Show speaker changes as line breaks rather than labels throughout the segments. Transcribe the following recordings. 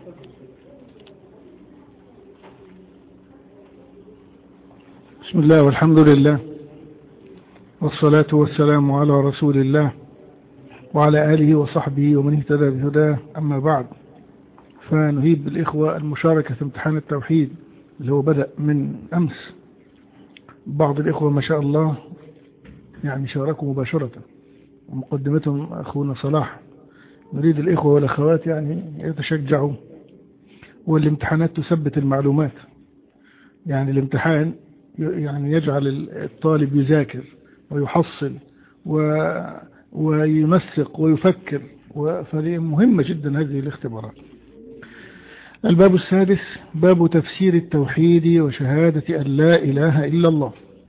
بسم الله والحمد لله والصلاة والسلام على رسول الله وعلى آله وصحبه ومن اهتدى بهداه. أما بعد، فنهيب بالإخوة المشاركة في امتحان التوحيد اللي هو بدأ من أمس. بعض الإخوة ما شاء الله يعني شاركوا مباشرة، ومقدمتهم أخونا صلاح. نريد الإخوة والأخوات يعني يتشجعوا، والامتحانات تثبت المعلومات. يعني الامتحان يعني يجعل الطالب يذاكر ويحصل وينسق ويفكر، فمهمة جدا هذه الاختبارات. الباب السادس، باب تفسير التوحيد وشهادة أن لا إله إلا الله.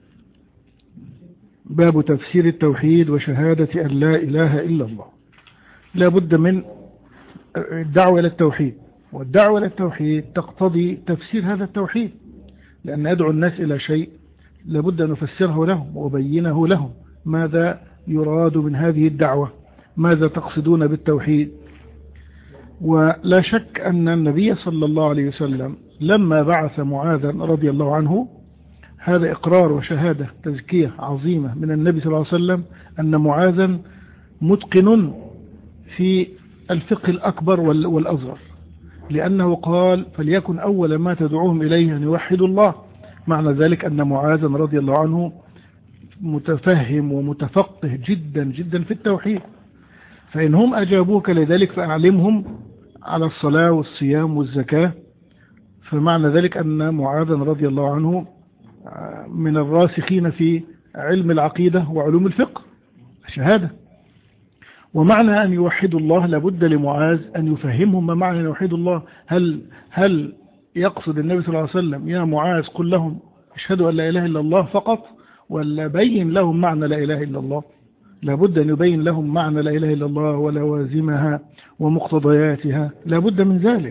باب تفسير التوحيد وشهادة أن لا إله إلا الله. لا بد من الدعوة إلى التوحيد، والدعوة إلى التوحيد تقتضي تفسير هذا التوحيد، لأن يدعو الناس إلى شيء لابد أن نفسره لهم وبينه لهم. ماذا يراد من هذه الدعوة؟ ماذا تقصدون بالتوحيد؟ ولا شك أن النبي صلى الله عليه وسلم لما بعث معاذا رضي الله عنه، هذا إقرار وشهادة تزكية عظيمة من النبي صلى الله عليه وسلم أن معاذا متقن في الفقه الأكبر والأصغر، لأنه قال فليكن أول ما تدعوهم إليه أن يوحدوا الله. معنى ذلك أن معاذا رضي الله عنه متفهم ومتفقه جدا جدا في التوحيد، فإن هم أجابوك لذلك فأعلمهم على الصلاة والصيام والزكاة. فمعنى ذلك أن معاذا رضي الله عنه من الراسخين في علم العقيدة وعلوم الفقه شهادة. ومعنى أن يوحدوا الله لابد لمعاذ أن يفهمهم ما معنى أن يوحدوا الله. هل يقصد النبي صلى الله عليه وسلم يا معاذ قل لهم اشهدوا أن لا إله إلا الله فقط، ولا بين لهم معنى لا إله إلا الله؟ لابد أن يبين لهم معنى لا إله إلا الله ولوازمها ومقتضياتها، لابد من ذلك.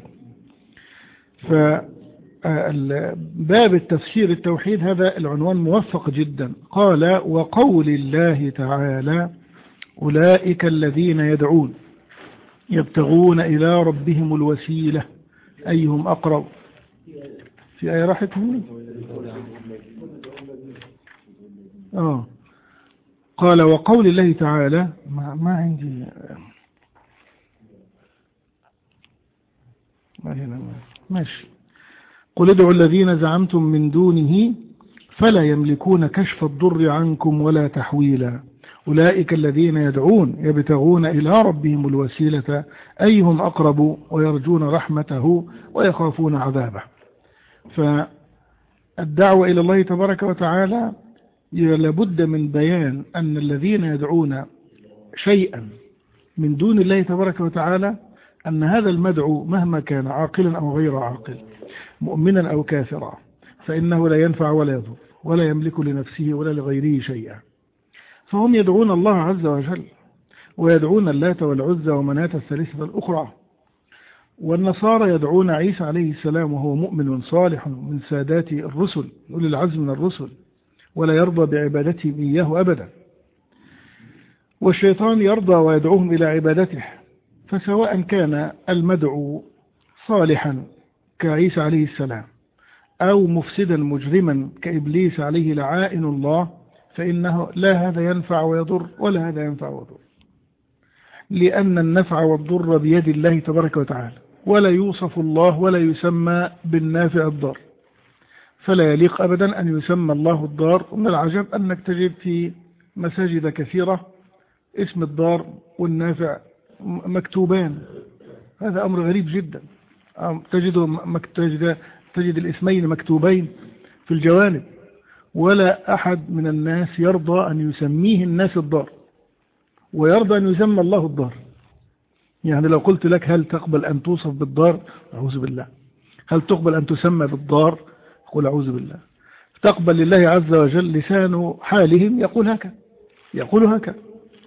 فباب التفسير التوحيد هذا العنوان موفق جدا. قال وقول الله تعالى أولئك الذين يدعون يبتغون إلى ربهم الوسيلة أيهم أقرب. في آية راحت مني. قال وقول الله تعالى ما عندي ماشي. قل ادعوا الذين زعمتم من دونه فلا يملكون كشف الضر عنكم ولا تحويلا أولئك الذين يدعون يبتغون إلى ربهم الوسيلة أيهم أقرب ويرجون رحمته ويخافون عذابه. فالدعوة إلى الله تبارك وتعالى لابد من بيان أن الذين يدعون شيئا من دون الله تبارك وتعالى أن هذا المدعو مهما كان عاقلا أو غير عاقل، مؤمنا أو كافرا، فإنه لا ينفع ولا يضر ولا يملك لنفسه ولا لغيره شيئا. فهم يدعون الله عز وجل، ويدعون اللات والعزى ومناة الثالثة الأخرى. والنصارى يدعون عيسى عليه السلام وهو مؤمن صالح من سادات الرسل أولي العزم من الرسل، ولا يرضى بعبادتهم إياه أبدا. والشيطان يرضى ويدعوهم إلى عبادته. فسواء كان المدعو صالحا كعيسى عليه السلام أو مفسدا مجرما كإبليس عليه لعائن الله، فإنه لا هذا ينفع ويضر ولا هذا ينفع ويضر، لأن النفع والضر بيد الله تبارك وتعالى، ولا يوصف الله ولا يسمى بالنافع الضار. فلا يليق أبدا أن يسمى الله الضار. ومن العجب أنك تجد في مساجد كثيرة اسم الضار والنافع مكتوبان. هذا أمر غريب جدا. تجد الاسمين مكتوبين في الجوانب، ولا أحد من الناس يرضى أن يسميه الناس الضار ويرضى أن يسمى الله الضار. يعني لو قلت لك هل تقبل أن توصف بالضار؟ أعوذ بالله. هل تقبل أن تسمى بالضار؟ قل أعوذ بالله. تقبل لله عز وجل لسان حالهم يقول هكذا.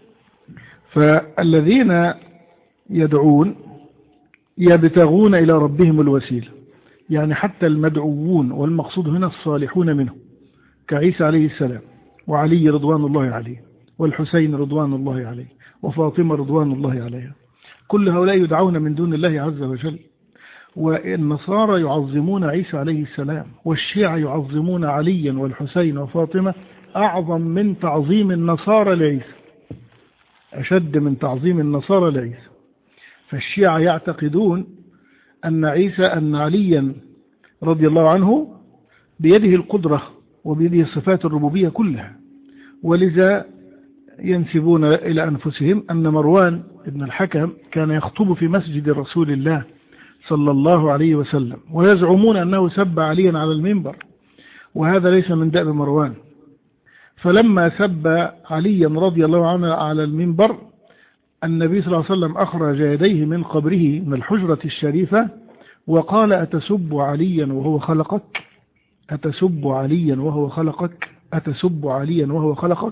فالذين يدعون يبتغون إلى ربهم الوسيلة، يعني حتى المدعوون والمقصود هنا الصالحون منهم كعيسى عليه السلام وعلي رضوان الله عليه والحسين رضوان الله عليه وفاطمة رضوان الله عليها، كل هؤلاء يدعون من دون الله عز وجل. والنصارى يعظمون عيسى عليه السلام، والشيعة يعظمون عليا والحسين وفاطمة أعظم من تعظيم النصارى لعيسى، أشد من تعظيم النصارى لعيسى. فالشيعة يعتقدون أن عليا رضي الله عنه بيده القدرة وبيده صفات الربوبية كلها، ولذا ينسبون إلى أنفسهم أن مروان بن الحكم كان يخطب في مسجد رسول الله صلى الله عليه وسلم، ويزعمون أنه سب عليا على المنبر، وهذا ليس من دأب مروان. فلما سب عليا رضي الله عنه على المنبر، النبي صلى الله عليه وسلم أخرج يديه من قبره من الحجرة الشريفة وقال: أتسب عليا وهو خلقك؟ أتسب عليا وهو خلقك؟ أتسب عليا وهو خلقك؟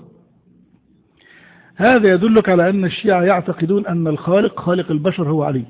هذا يدلك على أن الشيعة يعتقدون أن الخالق خالق البشر هو علي،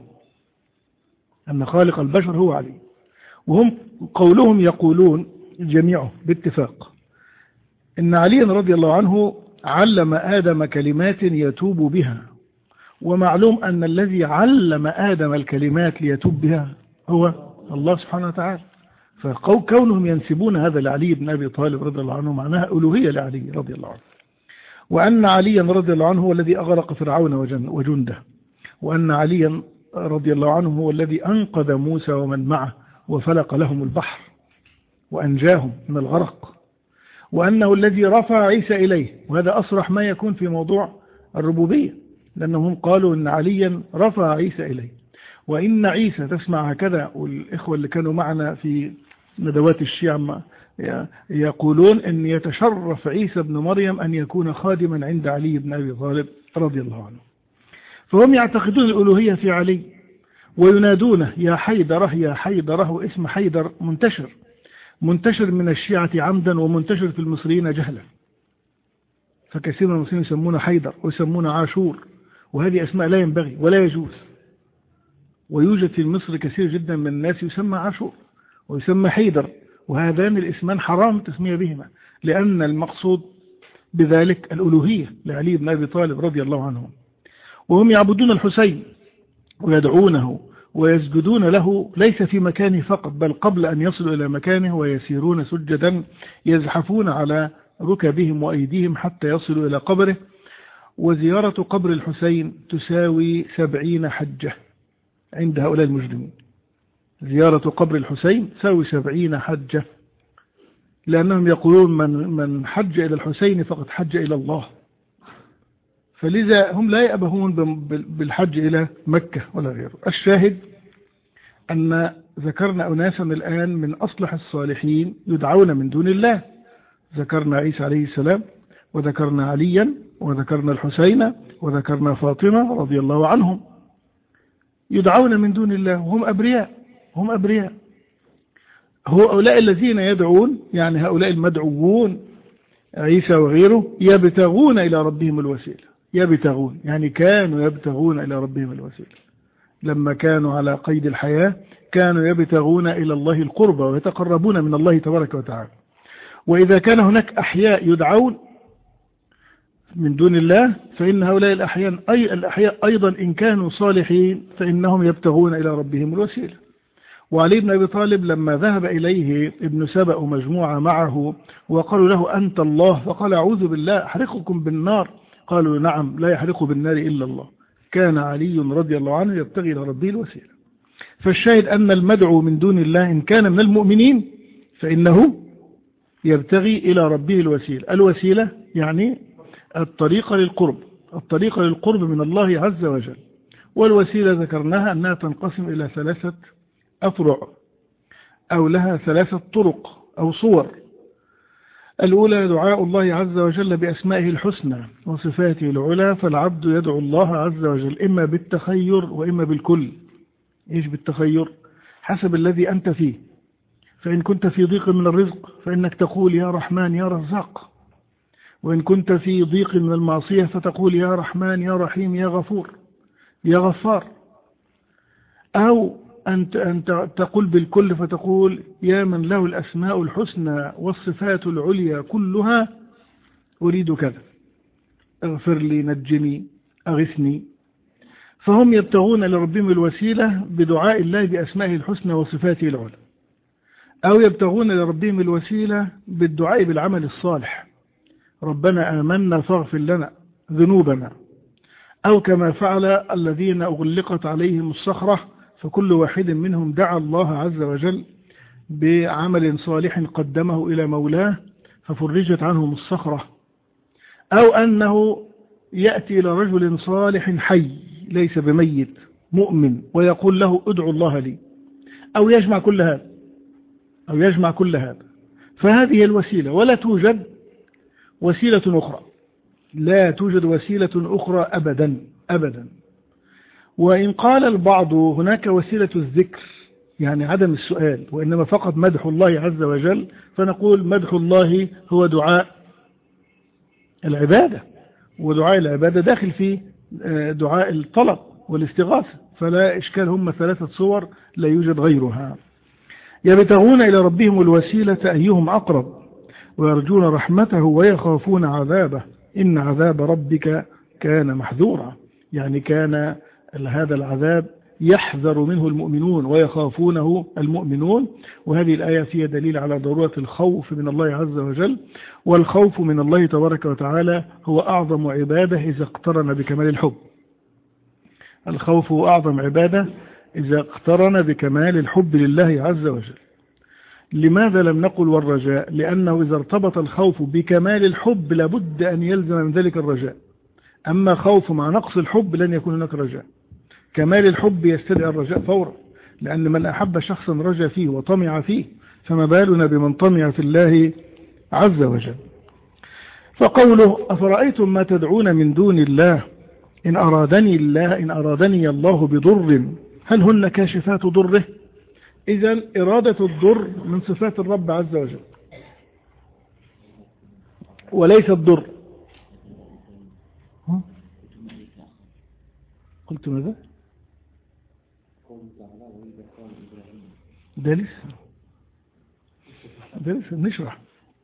أن خالق البشر هو علي. وهم قولهم يقولون جميعهم باتفاق إن علي رضي الله عنه علم آدم كلمات يتوب بها، ومعلوم أن الذي علم آدم الكلمات ليتوب بها هو الله سبحانه وتعالى. فكونهم ينسبون هذا لعلي بن أبي طالب رضي الله عنه معناها ألوهية لعلي رضي الله عنه، وأن عليا رضي الله عنه هو الذي أغرق فرعون وجنده، وأن عليا رضي الله عنه هو الذي أنقذ موسى ومن معه وفلق لهم البحر وأنجاهم من الغرق، وأنه الذي رفع عيسى إليه. وهذا أصرح ما يكون في موضوع الربوبية، لأنهم قالوا أن عليا رفع عيسى إليه. وإن عيسى، تسمع هكذا، والإخوة اللي كانوا معنا في ندوات الشيعة يقولون أن يتشرف عيسى بن مريم أن يكون خادما عند علي بن أبي طالب رضي الله عنه. فهم يعتقدون الألوهية في علي وينادونه يا حيدره يا حيدره، واسم حيدر منتشر من الشيعة عمدا ومنتشر في المصريين جهلا، فكثير من المصريين يسمون حيدر ويسمون عاشور، وهذه أسماء لا ينبغي ولا يجوز. ويوجد في مصر كثير جدا من الناس يسمى عاشور ويسمى حيدر، وهذان الاسمان حرام التسمية بهما، لأن المقصود بذلك الألوهية لعلي بن أبي طالب رضي الله عنه. وهم يعبدون الحسين ويدعونه ويسجدون له، ليس في مكانه فقط بل قبل أن يصلوا إلى مكانه، ويسيرون سجدا يزحفون على ركبهم وأيديهم حتى يصلوا إلى قبره. وزيارة قبر الحسين تساوي 70 حجة عند هؤلاء المجرمين. زيارة قبر الحسين تساوي 70 حجة، لأنهم يقولون من حج إلى الحسين فقد حج إلى الله، فلذا هم لا يأبهون بالحج إلى مكة ولا غيره. الشاهد أن ذكرنا أناسا الآن من أصلح الصالحين يدعون من دون الله. ذكرنا عيسى عليه السلام، وذكرنا عليا، وذكرنا الحسين، وذكرنا فاطمة رضي الله عنهم، يدعون من دون الله وهم أبرياء. هم أبرياء. هؤلاء الذين يدعون، يعني هؤلاء المدعوون عيسى وغيره، يبتغون إلى ربهم الوسيلة. يبتغون يعني كانوا يبتغون إلى ربهم الوسيلة. لما كانوا على قيد الحياة كانوا يبتغون إلى الله القربى ويتقربون من الله تبارك وتعالى. وإذا كان هناك أحياء يدعون من دون الله، فإن هؤلاء الأحياء أيضا إن كانوا صالحين فإنهم يبتغون إلى ربهم الوسيلة. وعلي بن أبي طالب لما ذهب إليه ابن سبأ ومجموعة معه وقالوا له أنت الله، فقال أعوذ بالله أحرقكم بالنار. قالوا نعم لا يحرق بالنار إلا الله. كان علي رضي الله عنه يبتغي إلى ربه الوسيلة. فالشاهد أن المدعو من دون الله إن كان من المؤمنين فإنه يبتغي إلى ربه الوسيلة. الوسيلة يعني الطريقة للقرب، الطريقة للقرب من الله عز وجل. والوسيلة ذكرناها أنها تنقسم إلى 3 أفرع أو لها 3 طرق أو صور. الأولى دعاء الله عز وجل بأسمائه الحسنى وصفاته العلى، فالعبد يدعو الله عز وجل إما بالتخير وإما بالكل. إيش بالتخير؟ حسب الذي أنت فيه. فإن كنت في ضيق من الرزق فإنك تقول يا رحمن يا رزاق، وإن كنت في ضيق من المعصية فتقول يا رحمن يا رحيم يا غفور يا غفار. أو أن تقول بالكل فتقول يا من له الأسماء الحسنى والصفات العليا كلها أريد كذا، اغفر لي، نجني، أغثني. فهم يبتغون لربهم الوسيلة بدعاء الله بأسمائه الحسنى وصفاته العلى، أو يبتغون لربهم الوسيلة بالدعاء بالعمل الصالح، ربنا آمنا فاغفر لنا ذنوبنا، أو كما فعل الذين أغلقت عليهم الصخرة فكل واحد منهم دعا الله عز وجل بعمل صالح قدمه إلى مولاه ففرجت عنهم الصخرة، أو أنه يأتي إلى رجل صالح حي ليس بميت مؤمن ويقول له ادعو الله لي، أو يجمع كل هذا، فهذه الوسيلة. ولا توجد وسيلة أخرى، لا توجد وسيلة أخرى أبدا أبدا. وإن قال البعض هناك وسيلة الذكر يعني عدم السؤال وإنما فقط مدح الله عز وجل، فنقول مدح الله هو دعاء العبادة، ودعاء العبادة داخل في دعاء الطلب والاستغاثة، فلا إشكال، هم 3 صور لا يوجد غيرها. يبتغون إلى ربهم الوسيلة أيهم أقرب ويرجون رحمته ويخافون عذابه إن عذاب ربك كان محذورا، يعني كان هذا العذاب يحذر منه المؤمنون ويخافونه المؤمنون. وهذه الآية فيها دليل على ضرورة الخوف من الله عز وجل، والخوف من الله تبارك وتعالى هو أعظم عبادة إذا اقترن بكمال الحب. الخوف هو أعظم عبادة إذا اقترن بكمال الحب لله عز وجل. لماذا لم نقل والرجاء؟ لأنه إذا ارتبط الخوف بكمال الحب لابد أن يلزم من ذلك الرجاء، أما خوف مع نقص الحب لن يكون هناك رجاء. كمال الحب يستدعي الرجاء فورا، لأن من أحب شخصا رجا فيه وطمع فيه، فما بالنا بمن طمع في الله عز وجل. فقوله أفرأيتم ما تدعون من دون الله إن أرادني الله بضر هل هن كاشفات ضره؟ إذن إرادة الضر من صفات الرب عز وجل وليس الضر. قلت ماذا؟ ده لسه نشرح.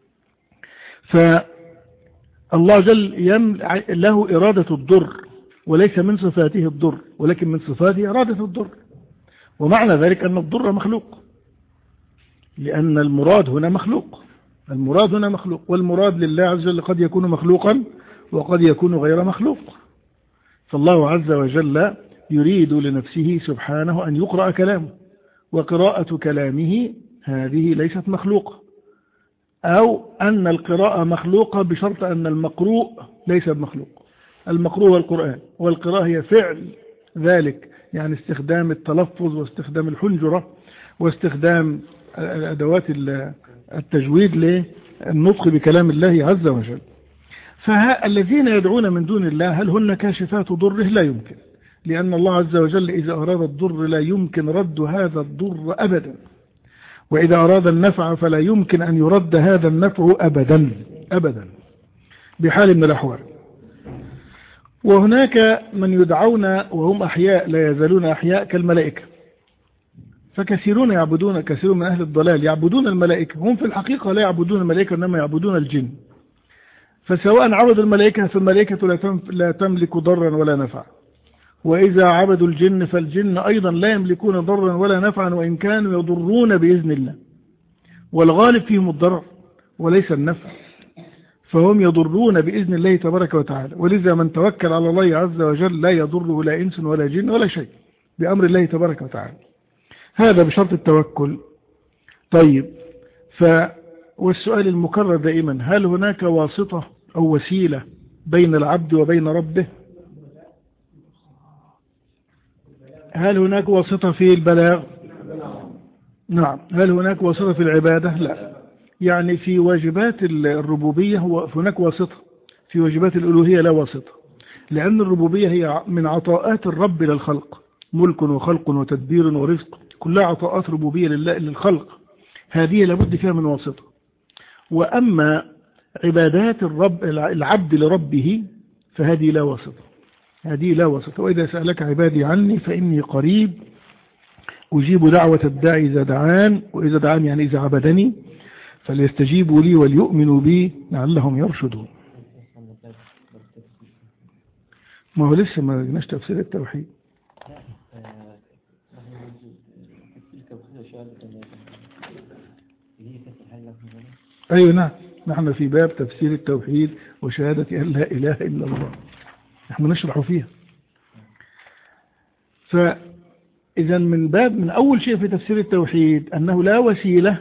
فالله جل له إرادة الضر وليس من صفاته الضر، ولكن من صفاته إرادة الضر، ومعنى ذلك أن الضر مخلوق، لأن المراد هنا مخلوق، والمراد لله عز وجل قد يكون مخلوقا وقد يكون غير مخلوق. فالله عز وجل يريد لنفسه سبحانه أن يقرأ كلامه، وقراءة كلامه هذه ليست مخلوقة، أو أن القراءة مخلوقة بشرط أن المقروء ليس بمخلوق. المقروء هو القرآن، والقراءة هي فعل ذلك، يعني استخدام التلفظ واستخدام الحنجرة واستخدام أدوات التجويد للنطق بكلام الله عز وجل. فالذين يدعون من دون الله هل هن كاشفات ضره؟ لا يمكن، لأن الله عز وجل إذا أراد الضر لا يمكن رد هذا الضر أبدا، وإذا أراد النفع فلا يمكن أن يرد هذا النفع أبدا أبدا بحال من الأحوال. وهناك من يدعون وهم أحياء لا يزالون أحياء كالملائكة، فكثيرون من أهل الضلال يعبدون الملائكة، هم في الحقيقة لا يعبدون الملائكة إنما يعبدون الجن، فسواء عبدوا الملائكة فالملائكة لا تملك ضرا ولا نفعا، وإذا عبدوا الجن فالجن أيضا لا يملكون ضرا ولا نفعا وإن كانوا يضرون بإذن الله، والغالب فيهم الضرر وليس النفع، فهم يضرون بإذن الله تبارك وتعالى. ولذا من توكل على الله عز وجل لا يضره لا إنس ولا جن ولا شيء بأمر الله تبارك وتعالى، هذا بشرط التوكل. طيب، والسؤال المكرر دائما، هل هناك واسطة أو وسيلة بين العبد وبين ربه؟ هل هناك واسطة في البلاغ؟ نعم. هل هناك واسطة في العبادة؟ لا. يعني في واجبات الربوبية هناك واسطة، في واجبات الألوهية لا واسطة، لأن الربوبية هي من عطاءات الرب للخلق، ملك وخلق وتدبير ورزق، كلها عطاءات ربوبية للخلق، هذه لابد فيها من واسطة. وأما عبادات العبد لربه فهذه لا واسطة، هذه لا واسطة. وإذا سألك عبادي عني فإني قريب أجيب دعوة الداعي إذا دعان، وإذا دعان يعني إذا عبدني فليستجيبوا لي وليؤمنوا بي لعلهم يرشدون. ما هو لسه ما جناش تفسير التوحيد، أيوة نعم، نحن في باب تفسير التوحيد وشهادة أن لا إله إلا الله، نحن نشرح فيها. فإذا من أول شيء في تفسير التوحيد أنه لا وسيلة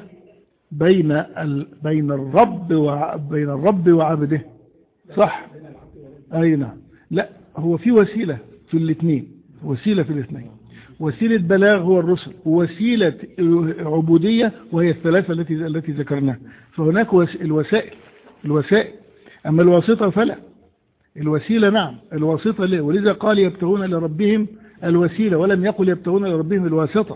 بين الرب وعبده، صح؟ أي نعم، لا هو في وسيلة في الاثنين، وسيلة بلاغ هو الرسل، ووسيلة عبودية وهي الثلاثة التي ذكرناها. فهناك الوسائل، أما الواسطة فلا. الوسيلة نعم، الواسطة لا، ولذا قال يبتغون لربهم الوسيلة ولم يقل يبتغون لربهم الواسطة.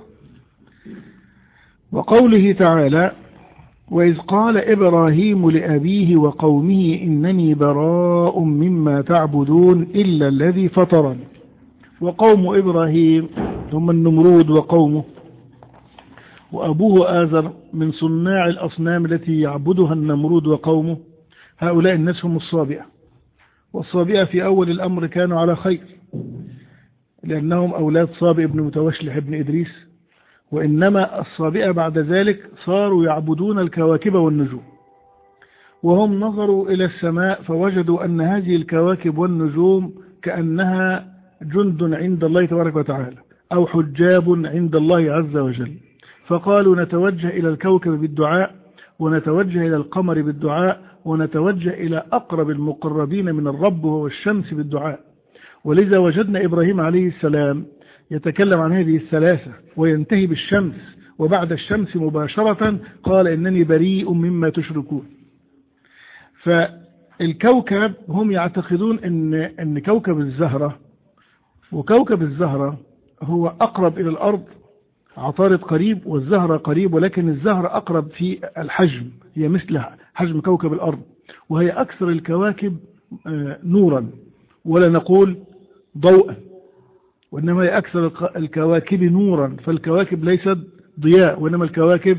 وقوله تعالى وإذ قال إبراهيم لأبيه وقومه إنني براء مما تعبدون إلا الذي فطرني. وقوم إبراهيم هم النمرود وقومه، وأبوه آزر من صناع الأصنام التي يعبدها النمرود وقومه. هؤلاء الناس هم الصابئة، والصابئة في أول الأمر كانوا على خير لأنهم أولاد صابئ بن متوشلح بن إدريس، وإنما الصابئة بعد ذلك صاروا يعبدون الكواكب والنجوم، وهم نظروا إلى السماء فوجدوا أن هذه الكواكب والنجوم كأنها جند عند الله تبارك وتعالى أو حجاب عند الله عز وجل، فقالوا نتوجه إلى الكوكب بالدعاء، ونتوجه إلى القمر بالدعاء، ونتوجه إلى أقرب المقربين من الرب وهو الشمس بالدعاء. ولذا وجدنا إبراهيم عليه السلام يتكلم عن هذه الثلاثة وينتهي بالشمس، وبعد الشمس مباشرة قال إنني بريء مما تشركون. فالكوكب هم يعتقدون أن كوكب الزهرة، وكوكب الزهرة هو أقرب إلى الأرض، عطارد قريب والزهرة قريب، ولكن الزهرة أقرب في الحجم، هي مثل حجم كوكب الأرض، وهي أكثر الكواكب نورا ولا نقول ضوءا، وإنما هي أكثر الكواكب نورا. فالكواكب ليست ضياء، وإنما الكواكب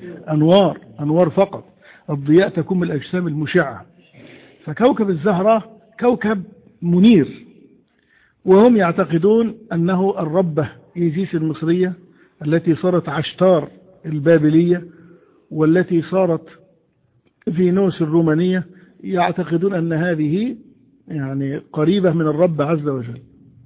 أنوار فقط، الضياء تكون من الأجسام المشعة. فكوكب الزهرة كوكب منير، وهم يعتقدون أنه الربة إيزيس المصرية التي صارت عشتار البابلية، والتي صارت فينوس الرومانية، يعتقدون أن هذه يعني قريبة من الرب عز وجل.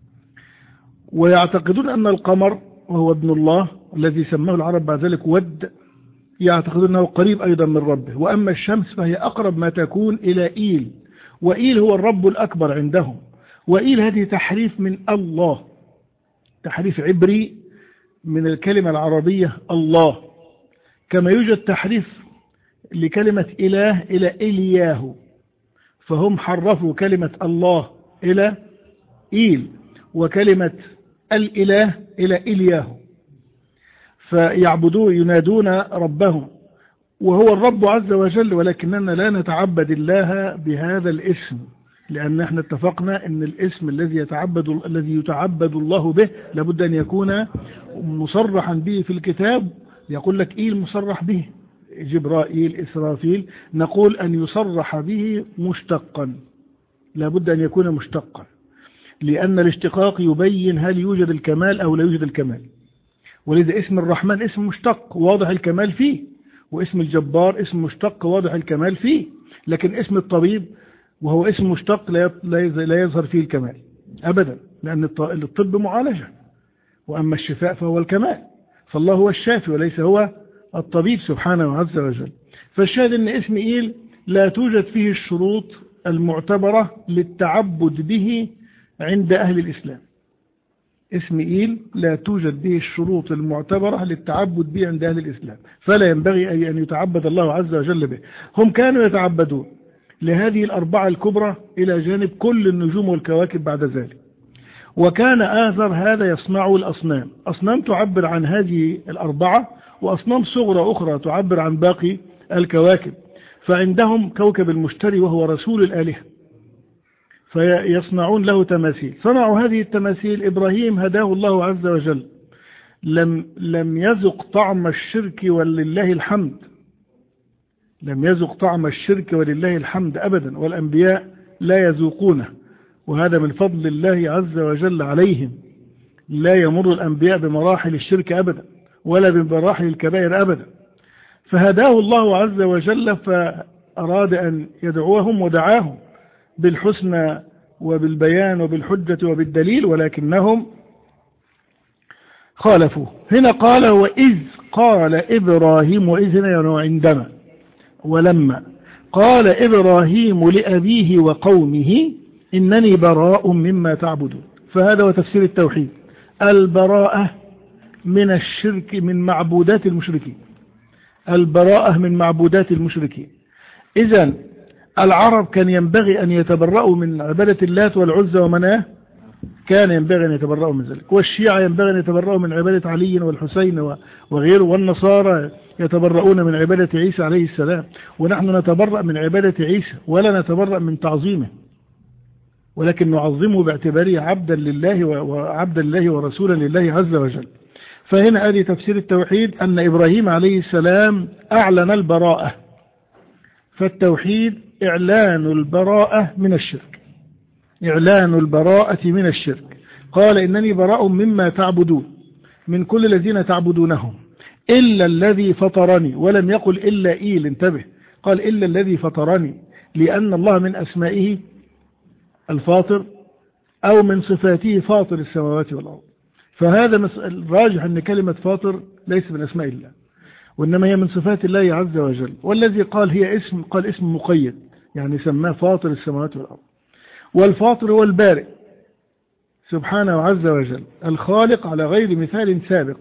ويعتقدون أن القمر وهو ابن الله الذي سماه العرب بعد ذلك ود، يعتقدون أنه قريب أيضا من ربه. وأما الشمس فهي أقرب ما تكون إلى إيل، وإيل هو الرب الأكبر عندهم. وإيل هذه تحريف من الله، تحريف عبري من الكلمة العربية الله، كما يوجد تحريف لكلمة إله إلى إلياه، فهم حرفوا كلمة الله إلى إيل، وكلمة الإله إلى إلياه، فيعبدون ينادون ربهم وهو الرب عز وجل، ولكننا لا نتعبد الله بهذا الاسم، لأن احنا اتفقنا أن الاسم الذي يتعبد الله به لابد أن يكون مصرحا به في الكتاب. يقول لك إيل مصرح به، جبرائيل، إسرافيل، نقول أن يصرح به مشتقا، لابد أن يكون مشتقا، لأن الاشتقاق يبين هل يوجد الكمال أو لا يوجد الكمال. ولذا اسم الرحمن اسم مشتق واضح الكمال فيه، واسم الجبار اسم مشتق واضح الكمال فيه، لكن اسم الطبيب وهو اسم مشتق لا يظهر فيه الكمال أبدا، لأن الطب معالجة، وأما الشفاء فهو الكمال، فالله هو الشافي وليس هو الطبيب سبحانه عز وجل. فالشاهد أن اسم إيل لا توجد فيه الشروط المعتبرة للتعبد به عند أهل الإسلام. اسم إيل لا توجد به الشروط المعتبرة للتعبد به عند أهل الإسلام، فلا ينبغي أن يتعبد الله عز وجل به. هم كانوا يتعبدون لهذه الأربعة الكبرى إلى جانب كل النجوم والكواكب بعد ذلك. وكان آزر هذا يصنع الأصنام، أصنام تعبر عن هذه الأربعة، وأصنام صغرى أخرى تعبر عن باقي الكواكب. فعندهم كوكب المشتري وهو رسول الآلهة، فيصنعون له تماثيل. صنعوا هذه التماثيل، إبراهيم هداه الله عز وجل، لم يذق طعم الشرك ولله الحمد، لم يذق طعم الشرك ولله الحمد أبدا، والأنبياء لا يذوقونه، وهذا من فضل الله عز وجل عليهم، لا يمر الأنبياء بمراحل الشرك أبدا ولا بمراحل الكبائر أبدا. فهداه الله عز وجل فأراد أن يدعوهم ودعاهم بالحسنى وبالبيان وبالحجة وبالدليل، ولكنهم خالفوا. هنا قال وإذ قال إبراهيم، وإذ هنا عندما ولما قال إبراهيم لأبيه وقومه إنني براء مما تعبدون. فهذا هو تفسير التوحيد، البراءة من الشرك من معبودات المشركين، البراءة من معبودات المشركين. إذن العرب كان ينبغي أن يتبرأوا من عبادة اللات والعزى ومناه، كان ينبغي أن يتبرأوا من ذلك. والشيعة ينبغي أن يتبرأوا من عبادة علي والحسين وغيره، والنصارى يتبرؤون من عبادة عيسى عليه السلام. ونحن نتبرأ من عبادة عيسى ولا نتبرأ من تعظيمه، ولكن نعظمه باعتباره عبدا لله وعبدا لله ورسولا لله عز وجل. فهنا آدي تفسير التوحيد، أن إبراهيم عليه السلام أعلن البراءة. فالتوحيد إعلان البراءة من الشرك، إعلان البراءة من الشرك. قال إنني براء مما تعبدون، من كل الذين تعبدونهم إلا الذي فطرني، ولم يقل إلا إيل، انتبه، قال إلا الذي فطرني، لأن الله من أسمائه الفاطر أو من صفاته فاطر السماوات والأرض. فهذا الراجح أن كلمة فاطر ليس من أسماء الله، وإنما هي من صفات الله عز وجل. والذي قال هي اسم، قال اسم مقيد، يعني سماه فاطر السماوات والأرض. والفاطر هو البارئ سبحانه عز وجل، الخالق على غير مثال سابق.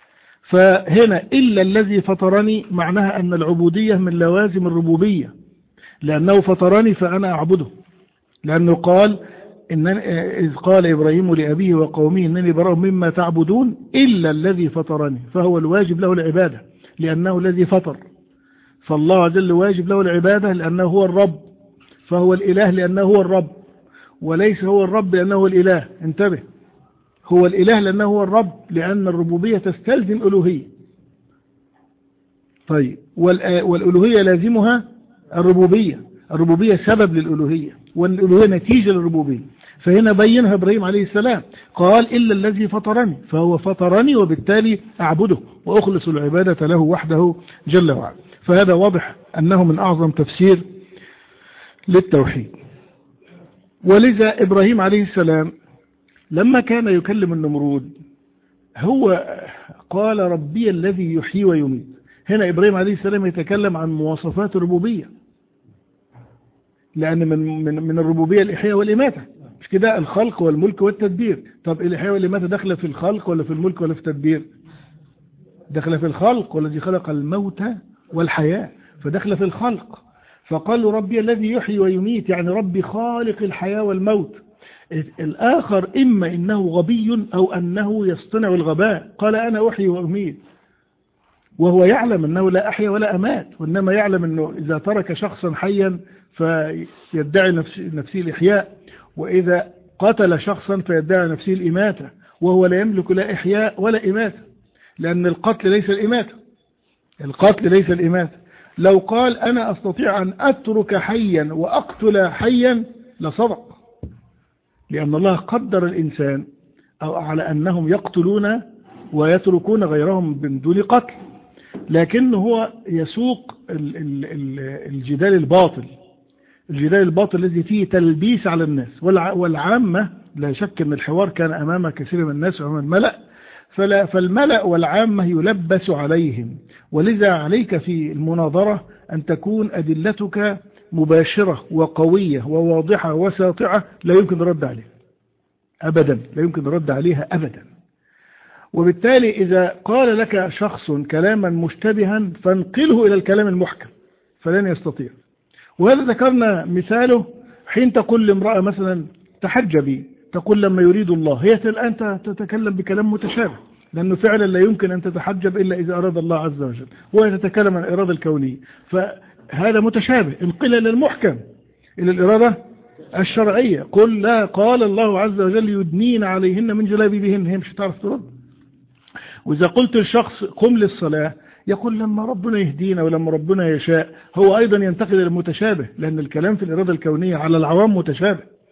فهنا إلا الذي فطرني معناها أن العبودية من لوازم الربوبية، لأنه فطرني فأنا أعبده، لأنه قال إذ قال إبراهيم لأبيه وقومه إنني براء مما تعبدون إلا الذي فطرني، فهو الواجب له العبادة لأنه الذي فطر. فالله عز وجل واجب له العبادة لأنه هو الرب، فهو الإله لأنه هو الرب، وليس هو الرب لأنه هو الإله. انتبه، هو الإله لأنه هو الرب، لأن الربوبية تستلزم ألوهية. طيب، والألوهية لازمها الربوبية، الربوبية سبب للألوهية، والألوهية نتيجة للربوبية. فهنا بينها إبراهيم عليه السلام، قال إلا الذي فطرني، فهو فطرني وبالتالي أعبده وأخلص العبادة له وحده جل وعلا. فهذا واضح أنه من أعظم تفسير للتوحيد. ولذا إبراهيم عليه السلام لما كان يكلم النمرود هو قال ربي الذي يحيي ويميت. هنا إبراهيم عليه السلام يتكلم عن مواصفات الربوبية، لأن من الربوبية الإحياء والإماتة، مش كده؟ الخلق والملك والتدبير. طب الإحياء والإماتة داخله في الخلق ولا في الملك ولا في التدبير؟ داخله في الخلق، والذي خلق الموت والحياة، فداخله في الخلق. فقالوا ربي الذي يحيي ويميت، يعني ربي خالق الحياة والموت. الآخر إما إنه غبي أو أنه يصطنع الغباء، قال أنا أحيي وأميت، وهو يعلم أنه لا أحيا ولا أمات، وإنما يعلم أنه إذا ترك شخصا حيا فيدعي نفسه الإحياء، وإذا قتل شخصا فيدعي نفسه الإماتة، وهو لا يملك لا إحياء ولا إماتة، لأن القتل ليس الإماتة، القتل ليس الإماتة. لو قال أنا أستطيع أن أترك حيا وأقتل حيا لصدق، لأن الله قدر الإنسان أو على أنهم يقتلون ويتركون غيرهم من دون قتل، لكنه هو يسوق الجدال الباطل، الجدال الباطل الذي فيه تلبيس على الناس والعامة. لا شك أن الحوار كان أمام كثير من الناس وأمام الملأ، فالملأ والعامة يلبس عليهم. ولذا عليك في المناظرة أن تكون أدلتك مباشرة وقوية وواضحة وساطعة، لا يمكن الرد عليها أبدا، لا يمكن الرد عليها أبدا. وبالتالي إذا قال لك شخص كلاما مشتبها فانقله إلى الكلام المحكم فلن يستطيع. وهذا ذكرنا مثاله حين تقول لامرأة مثلا تحجبي، تقول لما يريد الله، هي الآن تتكلم بكلام متشابه، لأنه فعلا لا يمكن أن تتحجب إلا إذا أراد الله عز وجل، وهي تتكلم عن الإرادة الكونية، فهذا متشابه. انقل إلى المحكم، إلى الإرادة الشرعية، قل لا قال الله عز وجل يدنين عليهن من جلابيبهن، هي مش هتعرف ترد. وإذا قلت للشخص قم للصلاة يقول لما ربنا يهدينا ولما ربنا يشاء، هو أيضا ينتقل إلى المتشابه، لأن الكلام في الإرادة الكونية على العوام متشابه.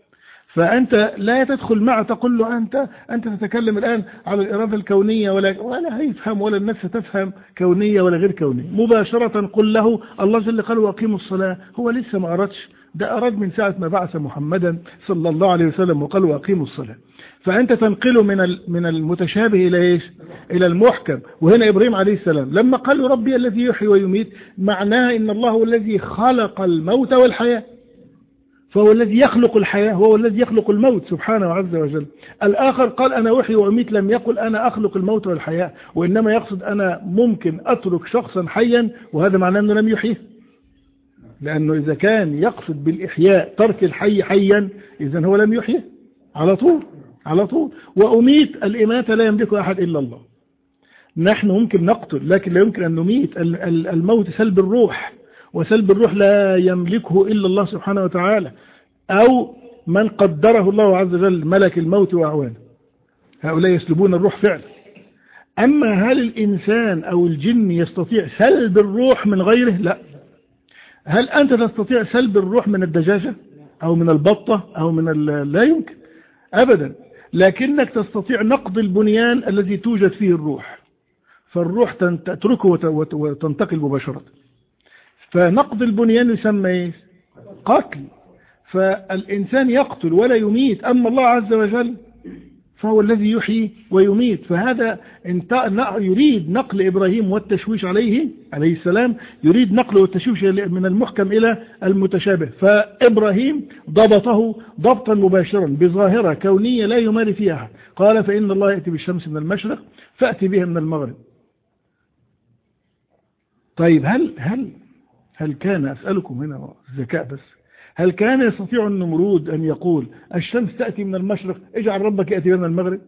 فأنت لا تدخل معه تقول له أنت تتكلم الآن على الإرادة الكونية ولا هيفهم ولا الناس تفهم كونية ولا غير كونية. مباشرة قل له الله جل قال وأقيموا الصلاة. هو لسه ما أردش، ده أراد من ساعة ما بعث محمدا صلى الله عليه وسلم وقال وأقيموا الصلاة. فأنت تنقله من المتشابه إلى إيش؟ إلى المحكم. وهنا إبراهيم عليه السلام لما قال ربي الذي يحيي ويميت، معناه إن الله هو الذي خلق الموت والحياة، فهو الذي يخلق الحياة، هو الذي يخلق الموت سبحانه عز وجل. الآخر قال أنا أحيي وأميت، لم يقل أنا أخلق الموت والحياة، وإنما يقصد أنا ممكن أترك شخصا حيا، وهذا معناه أنه لم يحيه، لأنه إذا كان يقصد بالإحياء ترك الحي حيا إذن هو لم يحيه على طول. وأميت، الإماتة لا يملكها أحد إلا الله. نحن ممكن نقتل لكن لا يمكن أن نميت. الموت سلب الروح، وسلب الروح لا يملكه إلا الله سبحانه وتعالى، أو من قدره الله عز وجل ملك الموت وأعوانه، هؤلاء يسلبون الروح فعلا. أما هل الإنسان أو الجن يستطيع سلب الروح من غيره؟ لا. هل أنت تستطيع سلب الروح من الدجاجة أو من البطة أو لا يمكن أبدا، لكنك تستطيع نقض البنيان الذي توجد فيه الروح، فالروح تتركه وتنتقل مباشرة. فنقض البنيان يسمى قتل. فالإنسان يقتل ولا يميت، أما الله عز وجل فهو الذي يحيي ويميت. فهذا يريد نقل إبراهيم والتشويش عليه السلام، يريد نقله والتشويش من المحكم إلى المتشابه. فإبراهيم ضبطه ضبطا مباشرا بظاهرة كونية لا يماري فيها أحد. قال فإن الله يأتي بالشمس من المشرق فأتي بها من المغرب. طيب هل كان، أسألكم هنا الذكاء بس، هل كان يستطيع النمرود أن يقول الشمس تأتي من المشرق اجعل ربك يأتي من المغرب؟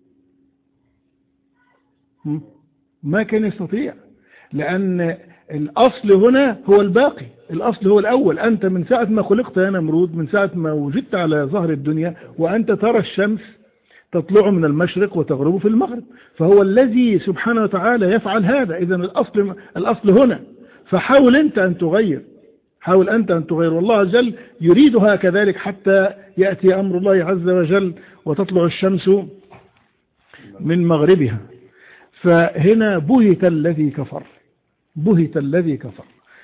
ما كان يستطيع، لأن الأصل هنا هو الباقي، الأصل هو الأول. أنت من ساعة ما خلقت يا نمرود، من ساعة ما وجدت على ظهر الدنيا وأنت ترى الشمس تطلع من المشرق وتغرب في المغرب، فهو الذي سبحانه وتعالى يفعل هذا. إذن الأصل هنا، فحاول أنت أن تغير، والله عز وجل يريدها كذلك حتى يأتي أمر الله عز وجل وتطلع الشمس من مغربها. فهنا بهت الذي كفر.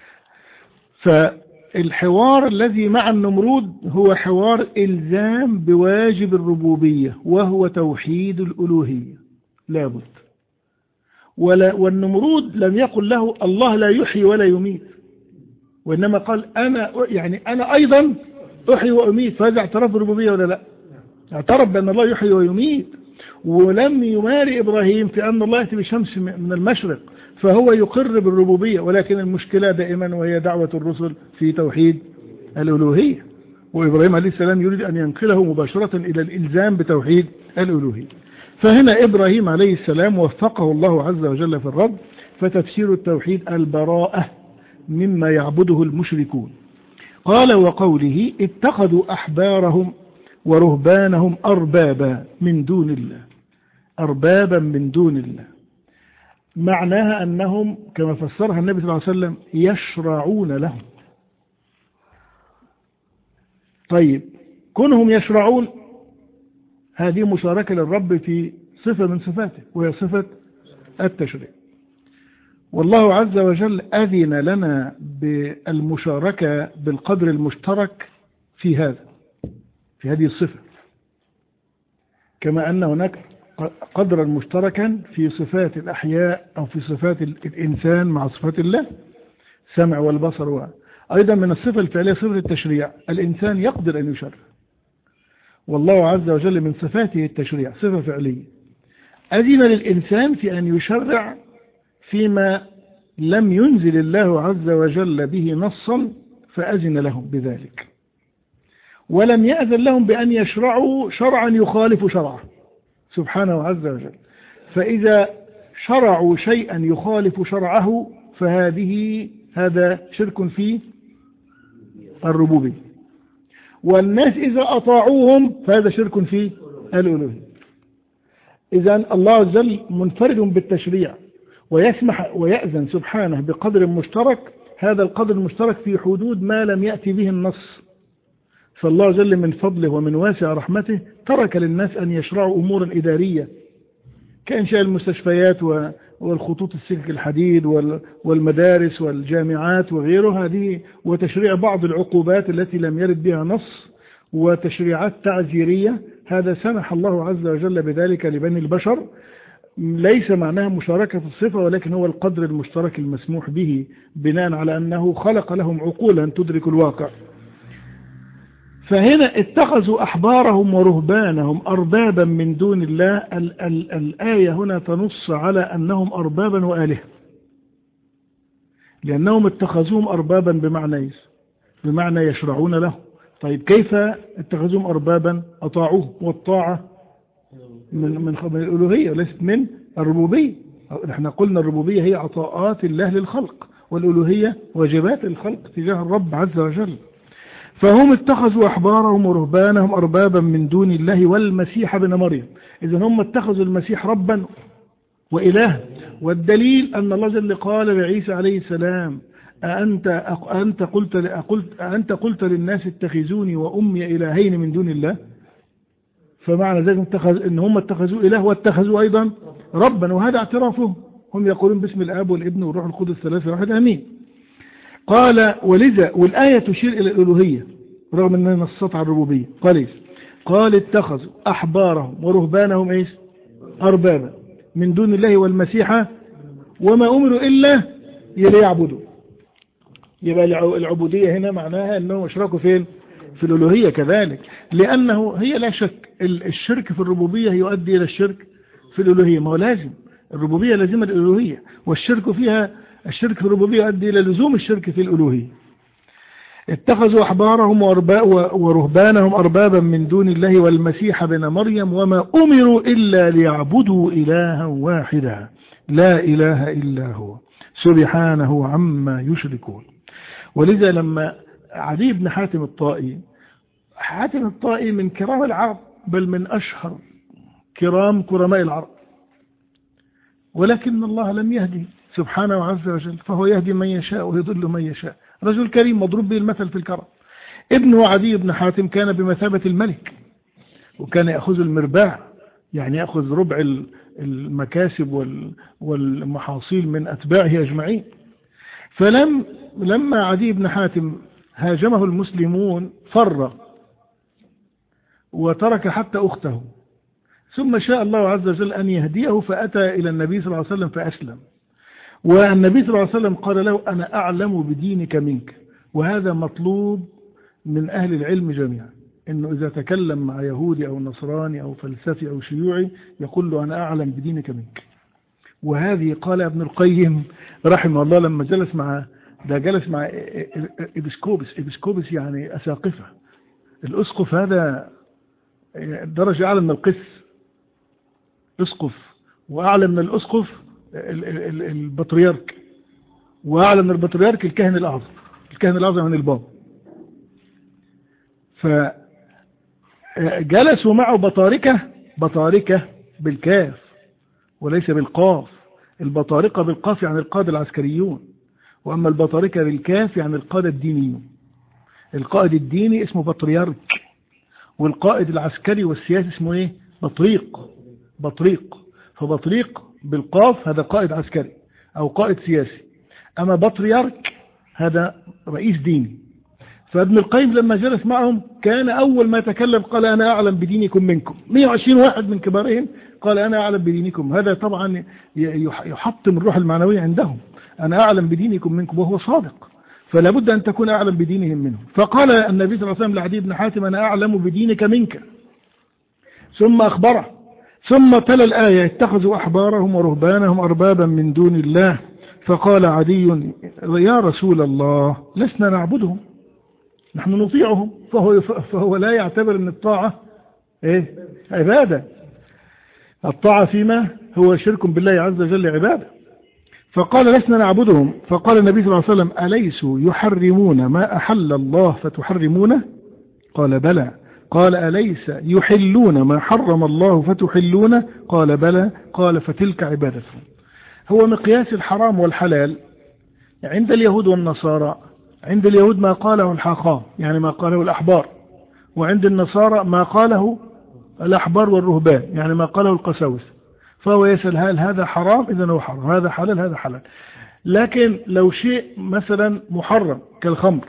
فالحوار الذي مع النمرود هو حوار إلزام بواجب الربوبية، وهو توحيد الألوهية لابد. والنمرود لم يقل له الله لا يحيي ولا يميت، وإنما قال أنا أيضا أحيي وأميت. فهذا اعترف بالربوبية ولا لا؟ اعترف بأن الله يحيي ويميت. ولم يماري إبراهيم في أن الله يأتي بالشمس من المشرق، فهو يقر بالربوبية. ولكن المشكلة دائما وهي دعوة الرسل في توحيد الألوهية، وإبراهيم عليه السلام يريد أن ينقله مباشرة إلى الإلزام بتوحيد الألوهية. فهنا إبراهيم عليه السلام وفقه الله عز وجل في الرد. فتفسير التوحيد البراءة مما يعبده المشركون. قال وقوله اتخذوا أحبارهم ورهبانهم أربابا من دون الله، معناها أنهم كما فسرها النبي صلى الله عليه وسلم يشرعون لهم. طيب كونهم يشرعون هذه مشاركة للرب في صفة من صفاته، وهي صفة التشريع. والله عز وجل أذن لنا بالمشاركة بالقدر المشترك في هذه الصفة، كما أن هناك قدرا مشتركا في صفات الأحياء أو في صفات الإنسان مع صفات الله، سمع والبصر. أيضا من الصفة الفعلية صفة التشريع، الإنسان يقدر أن يشرع، والله عز وجل من صفاته التشريع صفة فعلية. أذن للإنسان في أن يشرع فيما لم ينزل الله عز وجل به نصا، فأذن لهم بذلك. ولم يأذن لهم بأن يشرعوا شرعا يخالف شرعه سبحانه عز وجل. فإذا شرعوا شيئا يخالف شرعه هذا شرك في الربوبية. والناس إذا أطاعوهم فهذا شرك في الألوهية. إذن الله عز وجل منفرد بالتشريع، ويسمح ويأذن سبحانه بقدر مشترك، هذا القدر المشترك في حدود ما لم يأتي به النص، فالله جل من فضله ومن واسع رحمته ترك للناس أن يشرعوا أمورا إدارية كإنشاء المستشفيات والخطوط السلك الحديد والمدارس والجامعات وغيرها هذه، وتشريع بعض العقوبات التي لم يرد بها نص، وتشريعات تعزيرية. هذا سمح الله عز وجل بذلك لبني البشر، ليس معناها مشاركة الصفة، ولكن هو القدر المشترك المسموح به بناء على أنه خلق لهم عقولا تدرك الواقع. فهنا اتخذوا أحبارهم ورهبانهم أربابا من دون الله. الآية هنا تنص على أنهم أربابا وآلهة، لأنهم اتخذوهم أربابا بمعنى يشرعون له. طيب كيف اتخذوهم أربابا؟ أطاعوه، والطاعة من الألوهية وليست من الربوبية. نحن قلنا الربوبية هي عطاءات الله للخلق، والألوهية واجبات الخلق تجاه الرب عز وجل. فهم اتخذوا أحبارهم ورهبانهم أربابا من دون الله والمسيح ابن مريم. إذن هم اتخذوا المسيح ربا وإله، والدليل أن الله جل قال لعيسى عليه السلام أنت قلت للناس اتخذوني وأمي إلهين من دون الله. فمعنى ذلك إن هم اتخذوا إله واتخذوا أيضا ربا، وهذا اعترافهم. هم يقولون باسم الآب والابن والروح القدس ثلاثة واحد آمين. قال ولذا، والآية تشير إلى الألوهية رغم أنها نصت على الربوبية. قال اتخذوا أحبارهم ورهبانهم أربابا من دون الله والمسيح وما أمروا إلا ليعبدوا. يبقى العبودية هنا معناها أنهم اشركوا فين؟ في الألوهية كذلك، لأنه هي لا شك الشرك في الربوبية يؤدي إلى الشرك في الألوهية. ما هو لازم الربوبية لازمة الألوهية، والشرك الشرك في الربوبية يؤدي إلى لزوم الشرك في الألوهية. اتخذوا أحبارهم ورهبانهم أربابا من دون الله والمسيح ابن مريم وما أمروا إلا ليعبدوا إلها واحدا لا إله إلا هو سبحانه عما يشركون. ولذا لما عدي بن حاتم الطائي من كرام العرب، بل من أشهر كرماء العرب، ولكن الله لم يهدي سبحانه عز وجل، فهو يهدي من يشاء ويضل من يشاء. رجل كريم مضروب به المثل في الكرم. ابنه عدي بن حاتم كان بمثابة الملك، وكان يأخذ المرباع، يعني يأخذ ربع المكاسب والمحاصيل من أتباعه أجمعين. لما عدي بن حاتم هاجمه المسلمون فر وترك حتى أخته، ثم شاء الله عز وجل أن يهديه فأتى إلى النبي صلى الله عليه وسلم فأسلم. والنبي صلى الله عليه وسلم قال له أنا أعلم بدينك منك. وهذا مطلوب من أهل العلم جميعا، إنه إذا تكلم مع يهودي أو نصراني أو فلسفي أو شيوعي يقول له أنا أعلم بدينك منك. وهذه قال ابن القيم رحمه الله لما جلس مع إبسكوبس يعني أساقفة. الأسقف هذا درجة أعلى من القس، أسقف، وأعلى من الأسقف البطريرك، وأعلى من البطريرك الكاهن الأعظم من الباب. فجلسوا معه بطاركة بالكاف وليس بالقاف. البطارقة بالقاف يعني القادة العسكريون، وأما البطاركة بالكاف يعني القادة الدينيون. القائد الديني اسمه بطريرك، والقائد العسكري والسياسي اسمه بطريق. فبطريق بالقاف هذا قائد عسكري أو قائد سياسي، أما بطريرك هذا رئيس ديني. فابن القيم لما جلس معهم كان أول ما تكلم قال أنا أعلم بدينكم منكم. 120 واحد من كبارهم قال أنا أعلم بدينكم. هذا طبعا يحطم الروح المعنوية عندهم، أنا أعلم بدينكم منكم، وهو صادق، فلا بد أن تكون أعلم بدينهم منهم. فقال النبي صلى الله عليه وسلم لعدي بن حاتم أنا أعلم بدينك منك، ثم أخبره، ثم تلا الآية اتخذوا أحبارهم ورهبانهم أربابا من دون الله. فقال عدي يا رسول الله لسنا نعبدهم، نحن نطيعهم. فهو لا يعتبر أن الطاعة عبادة. الطاعة فيما هو شرك بالله عز وجل عبادة. فقال لسنا نعبدهم. فقال النبي صلى الله عليه وسلم أليسوا يحرمون ما أحل الله فتحرمونه؟ قال بلى. قال أليس يحلون ما حرم الله فتحلونه؟ قال بلى. قال فتلك عبادتهم. هو مقياس الحرام والحلال عند اليهود والنصارى. عند اليهود ما قاله الحاخام، يعني ما قاله الأحبار، وعند النصارى ما قاله الأحبار والرهبان، يعني ما قاله القساوسة، فهو يسأل هل هذا حرام؟ إذن هو حرام. هذا حلال؟ هذا حلال. لكن لو شيء مثلا محرم كالخمر،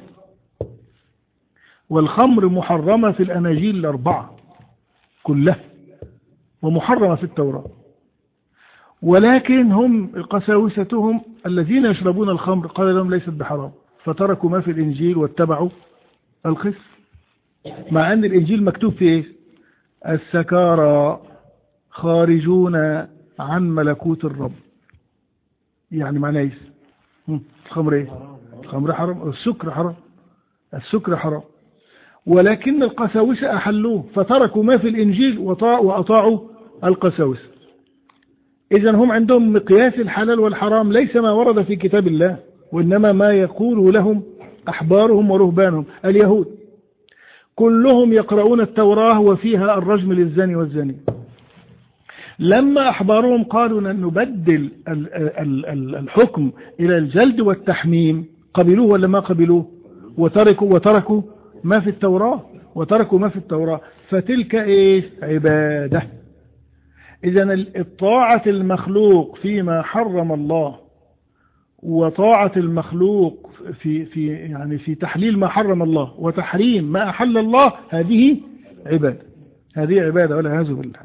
والخمر محرمة في الأناجيل الأربعة كلها ومحرمة في التوراة، ولكن هم قساوستهم الذين يشربون الخمر قال لهم ليست بحرام، فتركوا ما في الإنجيل واتبعوا الخس، مع أن الإنجيل مكتوب في إيه؟ السكارى خارجون عن ملكوت الرب. يعني معناه إيه؟ الخمر إيه؟ الخمر حرام، السكر حرام، السكر حرام، ولكن القساوسة أحلوه فتركوا ما في الإنجيل وأطاعوا القساوسة. إذن هم عندهم مقياس الحلال والحرام ليس ما ورد في كتاب الله، وإنما ما يقوله لهم أحبارهم ورهبانهم. اليهود كلهم يقرؤون التوراة وفيها الرجم للزاني والزاني. لما أحبارهم قالوا أن نبدل الحكم إلى الجلد والتحميم قبلوه ولا ما قبلوه؟ وتركوا ما في التوراة، فتلك إيه؟ عبادة. إذن الطاعة المخلوق فيما حرم الله وطاعة المخلوق في تحليل ما حرم الله وتحريم ما أحل الله، هذه عبادة والعياذ بالله.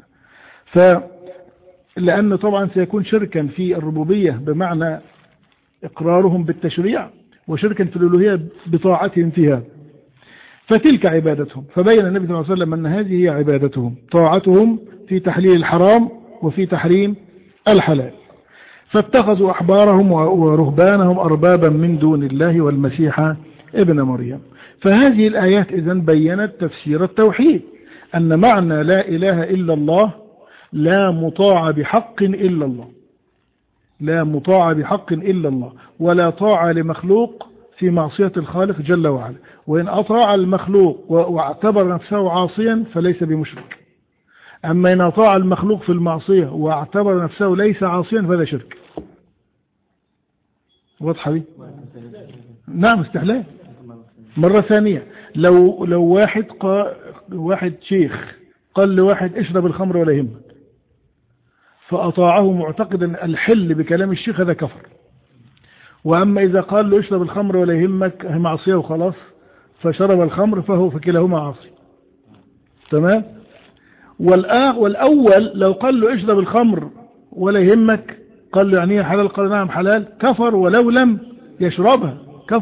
لأنه طبعا سيكون شركا في الربوبية بمعنى إقرارهم بالتشريع، وشركا في الألوهية بطاعتهم فيها، فتلك عبادتهم. فبين النبي صلى الله عليه وسلم أن هذه هي عبادتهم، طاعتهم في تحليل الحرام وفي تحريم الحلال. فاتخذوا أحبارهم ورهبانهم أربابا من دون الله والمسيح ابن مريم. فهذه الآيات إذن بيّنت تفسير التوحيد، أن معنى لا إله إلا الله لا مطاع بحق إلا الله، لا مطاع بحق إلا الله، ولا طاعة لمخلوق في معصية الخالق جل وعلا. وإن أطاع المخلوق واعتبر نفسه عاصيا فليس بمشرك، أما إن أطاع المخلوق في المعصية واعتبر نفسه ليس عاصيا فلا شرك. واضحة دي؟ نعم، استحلال. مرة ثانية، لو واحد شيخ قال لواحد اشرب الخمر ولا يهمك، فأطاعه معتقدا الحل بكلام الشيخ، هذا كفر. وأما إذا قال له اشرب الخمر ولا يهمك معصية وخلاص، فشرب الخمر فهو فكلاهما عاصي. تمام؟ والأول لو قال له اشرب الخمر ولا يهمك، قال له يعني حلال، قال نعم حلال، كفر ولو لم يشربها،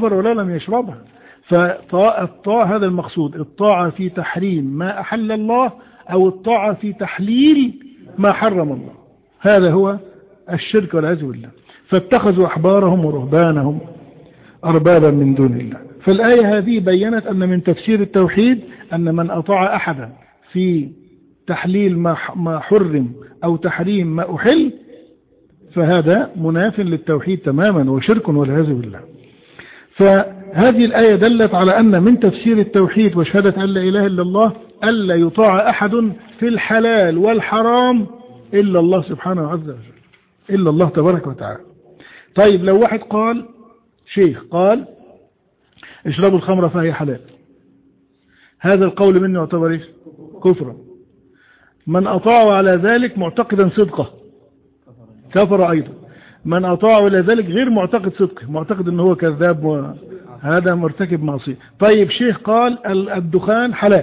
فالطاعة هذا المقصود، الطاعة في تحريم ما أحل الله أو الطاعة في تحليل ما حرم الله، هذا هو الشرك والعياذ بالله. فاتخذوا أحبارهم ورهبانهم أربابا من دون الله. فالآية هذه بيّنت أن من تفسير التوحيد أن من أطاع أحدا في تحليل ما حرم أو تحريم ما أحل فهذا مناف للتوحيد تماما وشرك والعياذ بالله. فهذه الآية دلت على أن من تفسير التوحيد وشهادة أن لا إله إلا الله ألا يطاع أحد في الحلال والحرام إلا الله سبحانه عز وجل، إلا الله تبارك وتعالى. طيب لو واحد قال، شيخ قال اشربوا الخمر فهي حلال، هذا القول منه يعتبر إيش؟ كفرا. من أطاع على ذلك معتقدا صدقه كفر أيضا. من أطاع إلى ذلك غير معتقد صدقه، معتقد أنه هو كذاب وهذا مرتكب معصية. طيب شيخ قال الدخان حلال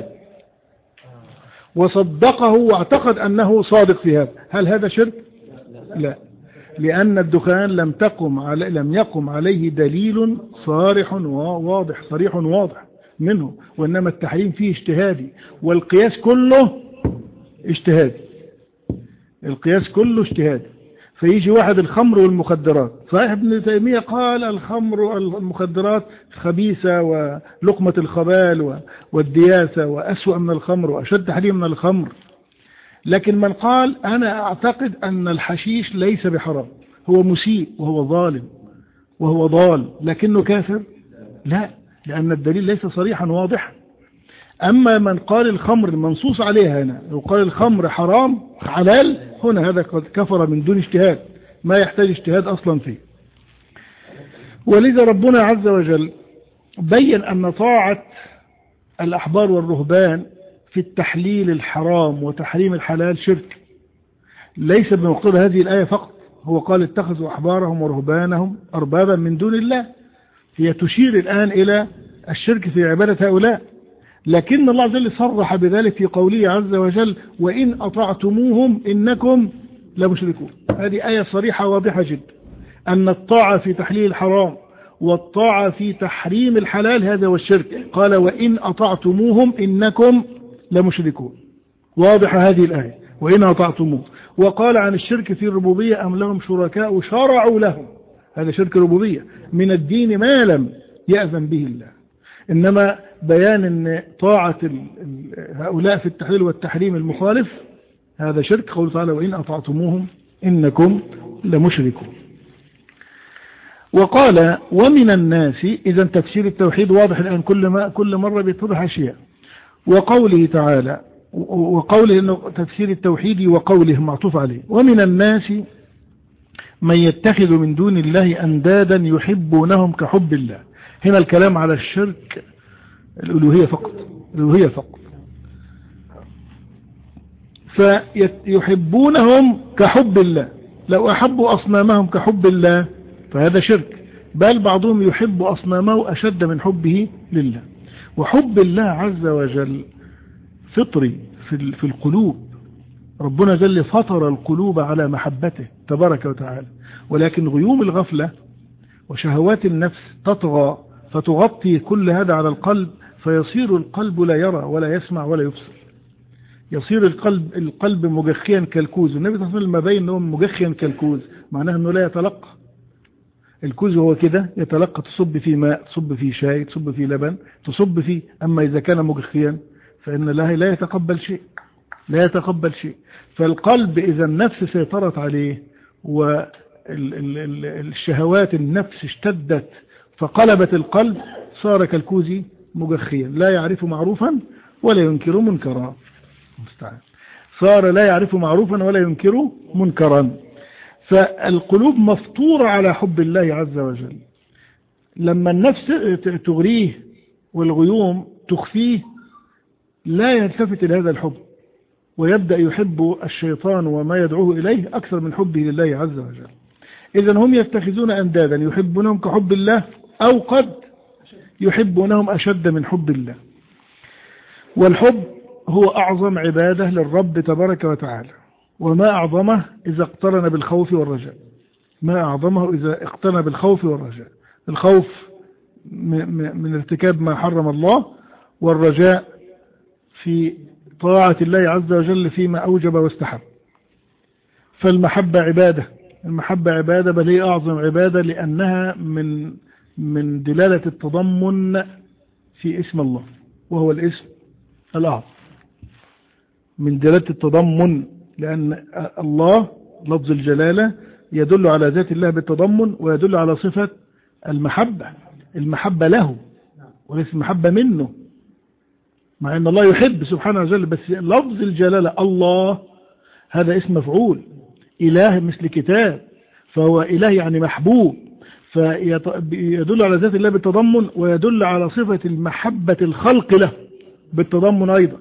وصدقه واعتقد أنه صادق في هذا، هل هذا شرك؟ لا، لأن الدخان لم يقم عليه دليل صريح واضح منه، وإنما التحريم فيه اجتهادي، والقياس كله اجتهادي. فيجي واحد الخمر والمخدرات، صحيح ابن تيمية قال الخمر والمخدرات خبيثة ولقمة الخبال والدياسة وأسوأ من الخمر وأشد تحريم من الخمر، لكن من قال أنا أعتقد أن الحشيش ليس بحرام، هو مسيء وهو ظالم وهو ضال، لكنه كافر؟ لا، لأن الدليل ليس صريحا واضحا. أما من قال الخمر المنصوص عليها هنا وقال الخمر حرام حلال، هنا هذا قد كفر من دون اجتهاد، ما يحتاج اجتهاد أصلا فيه. ولذا ربنا عز وجل بين أن طاعة الأحبار والرهبان في التحليل الحرام وتحريم الحلال شرك، ليس بمقتضى هذه الآية فقط. هو قال اتخذوا أحبارهم ورهبانهم أربابا من دون الله، هي تشير الآن إلى الشرك في عبادة هؤلاء، لكن الله عز وجل صرح بذلك في قوله عز وجل وإن أطعتموهم إنكم لمشركون. هذه آية صريحة واضحة جدا أن الطاعة في تحليل الحرام والطاعة في تحريم الحلال هذا هو الشرك. قال وإن أطعتموهم إنكم لمشركون، واضحة هذه الآية وإن أطعتموه. وقال عن الشرك في الربوبية أم لهم شركاء شرعوا لهم، هذا شرك ربوبية من الدين ما لم يأذن به الله. إنما بيان أن طاعة هؤلاء في التحليل والتحريم المخالف هذا شرك. قوله تعالى وإن أطعتموهم إنكم لمشركون. وقال ومن الناس، إذا تفسير التوحيد واضح الآن، كل مرة بيتضح أشياء. وقوله تعالى، وقوله إنه تفسير التوحيد وقوله معطوف عليه، ومن الناس من يتخذ من دون الله أندادا يحبونهم كحب الله. هنا الكلام على الشرك الألوهية فقط، الألوهية فقط. فيحبونهم كحب الله، لو أحبوا أصنامهم كحب الله فهذا شرك، بل بعضهم يحب أصنامه أشد من حبه لله. وحب الله عز وجل فطري في القلوب، ربنا جل فطر القلوب على محبته تبارك وتعالى، ولكن غيوم الغفلة وشهوات النفس تطغى فتغطي كل هذا على القلب، فيصير القلب لا يرى ولا يسمع ولا يبصر، يصير القلب مجخيا كالكوز. والنبي صلى الله عليه وسلم ما بين أنه مجخيا كالكوز معناه أنه لا يتلقى. الكوز هو كده يتلقى، تصب فيه ماء، تصب فيه شاي، تصب فيه لبن، تصب فيه. أما إذا كان مجخيا فإن الله لا يتقبل شيء، لا يتقبل شيء. فالقلب إذا النفس سيطرت عليه والشهوات النفس اشتدت فقلبت القلب، صار كالكوز مجخيا لا يعرف معروفا ولا ينكر منكرا. صار لا يعرف معروفا ولا ينكر منكرا. فالقلوب مفطورة على حب الله عز وجل. لما النفس تغريه والغيوم تخفيه لا يلتفت إلى هذا الحب، ويبدأ يحب الشيطان وما يدعوه إليه أكثر من حبه لله عز وجل. إذن هم يتخذون أندادا يحبونهم كحب الله، أو قد يحبونهم أشد من حب الله. والحب هو أعظم عبادة للرب تبارك وتعالى، وما أعظمه إذا اقترن بالخوف والرجاء، ما أعظمه إذا اقترن بالخوف والرجاء. الخوف من ارتكاب ما حرم الله، والرجاء في طاعة الله عز وجل فيما أوجب واستحب. فالمحبة عبادة، المحبة عبادة، بل هي أعظم عبادة، لأنها من دلالة التضمن في اسم الله، وهو الاسم الأعظم، من دلالة التضمن، لأن الله لفظ الجلالة يدل على ذات الله بالتضمن، ويدل على صفة المحبة، المحبة له وليس المحبة منه، مع أن الله يحب سبحانه وتعالى، بس لفظ الجلالة الله هذا اسم مفعول، إله مثل كتاب، فهو إله يعني محبوب، فيدل على ذات الله بالتضمن، ويدل على صفة المحبة الخلق له بالتضمن أيضا.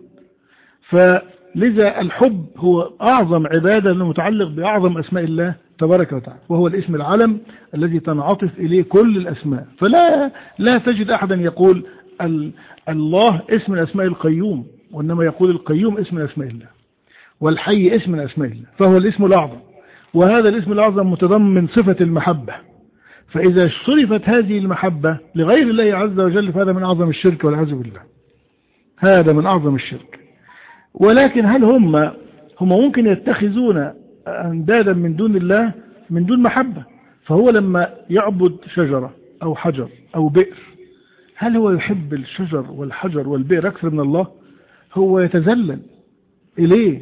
فلذا الحب هو أعظم عبادة المتعلق بأعظم أسماء الله تبارك وتعالى، وهو الاسم العلم الذي تنعطف إليه كل الأسماء. فلا تجد أحدا يقول الله اسم من أسماء القيوم، وإنما يقول القيوم اسم من أسماء الله، والحي اسم من أسماء الله، فهو الاسم الأعظم. وهذا الاسم الأعظم متضمن صفة المحبة، فإذا صرفت هذه المحبة لغير الله عز وجل فهذا من أعظم الشرك والعياذ بالله، هذا من أعظم الشرك. ولكن هل هم ممكن يتخذون أندادا من دون الله من دون محبة؟ فهو لما يعبد شجرة أو حجر أو بئر، هل هو يحب الشجر والحجر والبئر أكثر من الله؟ هو يتذلل إليه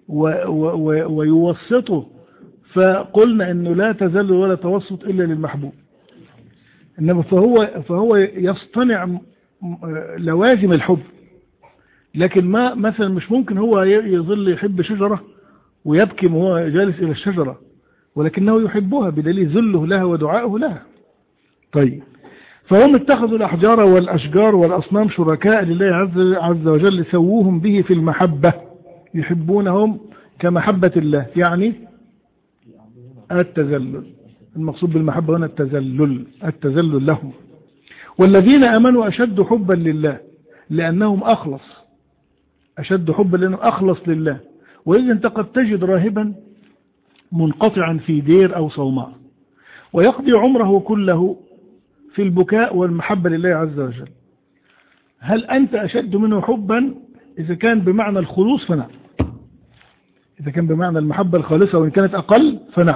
ويوسطه، فقلنا أنه لا تذلل ولا توسط إلا للمحبوب. إنما فهو يصطنع لوازم الحب، لكن ما مثلا مش ممكن هو يظل يحب شجرة ويبكي وهو جالس إلى الشجرة، ولكنه يحبها بدليل ذله لها ودعائه لها. طيب، فهم اتخذوا الأحجار والأشجار والأصنام شركاء لله عز وجل، سووهم به في المحبة، يحبونهم كمحبة الله، يعني التذلل. المقصود بالمحبة هنا التذلل لهم. والذين آمنوا أشد حبا لله لأنهم أخلص، أشد حبا لأنهم أخلص لله. وإذا أنت قد تجد راهبا منقطعا في دير أو صومعة ويقضي عمره كله في البكاء والمحبة لله عز وجل، هل أنت أشد منه حبا؟ إذا كان بمعنى الخلوص فنعم، إذا كان بمعنى المحبة الخالصة وإن كانت أقل فنعم.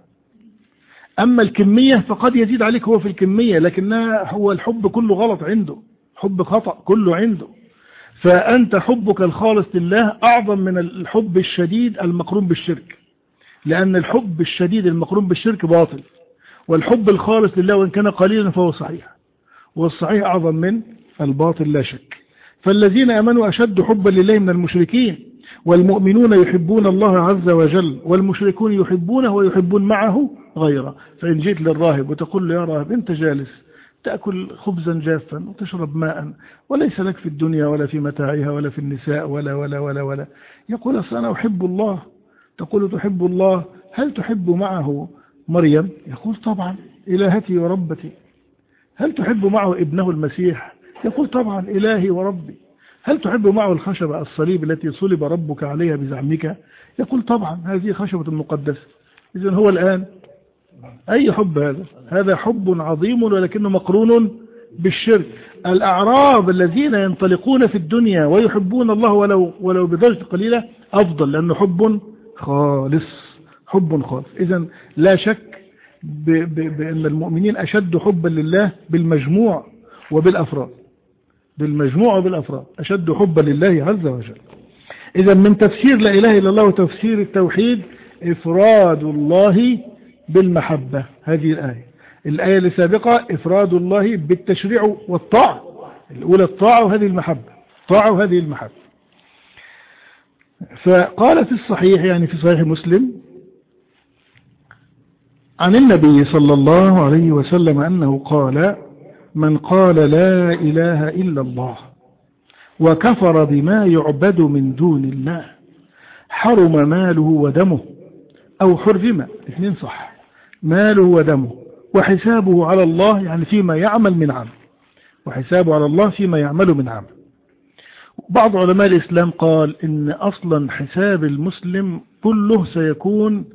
أما الكمية فقد يزيد عليك هو في الكمية، لكنها هو الحب كله غلط عنده، حب خطأ كله عنده. فأنت حبك الخالص لله أعظم من الحب الشديد المقرون بالشرك، لأن الحب الشديد المقرون بالشرك باطل، والحب الخالص لله وإن كان قليلا فهو صحيح، والصحيح أعظم من الباطل لا شك. فالذين آمنوا أشد حبا لله من المشركين، والمؤمنون يحبون الله عز وجل، والمشركون يحبونه ويحبون معه غيره. فإن جئت للراهب وتقول له يا راهب أنت جالس تأكل خبزا جافا وتشرب ماء وليس لك في الدنيا ولا في متاعها ولا في النساء ولا يقول أصل أنا أحب الله. تقول تحب الله، هل تحب معه مريم؟ يقول طبعا إلهتي وربتي. هل تحب معه ابنه المسيح؟ يقول طبعا إلهي وربي. هل تحب معه الخشبة الصليب التي صلب ربك عليها بزعمك؟ يقول طبعا هذه خشبة مقدسة. إذن هو الآن أي حب هذا؟ هذا حب عظيم ولكنه مقرون بالشرك. الأعراب الذين ينطلقون في الدنيا ويحبون الله ولو بدرجة قليلة أفضل، لأنه حب خالص، حب خالص. إذن لا شك بأن المؤمنين أشد حبا لله بالمجموع وبالأفراد، بالمجموع وبالأفراد أشد حبا لله عز وجل. إذا من تفسير لا إله إلا الله وتفسير التوحيد إفراد الله بالمحبة. هذه الآية اللي سابقة إفراد الله بالتشريع والطاعة، الأولى الطاعة وهذه المحبة، طاعة وهذه المحبة. فقال في الصحيح، يعني في صحيح مسلم، عن النبي صلى الله عليه وسلم أنه قال: من قال لا إله إلا الله وكفر بما يعبد من دون الله حرم ماله ودمه، أو حرم، اثنين صح، ماله ودمه، وحسابه على الله، يعني فيما يعمل من عمل، وحسابه على الله فيما يعمل من عمل. بعض علماء الإسلام قال إن أصلا حساب المسلم كله سيكون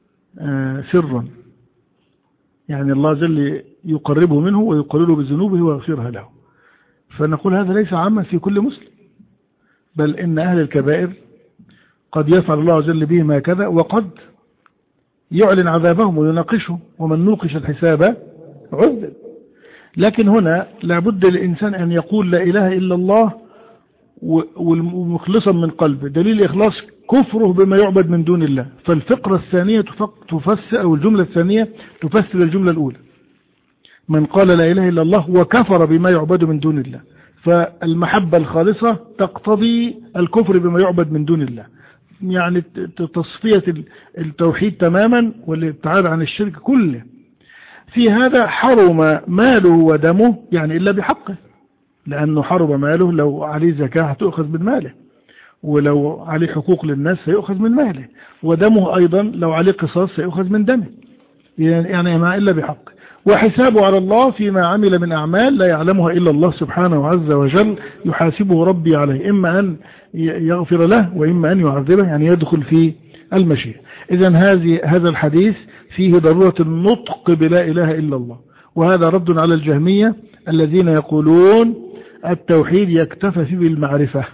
سرا، يعني الله جل يقربه منه ويقرره بذنوبه ويغفرها له. فنقول هذا ليس عاما في كل مسلم، بل إن أهل الكبائر قد يفعل الله جل بهم هكذا، وقد يعلن عذابهم ويناقشهم، ومن نوقش الحساب عذب. لكن هنا لابد للإنسان أن يقول لا إله إلا الله ومخلصا من قلبه. دليل إخلاص كفره بما يعبد من دون الله. فالفقرة الثانية تفسر، أو الجملة الثانية تفسر الجملة الأولى: من قال لا إله إلا الله وكفر بما يعبد من دون الله. فالمحبة الخالصة تقتضي الكفر بما يعبد من دون الله، يعني تصفية التوحيد تماما والابتعاد عن الشرك كله. في هذا حرم ماله ودمه، يعني إلا بحقه، لأنه حرم ماله، لو عليه زكاة هتؤخذ من ماله، ولو عليه حقوق للناس سيؤخذ من ماله، ودمه أيضا لو عليه قصاص سيؤخذ من دمه، يعني ما إلا بحقه. وحسابه على الله فيما عمل من أعمال لا يعلمها إلا الله سبحانه عز وجل، يحاسبه ربي عليه، إما أن يغفر له وإما أن يعذبه، يعني يدخل في المشيئة. إذن هذا الحديث فيه ضرورة النطق بلا إله إلا الله، وهذا رد على الجهمية الذين يقولون التوحيد يكتفى فيه بالمعرفة،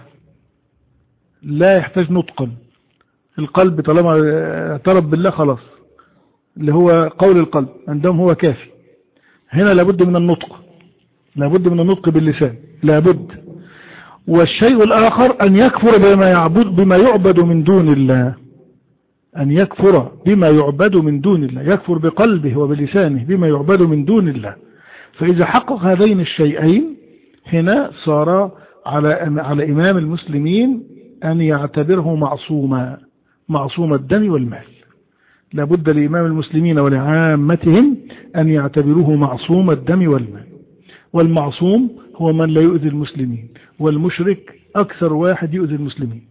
لا يحتاج نطقا. القلب طالما اعترف بالله خلاص، اللي هو قول القلب عندهم هو كافي. هنا لابد من النطق، لابد من النطق باللسان، لابد. والشيء الآخر أن يكفر بما يعبد من دون الله، أن يكفر بما يعبد من دون الله، يكفر بقلبه وبلسانه بما يعبد من دون الله. فإذا حقق هذين الشيئين هنا صار على إمام المسلمين أن يعتبره معصوم الدم والمال. لابد لإمام المسلمين ولعامتهم أن يعتبروه معصوم الدم والمال. والمعصوم هو من لا يؤذي المسلمين، والمشرك أكثر واحد يؤذي المسلمين.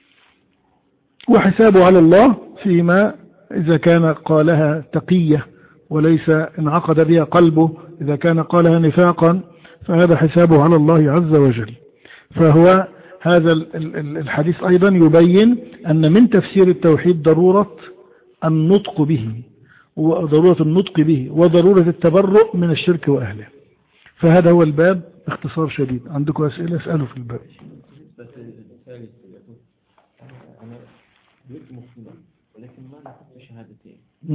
وحسابه على الله فيما إذا كان قالها تقية وليس انعقد بها قلبه، إذا كان قالها نفاقا فهذا حسابه على الله عز وجل. فهو هذا الحديث أيضا يبين أن من تفسير التوحيد ضرورة النطق به، وضرورة النطق به وضرورة التبرؤ من الشرك وأهله. فهذا هو الباب باختصار شديد. عندكم أسئلة اسألوا في الباب.
أنا قلت مسلم ولكن ما نحط شهادتين.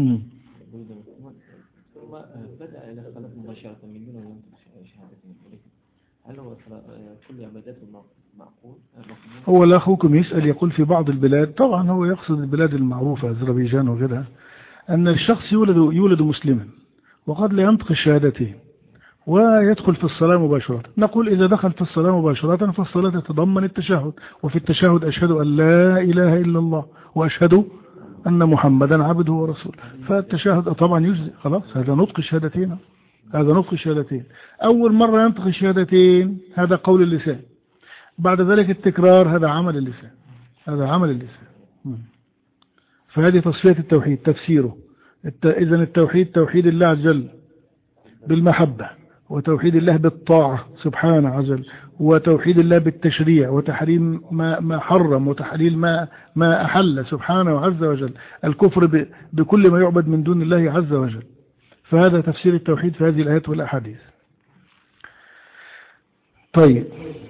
ثم بدأ إلى الصلاة مباشرة من دون أن ينطق شهادتين، ولكن هل هو كل عبادات معقول؟
هو الأخوكم يسأل يقول في بعض البلاد، طبعا هو يقصد البلاد المعروفة أذربيجان وغيرها، أن الشخص يولد مسلما وقد لا ينطق الشهادتين ويدخل في الصلاة مباشرة. نقول إذا دخل في الصلاة مباشرة فالصلاة تتضمن التشهد، وفي التشهد أشهد أن لا إله إلا الله وأشهد أن محمدا عبده ورسوله، فالتشهد طبعا يجزي خلاص. هذا نطق الشهادتين، هذا نطق الشهادتين. أول مرة ينطق الشهادتين هذا قول اللسان، بعد ذلك التكرار هذا عمل اللسان، هذا عمل اللسان. فهذه تصفية التوحيد تفسيره. إذن التوحيد توحيد الله عز وجل بالمحبة، وتوحيد الله بالطاعة سبحانه عز وجل، وتوحيد الله بالتشريع وتحريم ما حرم وتحليل ما أحل سبحانه عز وجل، الكفر بكل ما يعبد من دون الله عز وجل. فهذا تفسير التوحيد في هذه الآيات والأحاديث. طيب،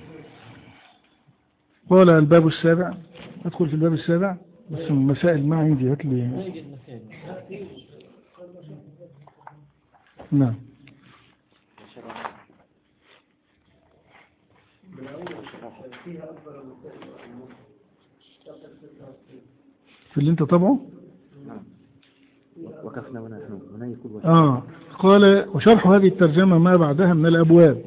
قال الباب السابع. أدخل في الباب السابع بس المسائل ما عندي، هات لي. نعم. في اللي انت طبعه
وقفنا ونحن
قال وشرح هذه الترجمة ما بعدها من الأبواب،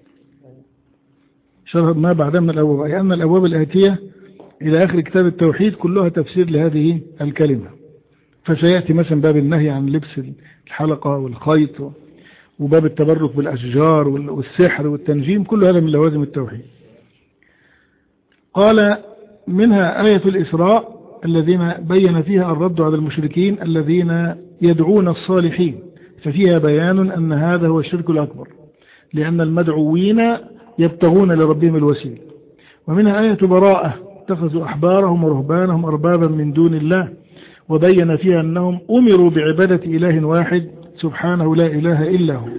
شرح ما بعدها من الأبواب، أي أن الأبواب الآتية إلى آخر كتاب التوحيد كلها تفسير لهذه الكلمة. فسيأتي مثلا باب النهي عن لبس الحلقة والخيط، وباب التبرك بالأشجار والسحر والتنجيم، كل هذا من لوازم التوحيد. قال منها آية الإسراء الذين بين فيها الرد على المشركين الذين يدعون الصالحين، ففيها بيان أن هذا هو الشرك الأكبر، لأن المدعوين يبتغون لربهم الوسيل. ومنها آية براءة اتخذوا أحبارهم ورهبانهم أربابا من دون الله، وبين فيها أنهم أمروا بعبادة إله واحد سبحانه لا إله إلا هو.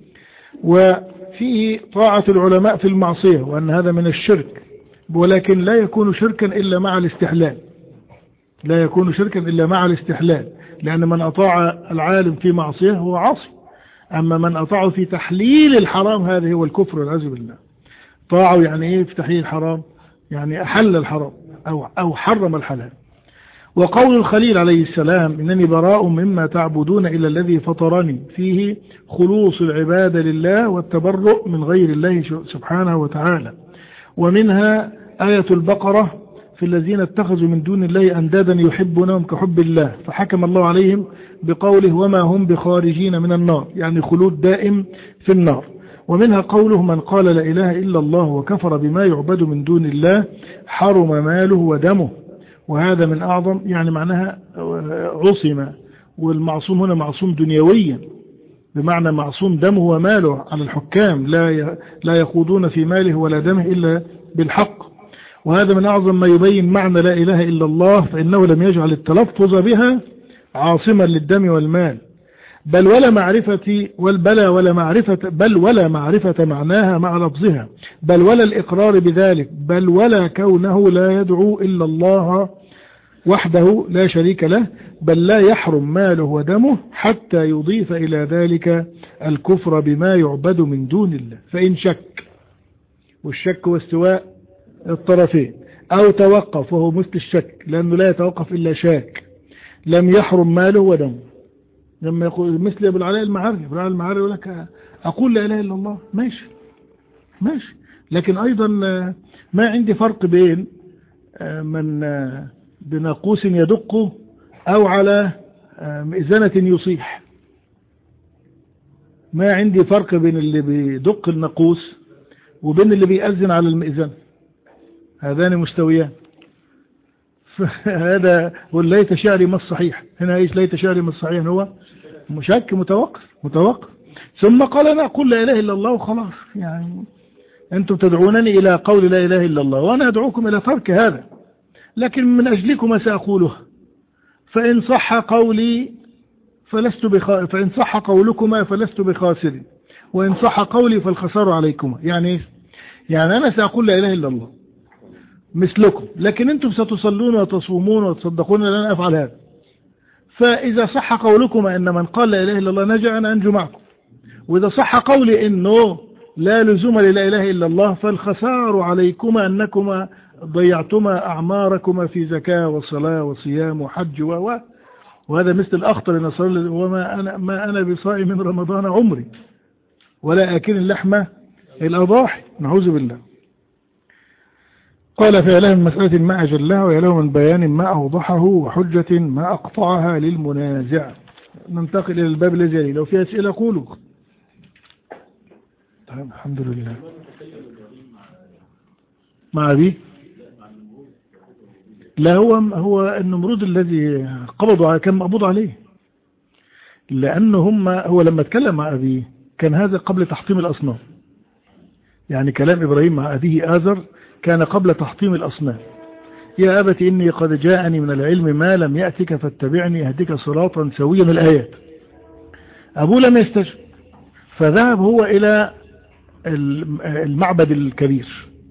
وفيه طاعة العلماء في المعصية، وأن هذا من الشرك، ولكن لا يكون شركا إلا مع الاستحلال، لا يكون شركا إلا مع الاستحلال، لأن من أطاع العالم في معصية هو عاصي، أما من أطاعه في تحليل الحرام هذا هو الكفر والعياذ بالله. طاعه يعني إيه في تحليل الحرام؟ يعني أحل الحرام أو حرم الحلال. وقول الخليل عليه السلام إنني براء مما تعبدون إلا الذي فطرني، فيه خلوص العبادة لله والتبرؤ من غير الله سبحانه وتعالى. ومنها آية البقرة في الذين اتخذوا من دون الله أندادا يحبونهم كحب الله، فحكم الله عليهم بقوله وما هم بخارجين من النار، يعني خلود دائم في النار. ومنها قوله من قال لا إله إلا الله وكفر بما يعبد من دون الله حرم ماله ودمه، وهذا من أعظم، يعني معناها عصم، والمعصوم هنا معصوم دنيويا، بمعنى معصوم دمه وماله على الحكام، لا يخوضون في ماله ولا دمه إلا بالحق. وهذا من أعظم ما يبين معنى لا إله إلا الله، فإنه لم يجعل التلفظ بها عاصما للدم والمال، بل ولا معرفة معناها مع لفظها، بل ولا الإقرار بذلك، بل ولا كونه لا يدعو إلا الله وحده لا شريك له، بل لا يحرم ماله ودمه حتى يضيف إلى ذلك الكفر بما يعبد من دون الله. فإن شك، والشك هو استواء الطرفين، أو توقف وهو مثل الشك لأنه لا يتوقف إلا شاك، لم يحرم ماله ودمه. لما يقول مثل ابو العلاء المعري، ابو العلاء المعري يقول لك أقول لا إله إلا الله، ماشي، لكن أيضا ما عندي فرق بين من بناقوس يدق أو على مئذنة يصيح. ما عندي فرق بين اللي بيدق الناقوس وبين اللي بيأذن على المئذن، هذان مستويان. هذا ليت شعري ما الصحيح، هنا ايش ليت شعري ما الصحيح؟ هو مشك متوقف. ثم قال انا اقول لا اله الا الله وخلاص. يعني انتم تدعونني الى قول لا اله الا الله وانا ادعوكم الى ترك هذا، لكن من اجلكم ساقولها، فان صح قولي فإن صح قولكما فلست بخاسر، وإن صح قولي فالخسار عليكما. يعني ايش؟ يعني أنا سأقول لا إله إلا الله مثلكم، لكن أنتم ستصلون وتصومون وتصدقون، لن أفعل هذا. فإذا صح قولكما أن من قال لا إله إلا الله نجا، أنا أنجو معكم. وإذا صح قولي أنه لا لزوم للا إله إلا الله، فالخسار عليكما أنكما ضيعتما أعماركما في زكاة وصلاة وصيام وحج وهذا مثل الأخطر إن صلى ما أنا بصائم من رمضان عمري ولا أكل اللحمة الأضاحي، نعوذ بالله. قال فيا من مسألة ما أجلها، ويا من بيان ما أوضحه، وحجة ما أقطعها للمنازع. ننتقل إلى الباب الذي يليه، لو في أسئلة قولوا. طيب الحمد لله. مع أبي لا، هو النمرود الذي قبضوا كان مقبوض عليه، لأنه هو لما اتكلم مع أبيه كان هذا قبل تحطيم الأصنام. يعني كلام إبراهيم مع أبيه آزر كان قبل تحطيم الأصنام. يا أبت إني قد جاءني من العلم ما لم يأتك فاتبعني أهدك صراطا سويا، الآيات. أبوه لم يستجب، فذهب هو إلى المعبد الكبير.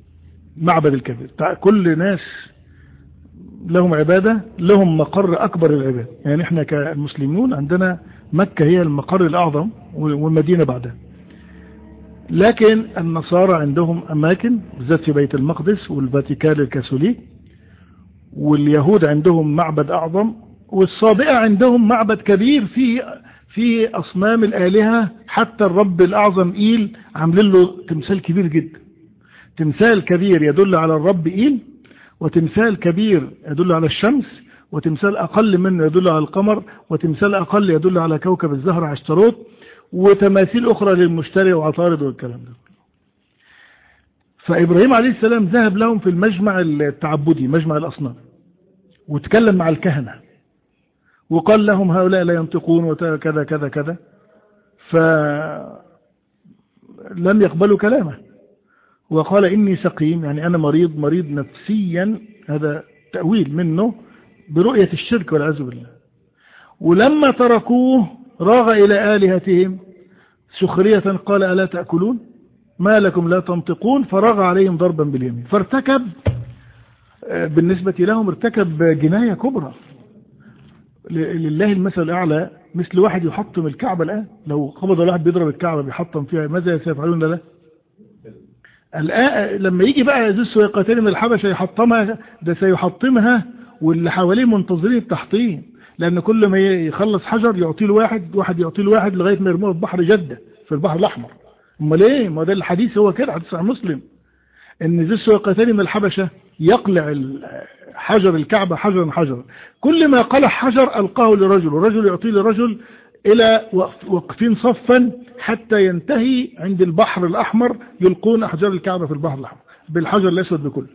كل ناس لهم عبادة، لهم مقر أكبر العبادة. يعني إحنا كمسلمون عندنا مكة هي المقر الأعظم والمدينة بعدها، لكن النصارى عندهم أماكن بالذات في بيت المقدس والفاتيكان الكاثوليك، واليهود عندهم معبد أعظم، والصابئة عندهم معبد كبير في أصنام الآلهة. حتى الرب الأعظم إيل عاملين له تمثال كبير جدا، تمثال كبير يدل على الرب إيل، وتمثال كبير يدل على الشمس، وتمثال أقل منه يدل على القمر، وتمثال أقل يدل على كوكب الزهرة عشتروت، وتماثيل أخرى للمشتري وعطارد والكلام ده. فإبراهيم عليه السلام ذهب لهم في المجمع التعبدي، مجمع الأصنام، وتكلم مع الكهنة وقال لهم هؤلاء لا ينطقون وكذا كذا كذا، فلم يقبلوا كلامه. وقال إني سقيم، يعني أنا مريض نفسيا، هذا تأويل منه برؤية الشرك والعياذ بالله. ولما تركوه راغ إلى آلهتهم سخرية، قال ألا تأكلون ما لكم لا تنطقون، فراغ عليهم ضربا باليمين. فارتكب بالنسبة لهم ارتكب جناية كبرى. لله المثل الأعلى، مثل واحد يحطم الكعبة الآن، لو قبض واحد بيضرب الكعبة بيحطم فيها، ماذا سيفعلون له؟ الآن لما يجي بقى ذو السويقتين من الحبشة يحطمها، ده سيحطمها واللي حواليه منتظرين التحطيم، لأن كل ما يخلص حجر يعطيه واحد يعطيه واحد لغاية ما يرموه في بحر جدة في البحر الأحمر. امال ايه؟ ما ده الحديث هو كده، حديث عن مسلم، ان ذو السويقتين من الحبشة يقلع حجر الكعبة حجرا، كل ما قلع حجر ألقاه لرجل، ورجل يعطيه لرجل، إلى وقفين صفا حتى ينتهي عند البحر الأحمر، يلقون أحجار الكعبة في البحر الأحمر بالحجر الأسود بكله.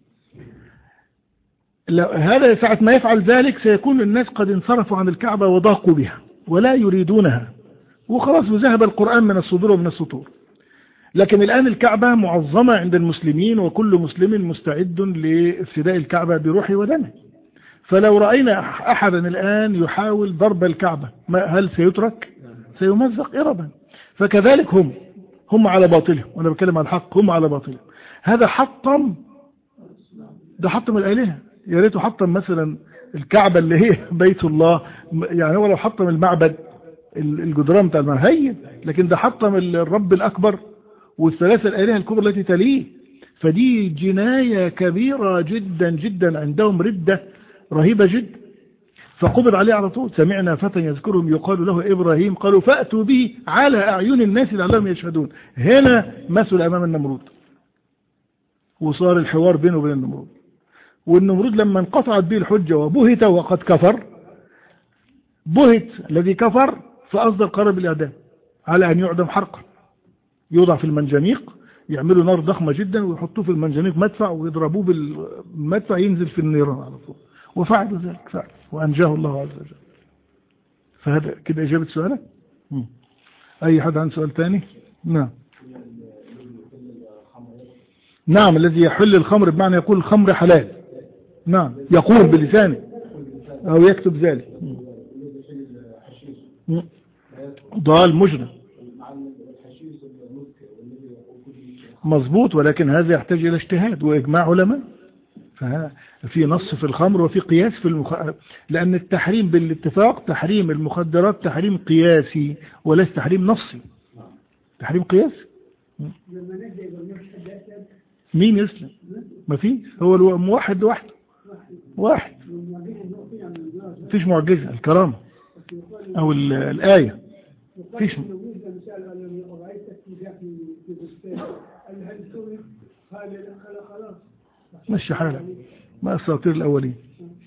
هذا ساعة ما يفعل ذلك سيكون الناس قد انصرفوا عن الكعبة وضاقوا بها ولا يريدونها، وخلاص وذهب القرآن من الصدور ومن السطور. لكن الآن الكعبة معظمة عند المسلمين، وكل مسلم مستعد لافداء الكعبة بروحه ودمه. فلو رأينا أحدا الآن يحاول ضرب الكعبة، هل سيترك؟ سيمزق إربا. فكذلك هم على باطلهم، وأنا بتكلم عن الحق، هم على باطلهم. هذا حطم الآلهة. يا ريته حطم مثلا الكعبة اللي هي بيت الله، يعني هو لو حطم المعبد الجدران بتاع المعبد هين، لكن ده حطم الرب الأكبر والثلاثة الآلهة الكبرى التي تليه. فدي جناية كبيرة جدا جدا، عندهم ردة رهيبة جدا. فقبض عليه على طول. سمعنا فتى يذكرهم يقال له إبراهيم، قالوا فأتوا به على أعين الناس لعلهم يشهدون. هنا مثل أمام النمرود، وصار الحوار بينه وبين النمرود. والنمرود لما انقطعت به الحجة وبهت وقد كفر، بهت الذي كفر، فأصدر قرار بالإعدام. على أن يعدم حرقا، يوضع في المنجنيق، يعملوا نار ضخمة جدا ويحطوه في المنجنيق مدفع ويضربوه بالمدفع ينزل في النيران على طول. وفعلوا ذلك فعلا وأنجاه الله عز وجل. فهذا كده إجابة سؤالك. أي حد عنده سؤال تاني؟ نعم. نعم، الذي يحل الخمر بمعنى يقول الخمر حلال. نعم، يقول بلسانه أو يكتب ذلك. ضال مجرم مظبوط، ولكن هذا يحتاج إلى اجتهاد وإجماع علماء. ففي نص في الخمر وفي قياس في لأن التحريم بالاتفاق تحريم المخدرات تحريم قياسي وليس تحريم نصي، تحريم قياسي. مين يسلم؟ ما فيش، هو الموحد واحد فيش معجزة الكرامة أو الآية فيش. مش حالة ما أساطير الأولين.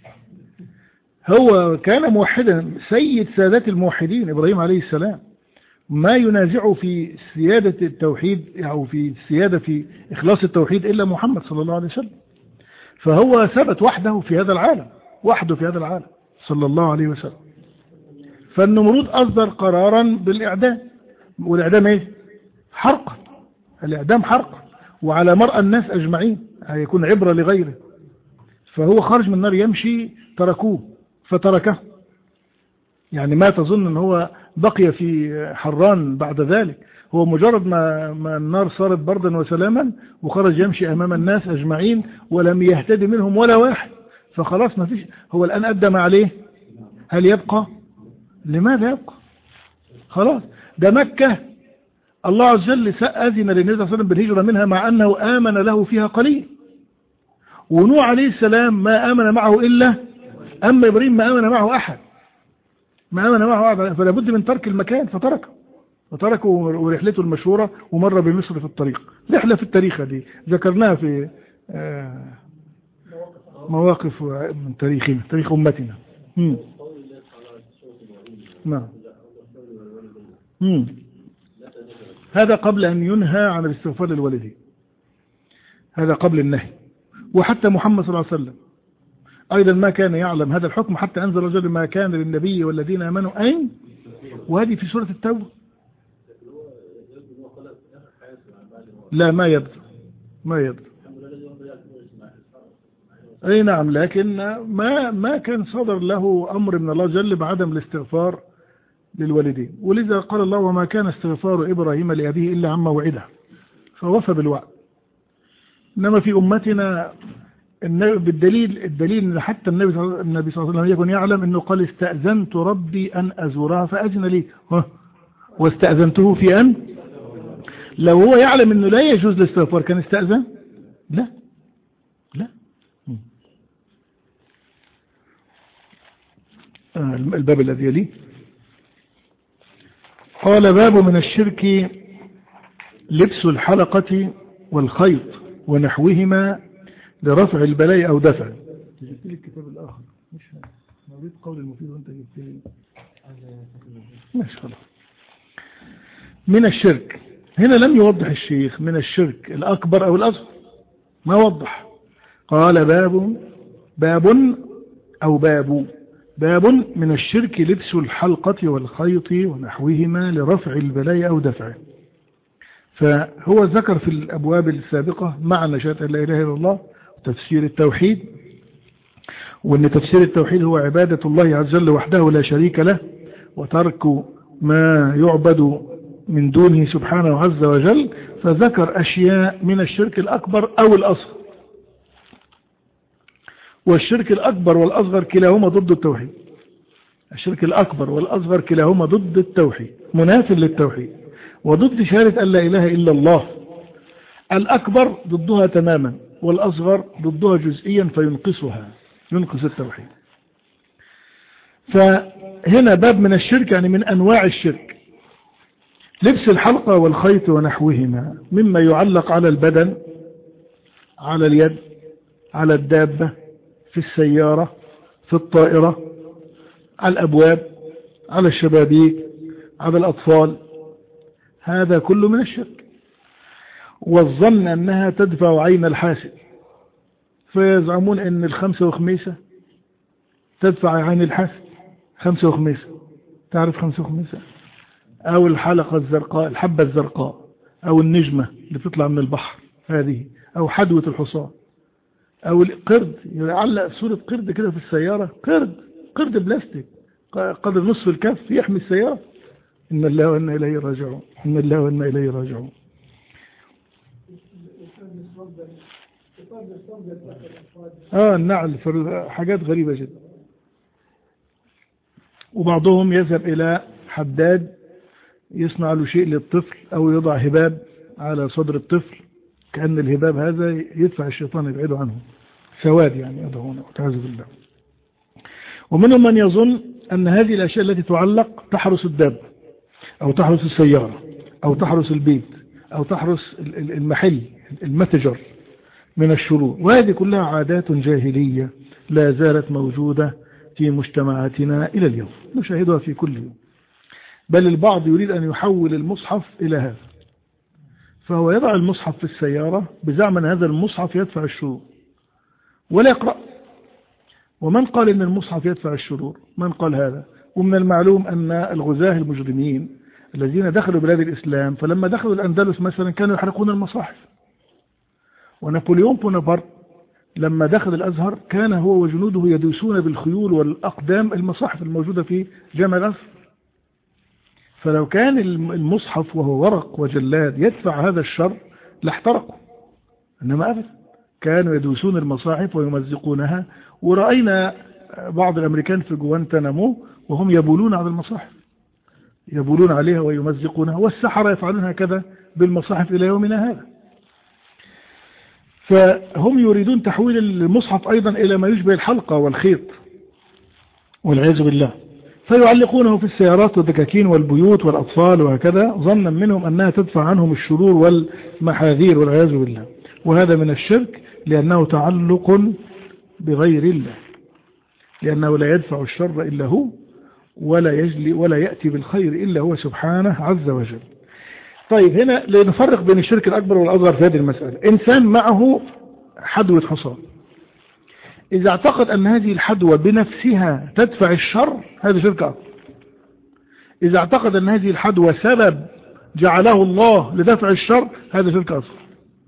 هو كان موحدا سيد سادات الموحدين إبراهيم عليه السلام، ما ينازعه في سيادة التوحيد أو في السيادة في إخلاص التوحيد إلا محمد صلى الله عليه وسلم. فهو ثبت وحده في هذا العالم، صلى الله عليه وسلم. فالنمرود أصدر قرارا بالإعدام، والإعدام إيه؟ حرقا، الإعدام حرقا وعلى مرأى الناس أجمعين، هيكون عبرة لغيره. فهو خرج من النار يمشي، تركوه فتركه. يعني ما تظن أن هو بقي في حران بعد ذلك، هو مجرد ما النار صارت بردا وسلاما وخرج يمشي أمام الناس أجمعين ولم يهتدي منهم ولا واحد، فخلاص ما فيش. هو الآن أدى ما عليه، هل يبقى؟ لماذا يبقى؟ خلاص. ده مكة الله عز وجل أذن للنبي صلى الله عليه وسلم بالهجرة منها مع أنه آمن له فيها قليل، ونوح عليه السلام ما آمن معه إلا، أما إبراهيم ما آمن معه أحد، فلا بد من ترك المكان فتركه ورحلته المشهورة ومر بمصر في الطريق، رحلة في التاريخ دي ذكرناها في مواقف من تاريخ أمتنا. نعم. هذا قبل أن ينهى عن الاستغفار للوالدين، هذا قبل النهي. وحتى محمد صلى الله عليه وسلم أيضا ما كان يعلم هذا الحكم حتى أنزل رجل ما كان للنبي والذين آمنوا أين، وهذه في سورة التوبة. لا ما يبدو أي نعم، لكن ما كان صدر له أمر من الله جل بعدم الاستغفار للوالدين. ولذا قال الله وما كان استغفار إبراهيم لأبيه إلا عن موعده، فوفى بالوعد. إنما في أمتنا الدليل أن حتى النبي صلى الله عليه وسلم يكون يعلم أنه قال استأذنت ربي أن أزورها فأذن لي، واستأذنته في أن، لو هو يعلم أنه لا يجوز الاستغفار كان استأذن؟ لا. الباب الذي يليه قال باب من الشرك لبس الحلقة والخيط ونحوهما لرفع البلاء أو دفع. جبت لي الكتاب الآخر مش نريد قول المفيد وانت جبت لي ماشي خلاص. من الشرك هنا لم يوضح الشيخ من الشرك الأكبر أو الأصغر، ما وضح. قال باب من الشرك لبس الحلقة والخيط ونحوهما لرفع البلاء أو دفعه. فهو ذكر في الأبواب السابقة معنى شهادة لا إله إلا الله وتفسير التوحيد، وأن تفسير التوحيد هو عبادة الله عز وجل وحده لا شريك له، وترك ما يعبد من دونه سبحانه عز وجل. فذكر أشياء من الشرك الأكبر أو الأصغر، والشرك الأكبر والأصغر كلاهما ضد التوحيد. الشرك الأكبر والأصغر كلاهما ضد التوحيد، منافٍ للتوحيد وضد شهادة أن لا إله إلا الله. الأكبر ضدها تماما، والأصغر ضدها جزئيا فينقصها، ينقص التوحيد. فهنا باب من الشرك يعني من أنواع الشرك لبس الحلقة والخيط ونحوهما مما يعلق على البدن، على اليد، على الدابة، في السيارة، في الطائرة، على الأبواب، على الشبابيك، على الأطفال، هذا كله من الشرك. والظن أنها تدفع عين الحاسد، فيزعمون أن الخمسة وخميسة تدفع عين الحاسد. خمسة وخميسة، تعرف خمسة وخميسة؟ أو الحلقة الزرقاء، الحبة الزرقاء، أو النجمة اللي بتطلع من البحر هذه، أو حدوة الحصان، أو القرد، يعلق صورة قرد كده في السيارة، قرد بلاستيك قدر نصف الكف يحمي السيارة. إن الله وإنا إليه راجعون، إن الله وإنا إليه راجعون. النعل، حاجات غريبة جدا. وبعضهم يذهب إلى حداد يصنع له شيء للطفل، أو يضع هباب على صدر الطفل، كأن الهباب هذا يدفع الشيطان يبعده عنه، سواد يعني يضعونه، والعياذ بالله. ومنهم من يظن أن هذه الأشياء التي تعلق تحرس الدابة، أو تحرس السيارة، أو تحرس البيت، أو تحرس المحل، المتجر، من الشرور. وهذه كلها عادات جاهلية لا زالت موجودة في مجتمعاتنا إلى اليوم، نشاهدها في كل يوم. بل البعض يريد أن يحول المصحف إلى هذا، فهو يضع المصحف في السيارة بزعم أن هذا المصحف يدفع الشرور ولا يقرأ. ومن قال أن المصحف يدفع الشرور؟ من قال هذا؟ ومن المعلوم أن الغزاة المجرمين الذين دخلوا بلاد الإسلام، فلما دخلوا الأندلس مثلا كانوا يحرقون المصاحف. ونابليون بونابرت لما دخل الأزهر كان هو وجنوده يدوسون بالخيول والأقدام المصاحف الموجودة في جامع الأزهر. فلو كان المصحف وهو ورق وجلاد يدفع هذا الشر لاحترقوا، إنما أبدا كانوا يدوسون المصاحف ويمزقونها. ورأينا بعض الأمريكان في جوانتنامو وهم يبولون على المصاحف، يبولون عليها ويمزقونها، والسحرة يفعلون هكذا بالمصاحف إلى يومنا هذا. فهم يريدون تحويل المصحف أيضا إلى ما يشبه الحلقة والخيط والعياذ بالله، فيعلقونه في السيارات والدكاكين والبيوت والأطفال وهكذا، ظنا منهم أنها تدفع عنهم الشرور والمحاذير والعياذ بالله. وهذا من الشرك، لأنه تعلق بغير الله، لأنه لا يدفع الشر إلا هو، ولا يأتي بالخير إلا هو سبحانه عز وجل. طيب، هنا لنفرق بين الشرك الأكبر والأصغر في هذه المسألة. إنسان معه حدوة حصان، إذا اعتقد أن هذه الحدوة بنفسها تدفع الشر، هذا شرك أكبر. إذا اعتقد أن هذه الحدوة سبب جعله الله لدفع الشر، هذا شرك أصغر،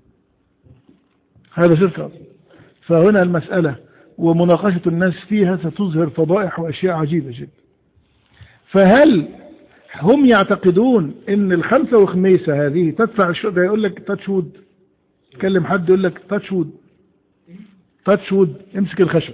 هذا شرك أصغر. فهنا المسألة ومناقشة الناس فيها ستظهر فضائح وأشياء عجيبة جدا. فهل هم يعتقدون ان الخمسة وخميسة هذه تدفع الشر؟ ده يقول لك تاتشود، تكلم حد يقول لك تاتشود، امسك الخشب.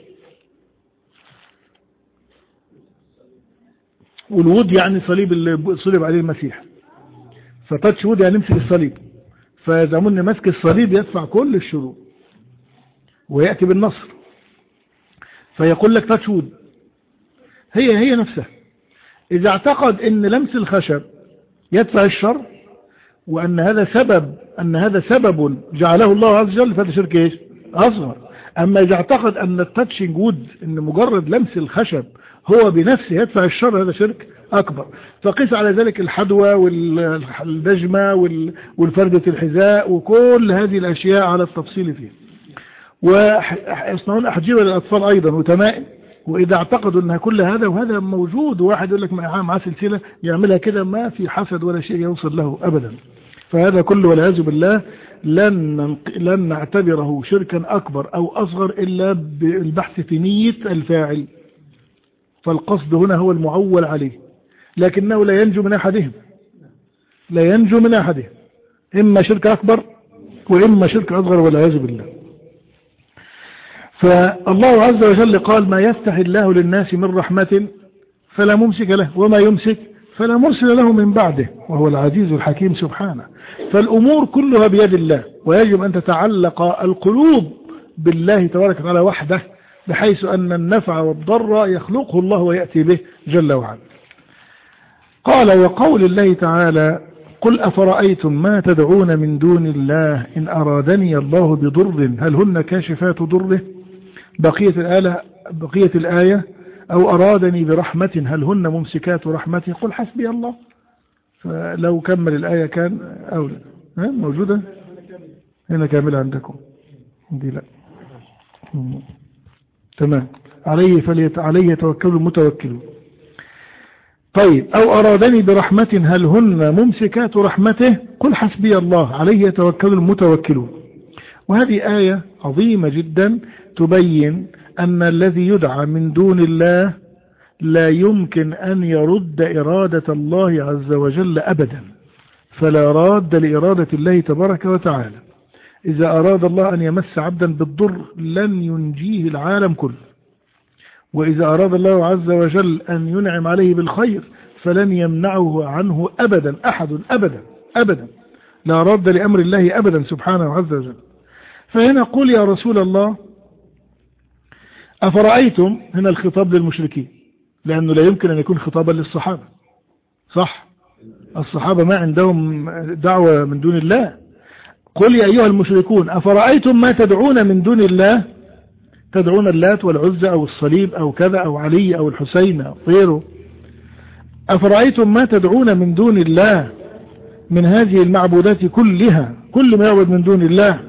والود يعني صليب اللي صلب عليه المسيح، فتاتشود يعني امسك الصليب. فيزعمون ان مسك الصليب يدفع كل الشرور ويأتي بالنصر، فيقول لك تاتشود. هي نفسها. إذا اعتقد أن لمس الخشب يدفع الشر، وأن هذا سبب جعله الله عز وجل، فهذا شرك إيش؟ أصغر. أما إذا اعتقد أن التاتشنج وود، أن مجرد لمس الخشب هو بنفسه يدفع الشر، هذا شرك أكبر. فقيس على ذلك الحدوى والدجمة والفردة الحذاء وكل هذه الأشياء على التفصيل فيها. ويصنعون أحجبة للأطفال أيضا وتمائم. وإذا اعتقدوا أنها كل هذا وهذا موجود، وواحد يقول لك معاه سلسلة يعملها كده، ما في حسد ولا شيء يوصل له أبدا. فهذا كله والعياذ بالله لن نعتبره شركا أكبر أو أصغر إلا بالبحث في نية الفاعل. فالقصد هنا هو المعول عليه، لكنه لا ينجو من أحدهم، إما شرك أكبر وإما شرك أصغر والعياذ بالله. فالله عز وجل قال: ما يفتح الله للناس من رحمة فلا ممسك له، وما يمسك فلا مرسل له من بعده، وهو العزيز الحكيم سبحانه. فالأمور كلها بيد الله، ويجب أن تتعلق القلوب بالله تبارك وتعالى وحده، بحيث أن النفع والضر يخلقه الله ويأتي به جل وعلا. قال: وقول الله تعالى: قل أفرأيتم ما تدعون من دون الله إن أرادني الله بضر هل هن كاشفات ضره، بقية الآية: أو أرادني برحمة هل هن ممسكات رحمته، قل حسبي الله. فلو كمل الآية كان أولى. موجودة هنا كاملة عندكم دي لا. تمام. عليه يتوكل المتوكلون. طيب أو أرادني برحمة هل هن ممسكات رحمته قل حسبي الله عليه يتوكل المتوكلون. وهذه آية عظيمة جدا تبين أن الذي يدعى من دون الله لا يمكن أن يرد إرادة الله عز وجل أبدا، فلا راد لإرادة الله تبارك وتعالى. إذا أراد الله أن يمس عبدا بالضر لن ينجيه العالم كله، وإذا أراد الله عز وجل أن ينعم عليه بالخير فلن يمنعه عنه أبدا أحد أبدا أبدا، لا راد لأمر الله أبدا سبحانه عز وجل. فهنا قل يا رسول الله أفرأيتم، هنا الخطاب للمشركين لأنه لا يمكن أن يكون خطابا للصحابة، صح؟ الصحابة ما عندهم دعوة من دون الله. قل يا أيها المشركون أفرأيتم ما تدعون من دون الله، تدعون اللات والعزى أو الصليب أو كذا أو علي أو الحسين أو غيره، أفرأيتم ما تدعون من دون الله من هذه المعبودات كلها، كل ما يعبد من دون الله.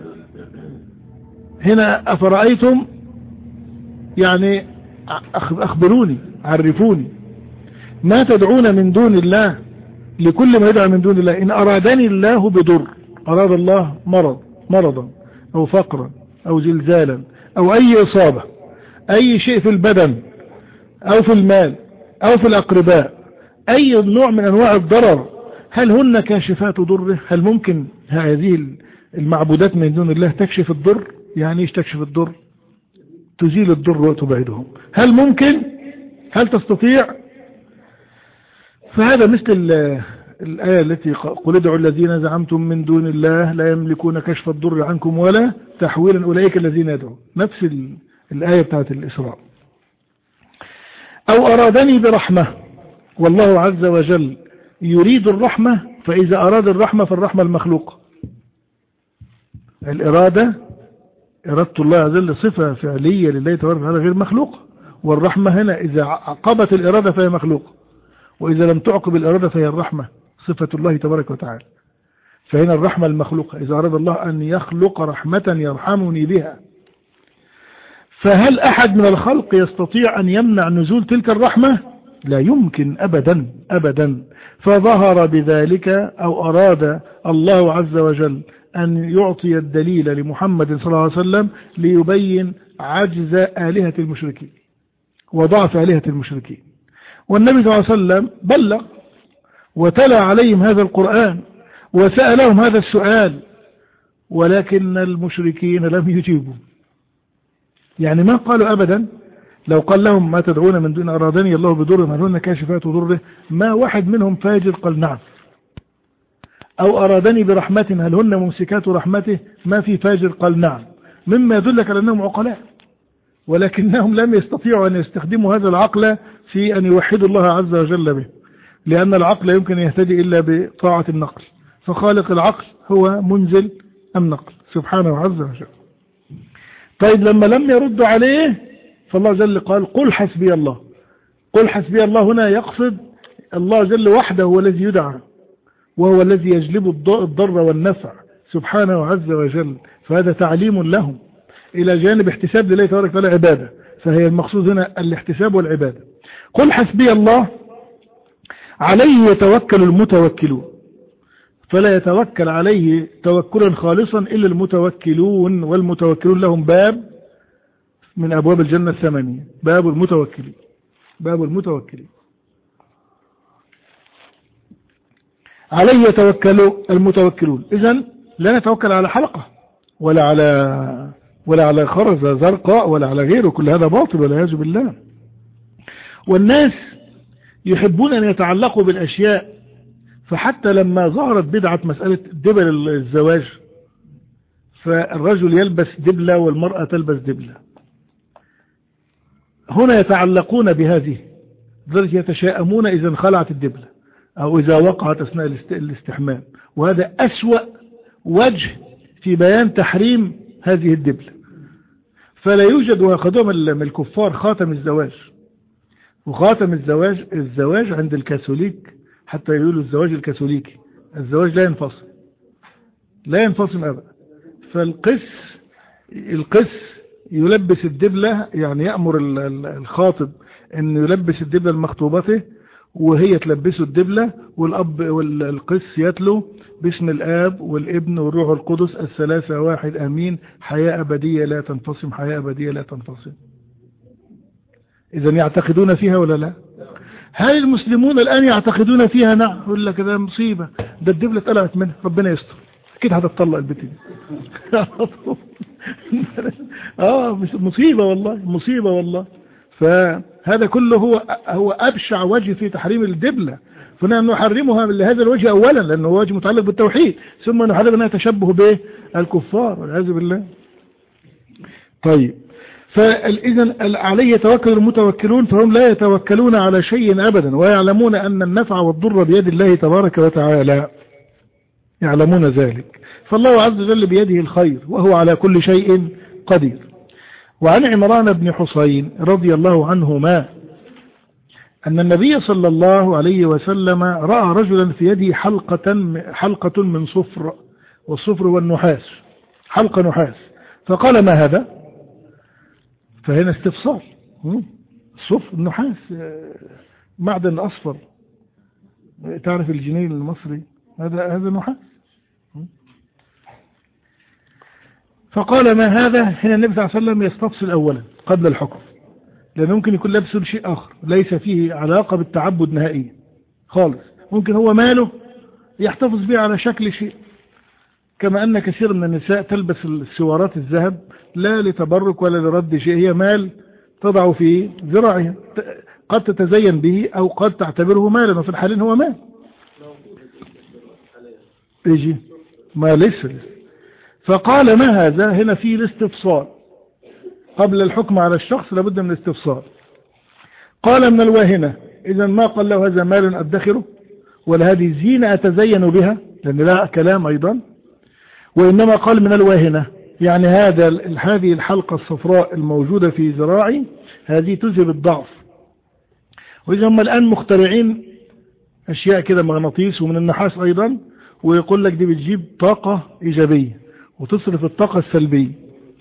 هنا أفرأيتم يعني أخبروني عرفوني ما تدعون من دون الله لكل ما يدعى من دون الله. إن أرادني الله بضر، أراد الله مرضا أو فقرا أو زلزالا أو أي إصابة، أي شيء في البدن أو في المال أو في الأقرباء، أي نوع من أنواع الضرر، هل هن كاشفات ضره؟ هل ممكن هذه المعبودات من دون الله تكشف الضر؟ يعني ايش تكشف الضر؟ تزيل الضر وتبعدهم. هل ممكن؟ هل تستطيع؟ فهذا مثل الآية التي قل ادعوا الذين زعمتم من دون الله لا يملكون كشف الضر عنكم ولا تحويلا أولئك الذين يدعون، نفس الآية بتاعت الإسراء. أو أرادني برحمة، والله عز وجل يريد الرحمة، فإذا أراد الرحمة فالرحمة المخلوقة. الإرادة إرادة الله عز وجل صفة فعلية لله تبارك وتعالى غير مخلوقة، والرحمة هنا إذا عقبت الإرادة فهي مخلوقة، وإذا لم تعقب الإرادة فهي الرحمة صفة الله تبارك وتعالى. فهنا الرحمة المخلوقة، إذا أراد الله أن يخلق رحمة يرحمني بها. فهل أحد من الخلق يستطيع أن يمنع نزول تلك الرحمة؟ لا يمكن أبدا أبدا. فظهر بذلك أو أراد الله عز وجل أن يعطي الدليل لمحمد صلى الله عليه وسلم ليبين عجز آلهة المشركين وضعف آلهة المشركين. والنبي صلى الله عليه وسلم بلغ وتلا عليهم هذا القرآن وسألهم هذا السؤال، ولكن المشركين لم يجيبوا. يعني ما قالوا أبدا، لو قال لهم ما تدعون من دون أرادني الله بضر هل هن كاشفات ضره، ما واحد منهم فاجر قال نعم. أو أرادني برحمة هل هن ممسكات رحمته، ما في فاجر قال نعم، مما يدلك على أنهم عقلاء، ولكنهم لم يستطيعوا أن يستخدموا هذا العقل في أن يوحدوا الله عز وجل به، لأن العقل يمكن يهتدي إلا بطاعة النقل، فخالق العقل هو منزل النقل سبحانه عز وجل. طيب لما لم يردوا عليه فالله جل قال قل حسبي الله. قل حسبي الله هنا يقصد الله جل وحده هو الذي يدعى، وهو الذي يجلب الضر والنفع سبحانه عز وجل. فهذا تعليم لهم إلى جانب احتساب لله تبارك وتعالى عبادة، فهي المقصود هنا الاحتساب والعبادة. قل حسبي الله عليه يتوكل المتوكلون، فلا يتوكل عليه توكلا خالصا إلا المتوكلون، والمتوكلون لهم باب من أبواب الجنة الثمانية، باب المتوكلين، باب المتوكلين. عليه يتوكل المتوكلون. إذن لا نتوكل على حلقة ولا على خرزة زرقاء ولا على غيره، كل هذا باطل والعياذ بالله. والناس يحبون أن يتعلقوا بالأشياء، فحتى لما ظهرت بدعة مسألة دبل الزواج، فالرجل يلبس دبلة والمرأة تلبس دبلة، هنا يتعلقون بهذه لذلك يتشائمون إذا انخلعت الدبلة أو إذا وقعت أثناء الاستحمام، وهذا أسوأ وجه في بيان تحريم هذه الدبلة. فلا يوجد، ويأخذون من الكفار خاتم الزواج، وخاتم الزواج عند الكاثوليك حتى يقولوا الزواج الكاثوليكي، الزواج لا ينفصل، لا ينفصل أبدا. القس يلبس الدبلة، يعني يأمر الخاطب أن يلبس الدبلة لمخطوبته وهي تلبسه الدبلة، والأب والقس يتلو باسم الآب والابن والروح القدس الثلاثة واحد آمين، حياة أبدية لا تنفصم، حياة أبدية لا تنفصم. إذن يعتقدون فيها ولا لا؟ هل المسلمون الآن يعتقدون فيها؟ نعم. يقول لك ده مصيبة، ده الدبلة اتقلعت منها، ربنا يستر، أكيد هتطلق البت دي. مش مصيبة والله، مصيبة والله. فهذا كله هو أبشع وجه في تحريم الدبلة، فنحن نحرمها لهذا الوجه أولا لأنه وجه متعلق بالتوحيد، ثم نحرم أنها تشبه به الكفار والعياذ بالله. طيب، فإذا عليه يتوكل المتوكلون، فهم لا يتوكلون على شيء أبدا، ويعلمون أن النفع والضر بيد الله تبارك وتعالى، يعلمون ذلك. فالله عز وجل بيده الخير وهو على كل شيء قدير. وعن عمران بن حسين رضي الله عنهما أن النبي صلى الله عليه وسلم رأى رجلا في يده حلقة من صفر، والصفر والنحاس، حلقة نحاس، فقال ما هذا؟ فهنا استفسار. الصفر النحاس معدن أصفر، تعرف الجنين المصري هذا نحاس. فقال ما هذا؟ هنا النبي صلى الله عليه وسلم يستفصل أولا قبل الحكم، لأنه ممكن يكون لابسه شيء آخر ليس فيه علاقة بالتعبد نهائيا خالص، ممكن هو ماله يحتفظ به على شكل شيء، كما أن كثير من النساء تلبس السوارات الذهب لا لتبرك ولا لرد شيء، هي مال تضع في ذراعها، قد تتزين به أو قد تعتبره مالا، وفي الحالين هو مال. يجي ما لسه. فقال ما هذا؟ هنا فيه الاستفصال قبل الحكم على الشخص، لابد من الاستفصال. قال من الواهنة، إذا ما قال له هذا مال أدخره ولا هذه زينة أتزين بها، لأن لا كلام أيضا، وإنما قال من الواهنة، يعني هذه الحلقة الصفراء الموجودة في ذراعي هذه تذهب الضعف. وإذا هم الآن مخترعين أشياء كده مغناطيس ومن النحاس أيضا، ويقول لك دي بتجيب طاقة إيجابية وتصرف الطاقة السلبية.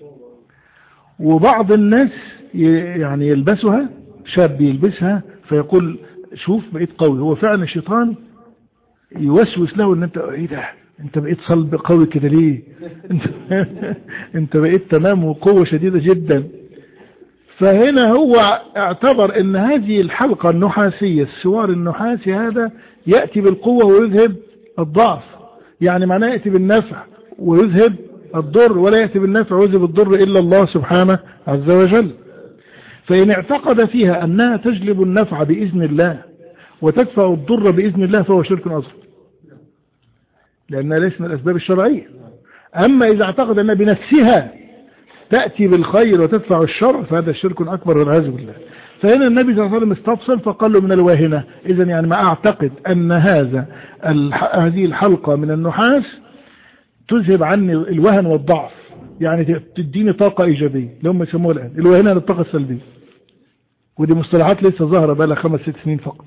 وبعض الناس يعني يلبسها، شاب يلبسها فيقول شوف بقيت قوي، هو فعلا الشيطان يوسوس له ان انت ايه ده، انت بقيت صلب قوي كده ليه، انت بقيت تمام وقوة شديدة جدا. فهنا هو اعتبر ان هذه الحلقة النحاسية، السوار النحاسي هذا يأتي بالقوة ويذهب الضعف، يعني معناه يأتي بالنفع ويذهب الضر، ولا يأتي بالنفع ويذهب الضر إلا الله سبحانه عز وجل. فإن اعتقد فيها أنها تجلب النفع بإذن الله وتدفع الضر بإذن الله فهو شرك أصغر، لأنها ليس من الأسباب الشرعية. أما إذا اعتقد أنها بنفسها تأتي بالخير وتدفع الشر فهذا شرك أكبر والعياذ بالله. فهنا النبي صلى الله عليه وسلم استفصل فقال له من الواهنة، إذا يعني ما أعتقد أن هذه الحلقة من النحاس تذهب عني الوهن والضعف، يعني تديني طاقة إيجابية، اللي هم يسموها الآن الوهنة للطاقة السلبية، ودي مصطلحات لسه ظاهرة بقى لها 5-6 سنين فقط.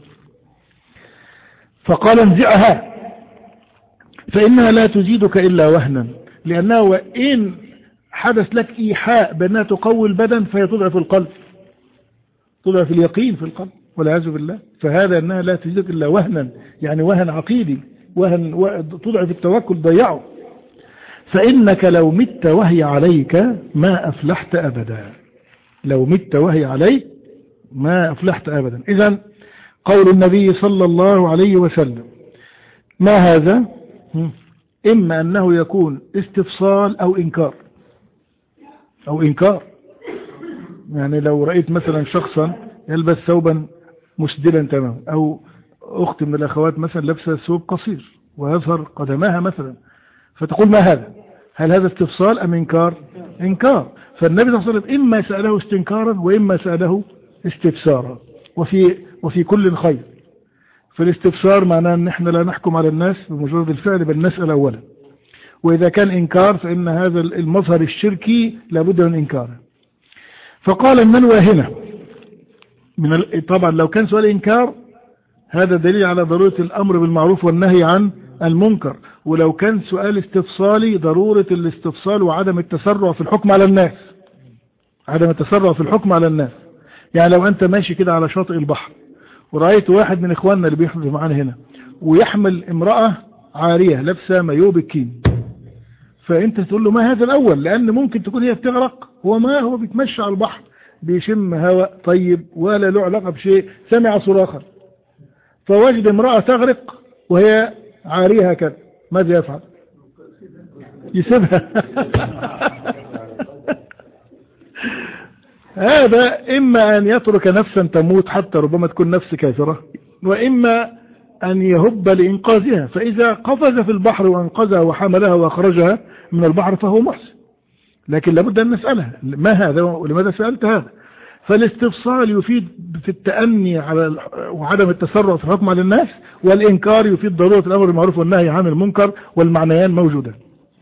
فقال انزعها فإنها لا تزيدك إلا وهنا، لأنها وإن حدث لك إيحاء بأنها تقوي البدن فهي تضعف القلب، تضعف اليقين في القلب والعياذ بالله. فهذا أنها لا تزيدك إلا وهنا، يعني وهن عقيدي، تضعف التوكل، ضيعه. فإنك لو مت وهي عليك ما أفلحت أبدا، لو مت وهي عليك ما أفلحت أبدا. إذن قول النبي صلى الله عليه وسلم ما هذا، إما أنه يكون استفصال أو إنكار، أو إنكار، يعني لو رأيت مثلا شخصا يلبس ثوبا مسدلا تماما، أو أخت من الأخوات مثلا لبسة ثوب قصير ويظهر قدماها مثلا، فتقول ما هذا؟ هل هذا استفصال أم إنكار؟ إنكار. فالنبي صلى الله عليه وسلم إما سأله استنكارا وإما سأله استفسارا، وفي كل خير. فالاستفسار معناه أن احنا لا نحكم على الناس بمجرد الفعل بل نسأل أولا، وإذا كان إنكار فإن هذا المظهر الشركي لابد من إنكاره. فقال من الواهنة طبعا لو كان سؤال إنكار هذا دليل على ضرورة الأمر بالمعروف والنهي عن المنكر. ولو كان سؤال استفصالي ضرورة الاستفصال وعدم التسرع في الحكم على الناس، عدم التسرع في الحكم على الناس. يعني لو أنت ماشي كده على شاطئ البحر ورأيت واحد من إخواننا اللي بيحضر معانا هنا ويحمل امرأة عارية لابسة مايو بكين، فأنت تقول له ما هذا الأول، لأن ممكن تكون هي بتغرق، هو بيتمشى على البحر بيشم هواء طيب ولا له علاقة بشيء، سمع صراخا فوجد امرأة تغرق وهي عارية هكذا، ماذا يفعل؟ يسيبها. هذا إما أن يترك نفسا تموت حتى ربما تكون نفس كافرة، وإما أن يهب لإنقاذها، فإذا قفز في البحر وأنقذها وحملها وأخرجها من البحر فهو محسن. لكن لابد أن نسألها ما هذا ولماذا سألت هذا. فالاستفصال يفيد في التأني على وعدم التسرع في الحكم على الناس، والإنكار يفيد ضرورة الأمر بالمعروف والنهي عن المنكر، والمعنيان موجودان.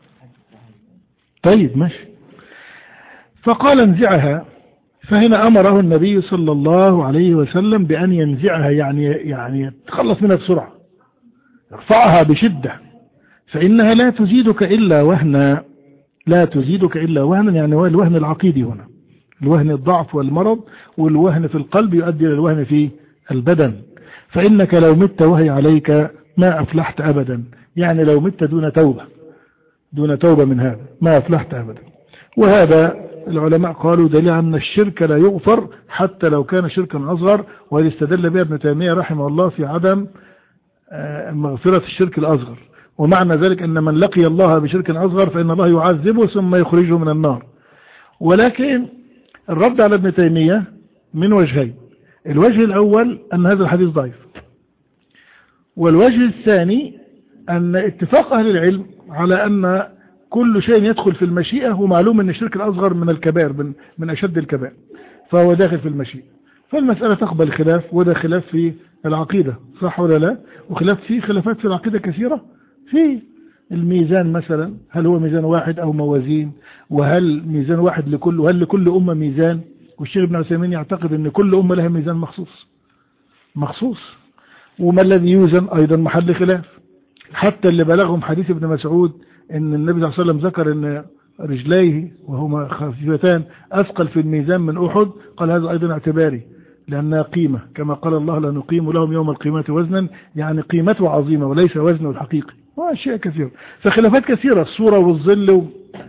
طيب ماشي. فقال انزعها، فهنا أمره النبي صلى الله عليه وسلم بأن ينزعها، يعني يتخلص منها بسرعة، يرفعها بشدة، فإنها لا تزيدك إلا وهنا، لا تزيدك إلا وهنا، يعني هو الوهن العقيدي هنا، الوهن الضعف والمرض، والوهن في القلب يؤدي إلى الوهن في البدن. فإنك لو مت وهي عليك ما أفلحت أبدا، يعني لو مت دون توبة من هذا ما أفلحت أبدا. وهذا العلماء قالوا دليل أن الشرك لا يغفر حتى لو كان شركا أصغر، وهذا استدل بها ابن تيمية رحمه الله في عدم مغفرة الشرك الأصغر. ومعنى ذلك أن من لقي الله بشرك أصغر فإن الله يعذبه ثم يخرجه من النار. ولكن الرد على ابن تيمية من وجهين: الوجه الأول أن هذا الحديث ضعيف، والوجه الثاني أن اتفاق أهل العلم على أن كل شيء يدخل في المشيئة، ومعلوم أن الشرك الأصغر من الكبائر، من أشد الكبائر، فهو داخل في المشيئة. فالمسألة تقبل خلاف، وده خلاف في العقيدة، صح ولا لا؟ وخلاف في خلافات في العقيدة كثيرة، في الميزان مثلا، هل هو ميزان واحد أو موازين، وهل ميزان واحد لكل، وهل لكل أمة ميزان؟ والشيخ ابن عثيمين يعتقد أن كل أمة لها ميزان مخصوص. وما الذي يوزن أيضا محل خلاف. حتى اللي بلغهم حديث ابن مسعود ان النبي صلى الله عليه وسلم ذكر ان رجليه وهما خفيفتان اثقل في الميزان من احد، قال هذا ايضا اعتباري لانها قيمة، كما قال الله لنقيم لهم يوم القيامة وزنا، يعني قيمته عظيمة وليس وزنه الحقيقي، واشياء كثيرة. فخلافات كثيرة، الصورة والظل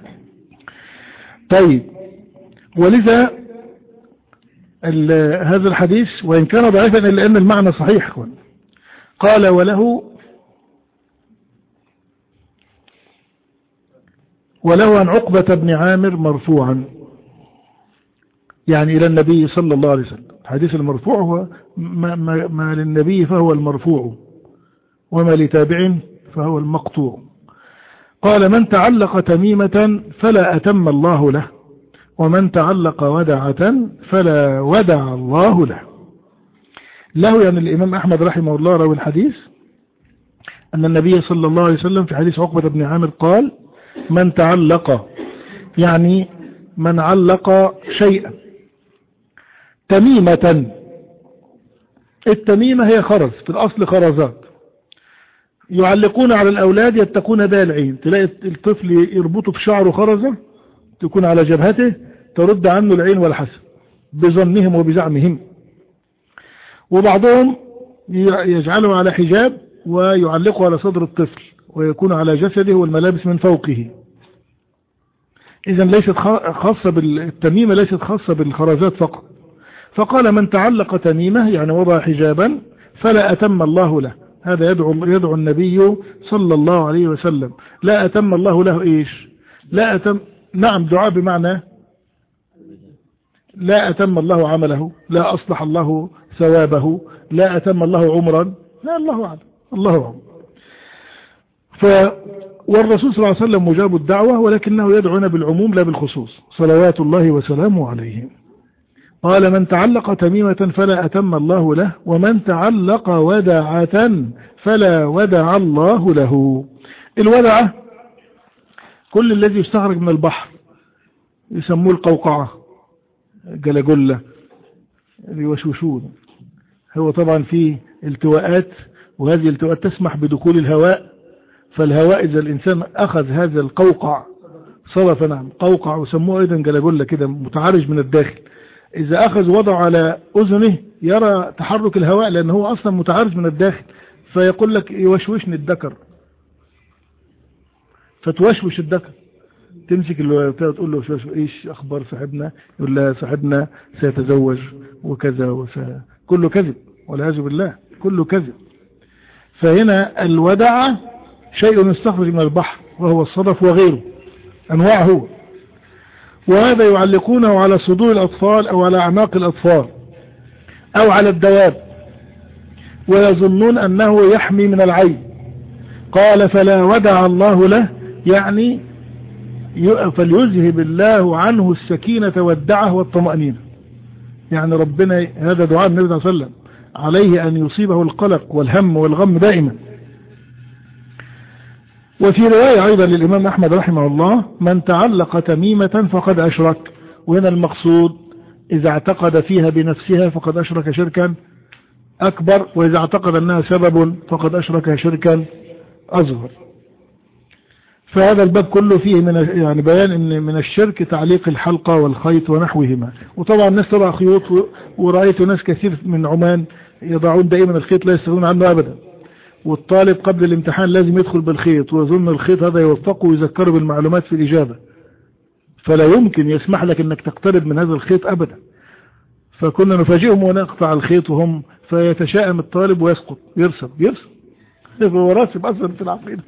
طيب. ولذا هذا الحديث وان كان ضعيفا الا ان المعنى صحيح. قال وله عن عقبة بن عامر مرفوعا، يعني إلى النبي صلى الله عليه وسلم. الحديث المرفوع هو ما للنبي فهو المرفوع، وما لتابع فهو المقطوع. قال: من تعلق تميمة فلا أتم الله له، ومن تعلق ودعة فلا ودع الله له. يعني الإمام أحمد رحمه الله روى الحديث أن النبي صلى الله عليه وسلم في حديث عقبة بن عامر قال: من تعلق، يعني من علق شيئا تميمة. التميمة هي خرز، في الأصل خرزات يعلقون على الأولاد يتقون بها العين. تلاقي الطفل يربطه في شعره خرزة تكون على جبهته ترد عنه العين والحسد بظنهم وبزعمهم. وبعضهم يجعله على حجاب ويعلقه على صدر الطفل ويكون على جسده والملابس من فوقه. إذن ليست خاصة بالتميمة، ليست خاصة بالخرزات فقط. فقال: من تعلق تميمة يعني وضع حجابا فلا أتم الله له. هذا يدعو النبي صلى الله عليه وسلم. لا أتم الله له إيش؟ لا أتم، نعم، دعاء بمعنى لا أتم الله عمله، لا أصلح الله ثوابه، لا أتم الله عمرا، لا، الله أعلم، الله أعلم. والرسول صلى الله عليه وسلم مجاب الدعوة، ولكنه يدعونا بالعموم لا بالخصوص، صلوات الله وسلامه عليه. قال: من تعلق تميمة فلا أتم الله له، ومن تعلق ودعة فلا ودع الله له. الودعة كل الذي يستخرج من البحر، يسموه القوقعة، جلجلة، الوشوشون. هو طبعا فيه التواءات، وهذه التواءات تسمح بدخول الهواء. فالهواء إذا الإنسان أخذ هذا القوقع صلف، نعم قوقع، وسموه أيضا جلابولة كده متعرج من الداخل، إذا أخذ وضعه على أذنه يرى تحرك الهواء لأنه هو أصلا متعرج من الداخل، فيقول لك يوشوشني الذكر، فتوشوش الذكر، تمسك اللي تقول له ايش اخبار صاحبنا، يقول لها صاحبنا سيتزوج وكذا كله كذب والعياذ بالله، كله كذب. فهنا الودع شيء يستخرج من البحر وهو الصدف وغيره انواع هو، وهذا يعلقونه على صدور الاطفال او على اعناق الاطفال او على الدواب، ويظنون انه يحمي من العين. قال فلا ودع الله له، يعني فليذهب الله عنه السكينة والدعة والطمأنينة. يعني ربنا، هذا دعاء النبي صلى الله عليه وسلم، عليه أن يصيبه القلق والهم والغم دائما. وفي رواية أيضا للإمام أحمد رحمه الله: من تعلق تميمة فقد أشرك. وهنا المقصود إذا اعتقد فيها بنفسها فقد أشرك شركا أكبر، وإذا اعتقد أنها سبب فقد أشرك شركا أصغر. فهذا الباب كله فيه يعني بيان ان من الشرك تعليق الحلقة والخيط ونحوهما. وطبعا الناس تضع خيوط، ورأيت ناس كثير من عمان يضعون دائما الخيط لا يستغنون عنه ابدا، والطالب قبل الامتحان لازم يدخل بالخيط، ويظن الخيط هذا يوفقه ويذكره بالمعلومات في الإجابة، فلا يمكن يسمح لك انك تقترب من هذا الخيط ابدا. فكنا نفاجئهم ونقطع الخيط وهم، فيتشائم الطالب ويسقط، يرسب هو راسب اصلا في العقيدة.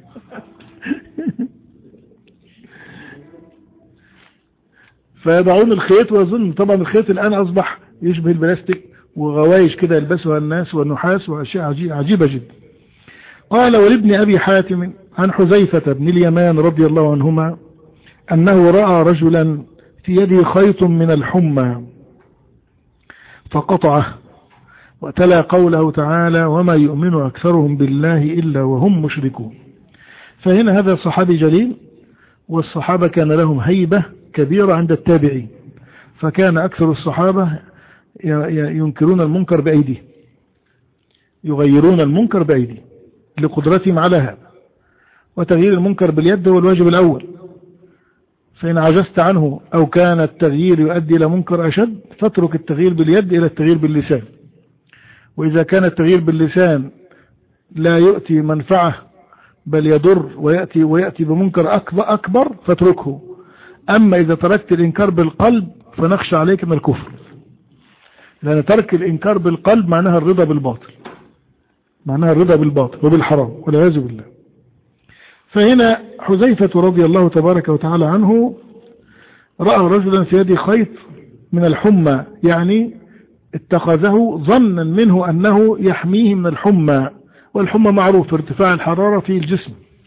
فيضعون الخيط ويظن طبعا الخيط الآن أصبح يشبه البلاستيك، وغوايش كده يلبسها الناس والنحاس وأشياء عجيبة جدا. قال ولابن أبي حاتم عن حذيفة بن اليمان رضي الله عنهما أنه رأى رجلا في يده خيط من الحمى فقطعه، وتلا قوله تعالى: وما يؤمن أكثرهم بالله إلا وهم مشركون. فهنا هذا صحابي جليل، والصحابة كان لهم هيبة كبيرة عند التابعين، فكان أكثر الصحابة ينكرون المنكر بأيديه، يغيرون المنكر بأيديه لقدرتهم على هذا. وتغيير المنكر باليد هو الواجب الأول، فإن عجزت عنه أو كان التغيير يؤدي إلى منكر أشد فاترك التغيير باليد إلى التغيير باللسان. وإذا كان التغيير باللسان لا يؤتي منفعة بل يضر ويأتي بمنكر أكبر فاتركه. أما إذا تركت الإنكار بالقلب فنخشى عليك من الكفر، لأن ترك الإنكار بالقلب معناها الرضا بالباطل، معناها الرضا بالباطل وبالحرام والعياذ بالله. فهنا حذيفة رضي الله تبارك وتعالى عنه رأى رجلا في يده خيط من الحمى، يعني اتخذه ظنا منه أنه يحميه من الحمى، والحمى معروف ارتفاع الحرارة في الجسم.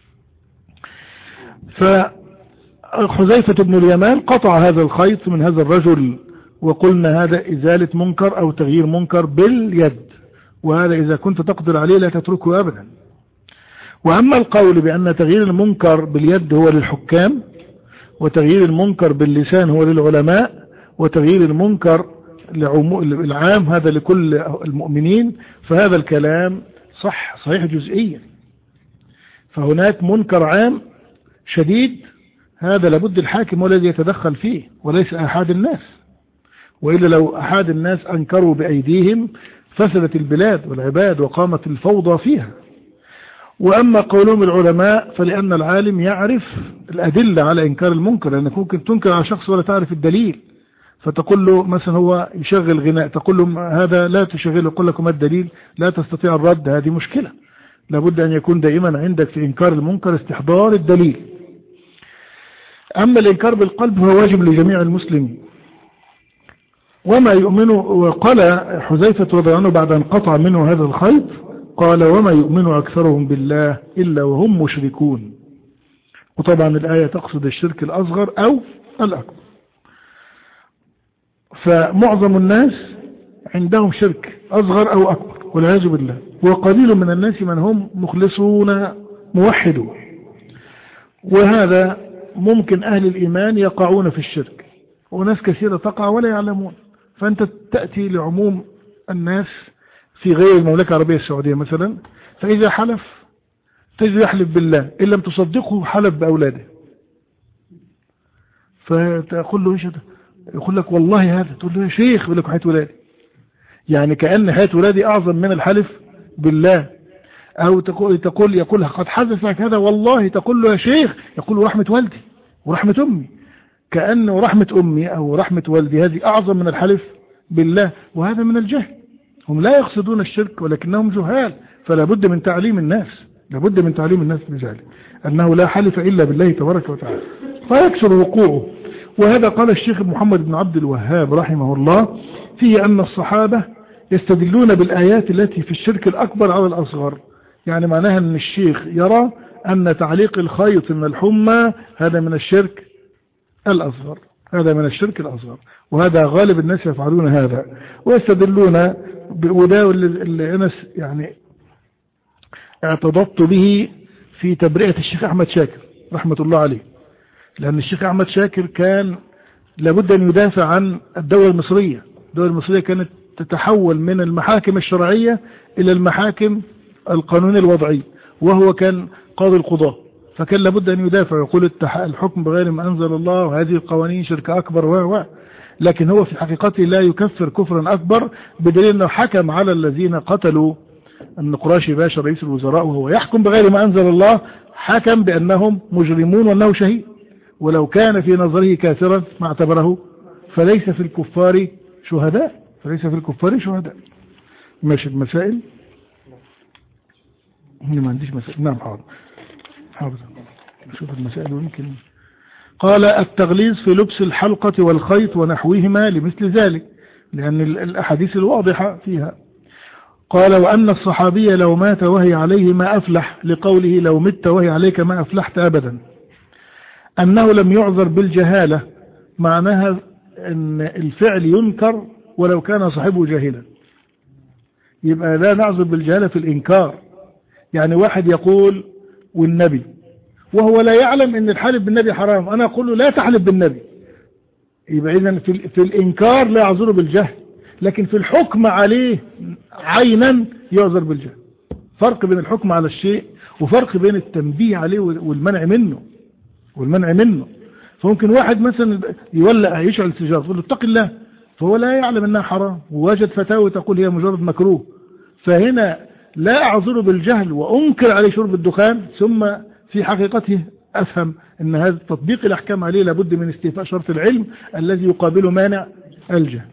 فحذيفة بن اليمان قطع هذا الخيط من هذا الرجل، وقلنا هذا إزالة منكر أو تغيير منكر باليد، وهذا إذا كنت تقدر عليه لا تتركه أبدا. وأما القول بأن تغيير المنكر باليد هو للحكام، وتغيير المنكر باللسان هو للعلماء، وتغيير المنكر العام هذا لكل المؤمنين، فهذا الكلام صحيح جزئيا. فهناك منكر عام شديد، هذا لابد الحاكم هو الذي يتدخل فيه وليس أحد الناس، وإلا لو أحد الناس أنكروا بأيديهم فسدت البلاد والعباد وقامت الفوضى فيها. وأما قولهم العلماء فلأن العالم يعرف الأدلة على إنكار المنكر، لأنك ممكن تنكر على شخص ولا تعرف الدليل، فتقول له مثلا هو يشغل غناء، تقول له هذا لا تشغله، يقول لكم الدليل، لا تستطيع الرد، هذه مشكلة. لابد أن يكون دائما عندك في إنكار المنكر استحضار الدليل. أما الإنكار بالقلب هو واجب لجميع المسلمين. وما يؤمن، وقال حذيفة رضي الله عنه بعد أن قطع منه هذا الخيط، قال وما يؤمن أكثرهم بالله إلا وهم مشركون. وطبعا الآية تقصد الشرك الأصغر أو الأكبر. فمعظم الناس عندهم شرك أصغر أو أكبر والعياذ بالله، وقليل من الناس من هم مخلصون موحدون، وهذا ممكن أهل الإيمان يقعون في الشرك، وناس كثيرة تقع ولا يعلمون. فأنت تأتي لعموم الناس في غير المملكة العربية السعودية مثلا، فإذا حلف تجد يحلف بالله، إن لم تصدقه حلف بأولاده، فتقول له ايش هذا؟ يقول لك والله هذا، تقول له يا شيخ، يقول لك حياة ولادي، يعني كأن حياة ولادي أعظم من الحلف بالله. أو يقول قد حدث هذا والله، تقول له يا شيخ، يقول ورحمة والدي ورحمة أمي، كأنه رحمة أمي أو رحمة والدي هذه أعظم من الحلف بالله. وهذا من الجهل، هم لا يقصدون الشرك ولكنهم جهال، فلا بد من تعليم الناس، لابد من تعليم الناس بذلك، أنه لا حلف إلا بالله تبارك وتعالى، فيكثر وقوعه. وهذا قال الشيخ محمد بن عبد الوهاب رحمه الله فيه أن الصحابة يستدلون بالآيات التي في الشرك الأكبر على الأصغر، يعني معناها أن الشيخ يرى أن تعليق الخيط من الحمى هذا من الشرك الأصغر، هذا من الشرك الأصغر، وهذا غالب الناس يفعلون هذا، ويستدلون وده اللي أنا يعني اعتضدت به في تبرئة الشيخ أحمد شاكر رحمة الله عليه، لأن الشيخ أحمد شاكر كان لابد أن يدافع عن الدولة المصرية. الدولة المصرية كانت تتحول من المحاكم الشرعية إلى المحاكم القانونية الوضعية، وهو كان قاضي القضاء، فكان لابد أن يدافع ويقول الحكم بغير ما أنزل الله، وهذه القوانين شرك أكبر لكن هو في حقيقته لا يكفر كفرا أكبر، بدليل أنه حكم على الذين قتلوا النقراشي باشا رئيس الوزراء وهو يحكم بغير ما أنزل الله، حكم بأنهم مجرمون وأنه شهيد، ولو كان في نظره كافرا ما اعتبره، فليس في الكفار شهداء، ماشي المسائل. ما عنديش مسائل. نعم حاضر نشوف المسائل ويمكن. قال التغليظ في لبس الحلقة والخيط ونحوهما لمثل ذلك، لأن الأحاديث الواضحة فيها. قال وأن الصحابي لو مات وهي عليه ما أفلح، لقوله لو مت وهي عليك ما أفلحت أبدا، أنه لم يعذر بالجهالة، معناها أن الفعل ينكر ولو كان صاحبه جاهلا، يبقى لا نعذر بالجهالة في الإنكار. يعني واحد يقول والنبي وهو لا يعلم أن الحلف بالنبي حرام، أنا أقول له لا تحلف بالنبي، يبقى إذن في الإنكار لا يعذر بالجهل، لكن في الحكم عليه عينا يعذر بالجهل. فرق بين الحكم على الشيء وفرق بين التنبيه عليه والمنع منه. فممكن واحد مثلا يولع يشعل سيجارة يقول له اتق الله، فهو لا يعلم انها حرام، ووجد فتاوى تقول هي مجرد مكروه، فهنا لا اعذره بالجهل وانكر عليه شرب الدخان، ثم في حقيقته افهم ان هذا تطبيق الاحكام عليه لابد من استيفاء شرط العلم الذي يقابله مانع الجهل.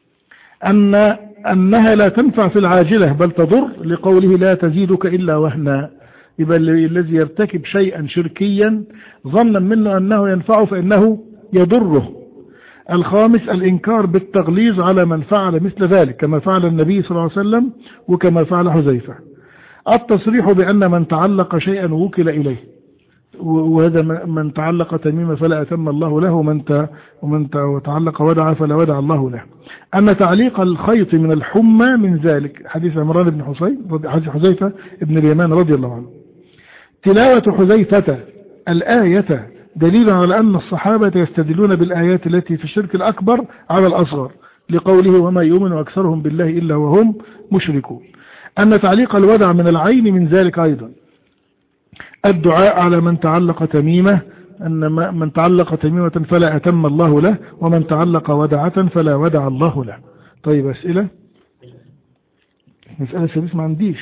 انها لا تنفع في العاجلة بل تضر، لقوله لا تزيدك الا وهنا، يبقى الذي يرتكب شيئا شركيا ظنا منه أنه ينفعه فإنه يضره. الخامس الإنكار بالتغليظ على من فعل مثل ذلك، كما فعل النبي صلى الله عليه وسلم وكما فعل حذيفة. التصريح بأن من تعلق شيئا وكل إليه، وهذا من تعلق تميمة فلا أتم الله له، ومن تعلق ودع فلا ودع الله له. أن تعليق الخيط من الحمى من ذلك، حديث عمران بن حذيفة بن اليمان رضي الله عنه. تلاوة حذيفة الآية دليل على أن الصحابة يستدلون بالآيات التي في الشرك الأكبر على الأصغر، لقوله وما يؤمن أكثرهم بالله إلا وهم مشركون. أن تعليق الودع من العين من ذلك أيضا. الدعاء على من تعلق تميمة، أن من تعلق تميمة فلا أتم الله له، ومن تعلق ودعة فلا ودع الله له. طيب أسئلة؟ مسألة سبيس ما عنديش،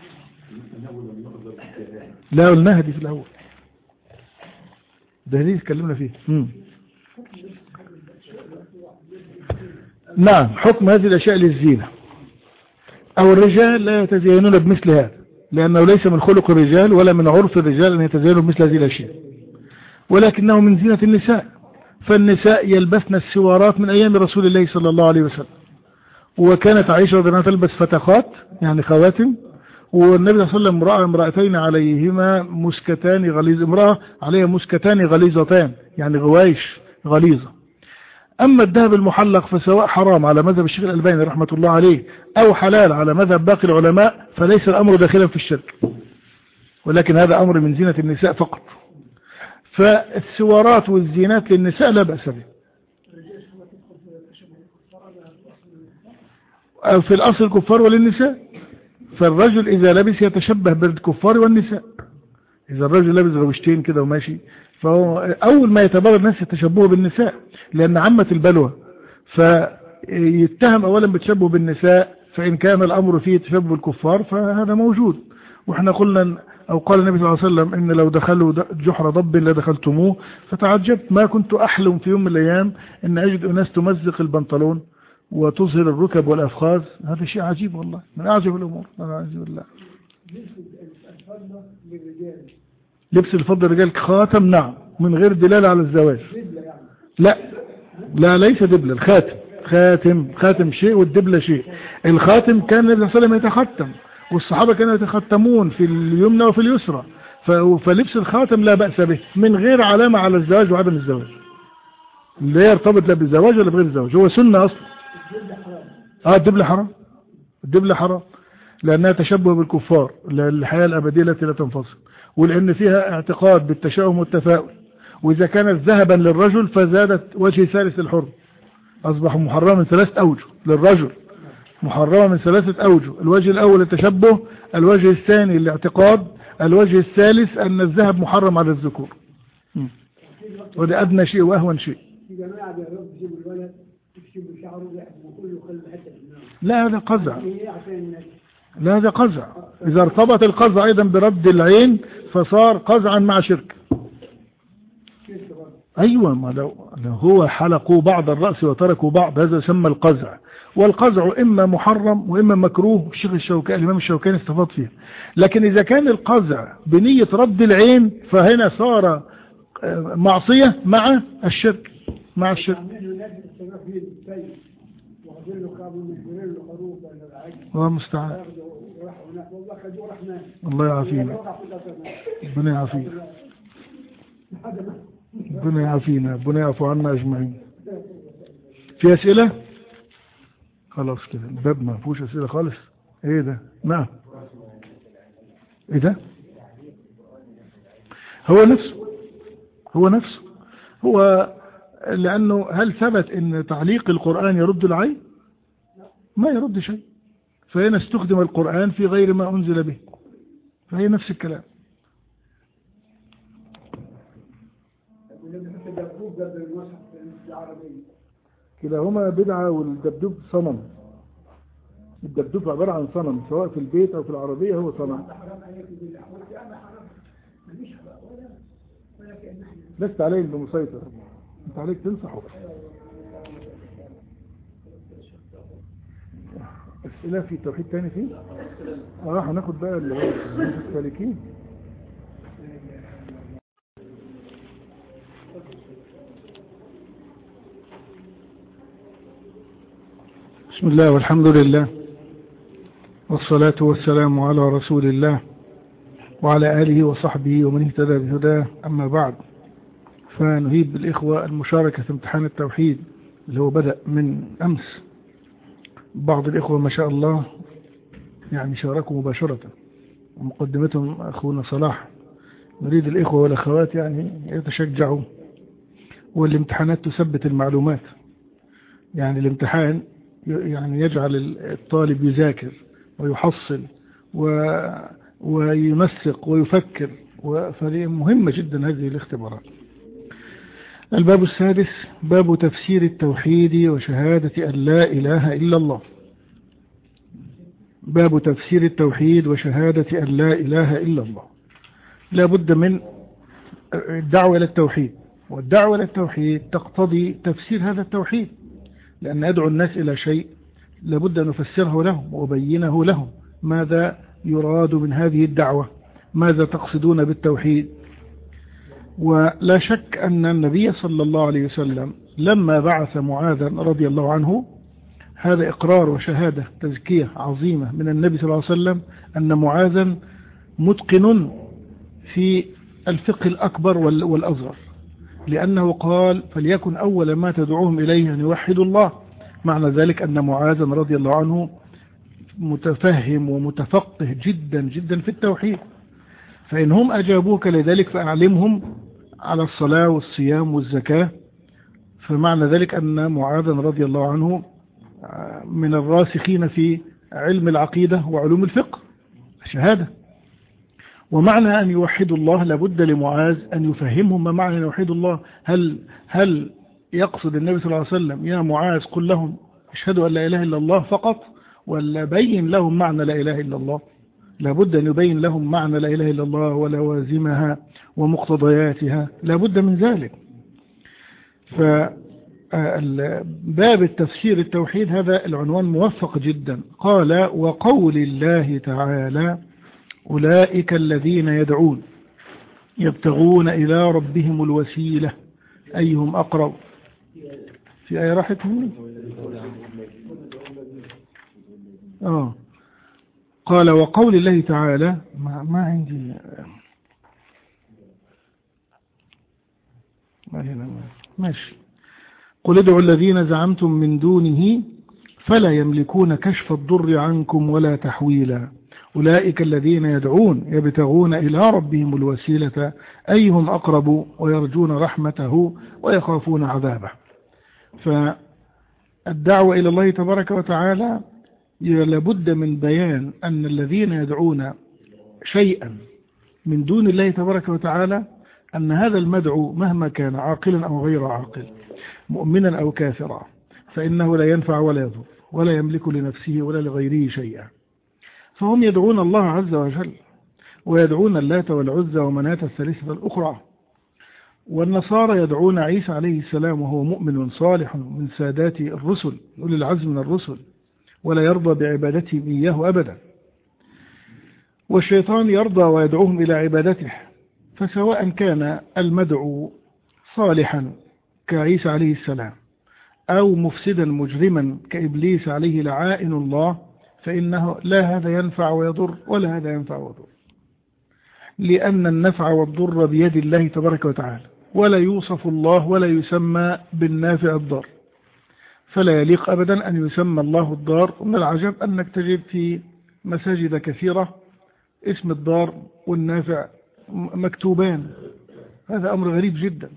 لا قلناها دي في الأول، ده ليه اتكلمنا فيه. نعم، حكم هذه الأشياء للزينة، أو الرجال لا يتزينون بمثل هذا، لأنه ليس من خلق الرجال ولا من عرف الرجال أن يتزينوا بمثل هذه الأشياء، ولكنه من زينة النساء. فالنساء يلبسن السوارات من أيام رسول الله صلى الله عليه وسلم، وكانت عائشة رضي الله عنها تلبس فتخات يعني خواتم، والنبي صلى الله عليه وسلم رأى امرأتين عليهما مسكتان غليظ، امرأة عليها مسكتان غليظتان يعني غوايش غليظة. أما الذهب المحلق فسواء حرام على مذهب الشيخ الألباني رحمة الله عليه أو حلال على مذهب باقي العلماء، فليس الأمر داخلا في الشرك، ولكن هذا أمر من زينة النساء فقط. فالسوارات والزينات للنساء لا بأس به، في الأصل الكفار وللنساء فالرجل إذا لبس يتشبه بالكفار والنساء. إذا الرجل لبس غوشتين كده وماشي، فهو أول ما يتبرر الناس يتشبهوا بالنساء، لأن عامة البلوى، فيتهم أولا بتشبه بالنساء، فإن كان الأمر فيه تشبه بالكفار فهذا موجود. وإحنا قلنا أو قال النبي صلى الله عليه وسلم إن لو دخلوا جحر ضب لدخلتموه، فتعجبت ما كنت أحلم في يوم من الأيام أن أجد أناس تمزق البنطلون وتظهر الركب والأفخاذ. هذا شيء عجيب والله، من أعجب الأمور. أعوذ بالله. لبس الفضة للرجال خاتم، نعم، من غير دلالة على الزواج. لا لا، ليس دبلة. الخاتم خاتم شيء والدبلة شيء. الخاتم كان النبي صلى الله عليه وسلم يتختم، والصحابة كانوا يتختمون في اليمنى وفي اليسرى، فلبس الخاتم لا بأس به من غير علامة على الزواج وعدم الزواج، لا يرتبط لا بالزواج ولا بغير الزواج، هو سنة أصلا. الدبلة حرام، الدبلة حرام لأنها تشبه بالكفار، للحياة الأبدية التي لا تنفصل، ولأن فيها اعتقاد بالتشاؤم والتفاؤل. وإذا كانت ذهبا للرجل فزادت وجه ثالث الحر، أصبح محرما من 3 أوجه للرجل، محرمة من 3 أوجه. الوجه الأول التشبه، الوجه الثاني الاعتقاد، الوجه الثالث أن الذهب محرم على الذكور، وده أدنى شيء وأهون شيء. لا هذا قزع، لا هذا قزع. إذا ارتبط القزع أيضا برد العين فصار قزعا مع شرك. أيوة، ما لو هو حلقوا بعض الرأس وتركوا بعض، هذا يسمى القزع. والقزع إما محرم وإما مكروه، الشيخ الشوكاني الإمام الشوكاني استفاض فيه. لكن إذا كان القزع بنية رد العين فهنا صار معصية مع الشرك، مع الشرك. الله المستعان. الله يعافينا، ربنا يعافينا، ربنا يعافينا، ربنا يعفو عنا أجمعين. في أسئلة؟ خلاص كده الباب ما فيهوش أسئلة خالص. ايه ده؟ نعم. ايه ده؟ هو نفسه هو لأنه هل ثبت ان تعليق القرآن يرد العين؟ ما يرد شيء. فهنا استخدم القرآن في غير ما أنزل به، فهي نفس الكلام. كلاهما بدعة، والدبدوب صنم. الدبدوب عبارة عن صنم، سواء في البيت أو في العربية هو صنم. لست عليه بمسيطر، انت عليك تنصحه. أسئلة في توحيد تاني فيه؟ هناخد بقى اللي هو السالكين. بسم الله والحمد لله والصلاة والسلام على رسول الله وعلى آله وصحبه ومن اهتدى بهداه، أما بعد، فنهيب بالإخوة المشاركة في امتحان التوحيد اللي هو بدأ من أمس. بعض الإخوة ما شاء الله يعني شاركوا مباشرة، ومقدمتهم أخونا صلاح. نريد الإخوة والأخوات يعني يتشجعوا، والامتحانات تثبت المعلومات. يعني الامتحان يعني يجعل الطالب يذاكر ويحصل وينسق ويفكر، فهي مهمة جدا هذه الاختبارات. الباب السادس، باب تفسير التوحيد وشهادة أن لا إله إلا الله. باب تفسير التوحيد وشهادة أن لا إله إلا الله. لا بد من الدعوة إلى التوحيد، والدعوة إلى التوحيد تقتضي تفسير هذا التوحيد، لأن أدعو الناس إلى شيء لابد أن نفسره لهم وبينه لهم. ماذا يراد من هذه الدعوة؟ ماذا تقصدون بالتوحيد؟ ولا شك أن النبي صلى الله عليه وسلم لما بعث معاذا رضي الله عنه، هذا إقرار وشهادة تزكية عظيمة من النبي صلى الله عليه وسلم أن معاذا متقن في الفقه الأكبر والأصغر، لأنه قال فليكن أول ما تدعوهم إليه أن يوحدوا الله. معنى ذلك أن معاذا رضي الله عنه متفهم ومتفقه جدا جدا في التوحيد، فإن هم أجابوك لذلك فأعلمهم على الصلاة والصيام والزكاة. فمعنى ذلك أن معاذا رضي الله عنه من الراسخين في علم العقيدة وعلوم الفقه شهادة. ومعنى أن يوحدوا الله لابد لمعاذ أن يفهمهم ما معنى أن يوحدوا الله. هل يقصد النبي صلى الله عليه وسلم يا معاذ قل لهم اشهدوا أن لا إله إلا الله فقط، ولا بين لهم معنى لا إله إلا الله؟ لابد أن يبين لهم معنى لا إله إلا الله ولوازمها ومقتضياتها، لابد من ذلك. فباب التفسير التوحيد هذا العنوان موفق جدا. قال وقول الله تعالى أولئك الذين يدعون يبتغون إلى ربهم الوسيلة أيهم أقرب. في آية راحتهم قال وقول الله تعالى ما عندي ماشي. قل ادعوا الذين زعمتم من دونه فلا يملكون كشف الضر عنكم ولا تحويلا أولئك الذين يدعون يبتغون إلى ربهم الوسيلة أيهم أقرب ويرجون رحمته ويخافون عذابه. فالدعوة إلى الله تبارك وتعالى لابد من بيان أن الذين يدعون شيئا من دون الله تبارك وتعالى أن هذا المدعو مهما كان عاقلا أو غير عاقل مؤمنا أو كافرا فإنه لا ينفع ولا يضر ولا يملك لنفسه ولا لغيره شيئا. فهم يدعون الله عز وجل ويدعون اللات والعزى ومناة الثالثة الأخرى. والنصارى يدعون عيسى عليه السلام وهو مؤمن صالح من سادات الرسل أولي العزم من الرسل ولا يرضى بعبادته إياه أبدا. والشيطان يرضى ويدعوهم إلى عبادته. فسواء كان المدعو صالحا كعيسى عليه السلام أو مفسدا مجرما كإبليس عليه لعائن الله فإنه لا هذا ينفع ويضر ولا هذا ينفع ويضر، لأن النفع والضر بيد الله تبارك وتعالى ولا يوصف الله ولا يسمى بالنافع الضار. فلا يليق أبدا أن يسمى الله الضار. ومن العجب أنك تجد في مساجد كثيرة اسم الضار والنافع مكتوبان. هذا أمر غريب جدا.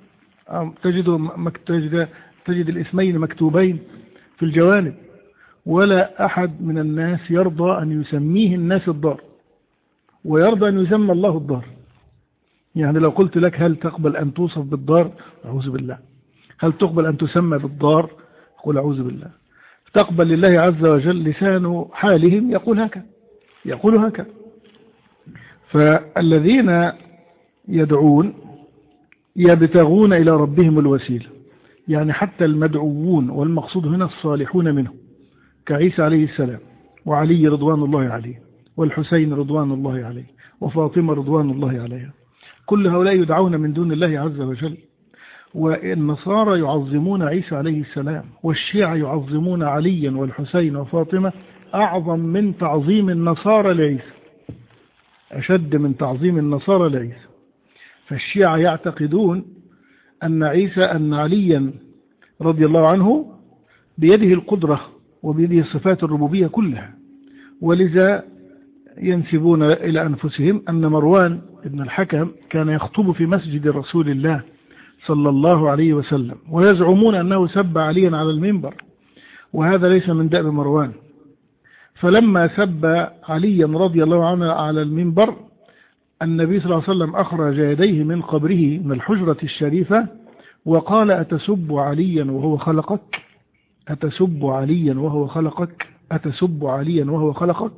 تجد الاسمين مكتوبين في الجوانب ولا أحد من الناس يرضى أن يسميه الناس الضار ويرضى أن يسمى الله الضار. يعني لو قلت لك هل تقبل أن توصف بالضار؟ أعوذ بالله. هل تقبل أن تسمى بالضار؟ قل أعوذ بالله. تقبل لله عز وجل لسان حالهم يقول هكذا. فالذين يدعون يبتغون إلى ربهم الوسيلة، يعني حتى المدعوون والمقصود هنا الصالحون منهم كعيسى عليه السلام وعلي رضوان الله عليه والحسين رضوان الله عليه وفاطمة رضوان الله عليها، كل هؤلاء يدعون من دون الله عز وجل. والنصارى يعظمون عيسى عليه السلام والشيعة يعظمون عليا والحسين وفاطمة أعظم من تعظيم النصارى لعيسى، أشد من تعظيم النصارى لعيسى. فالشيعة يعتقدون أن عليا رضي الله عنه بيده القدرة وبيده صفات الربوبية كلها، ولذا ينسبون إلى أنفسهم أن مروان بن الحكم كان يخطب في مسجد رسول الله صلى الله عليه وسلم ويزعمون أنه سب عليا على المنبر، وهذا ليس من دأب مروان. فلما سب عليا رضي الله عنه على المنبر النبي صلى الله عليه وسلم أخرج يديه من قبره من الحجرة الشريفة وقال أتسب عليا وهو خلقك؟ أتسب عليا وهو خلقك؟ أتسب عليا وهو خلقك؟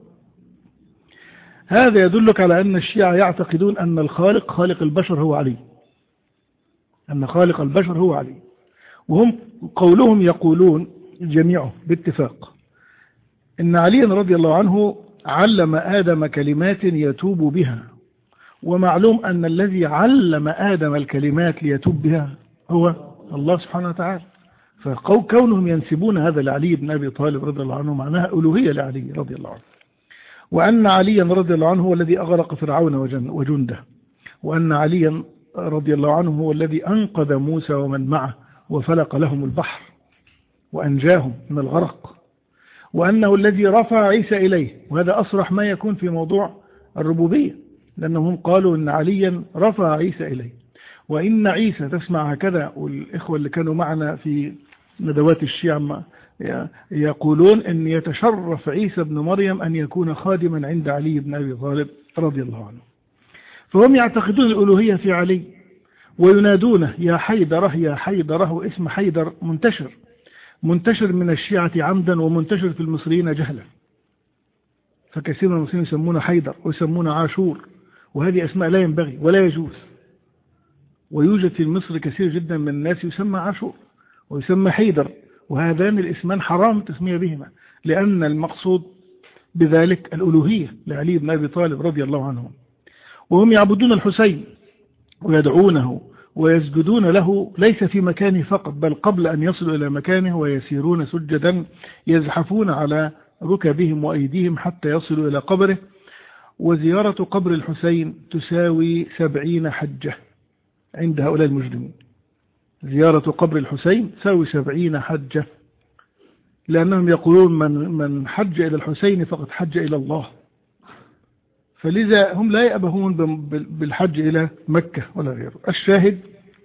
هذا يدلك على أن الشيعة يعتقدون أن خالق البشر هو علي، أن خالق البشر هو علي. وهم قولهم يقولون جميعه باتفاق إن عليا رضي الله عنه علم آدم كلمات يتوب بها، ومعلوم أن الذي علم آدم الكلمات ليتوب بها هو الله سبحانه وتعالى. فكونهم ينسبون هذا لعلي بن أبي طالب رضي الله عنه معناها ألوهية لعلي رضي الله عنه، وأن عليا رضي الله عنه هو الذي أغرق فرعون وجنده، وأن عليا رضي الله عنه هو الذي أنقذ موسى ومن معه وفلق لهم البحر وأنجاهم من الغرق، وأنه الذي رفع عيسى إليه. وهذا أصرح ما يكون في موضوع الربوبية، لأنهم قالوا أن عليا رفع عيسى إليه. وإن عيسى تسمع هكذا، والإخوة اللي كانوا معنا في ندوات الشيعة يقولون أن يتشرف عيسى بن مريم أن يكون خادما عند علي بن أبي طالب رضي الله عنه. فهم يعتقدون الألوهية في علي وينادونه يا حيدرة يا حيدرة، واسم حيدر منتشر من الشيعة عمدا ومنتشر في المصريين جهلا، فكثير من المصريين يسمون حيدر ويسمون عاشور، وهذه أسماء لا ينبغي ولا يجوز. ويوجد في مصر كثير جدا من الناس يسمى عاشور ويسمى حيدر، وهذان الاسمان حرام تسمية بهما، لأن المقصود بذلك الألوهية لعلي بن أبي طالب رضي الله عنه. وهم يعبدون الحسين ويدعونه ويسجدون له، ليس في مكانه فقط بل قبل أن يصلوا إلى مكانه، ويسيرون سجدا يزحفون على ركبهم وأيديهم حتى يصلوا إلى قبره. وزيارة قبر الحسين تساوي 70 حجة عند هؤلاء المجرمين. زيارة قبر الحسين تساوي 70 حجة، لأنهم يقولون من حج إلى الحسين فقد حج إلى الله، فلذا هم لا يأبهون بالحج إلى مكة ولا غيره. الشاهد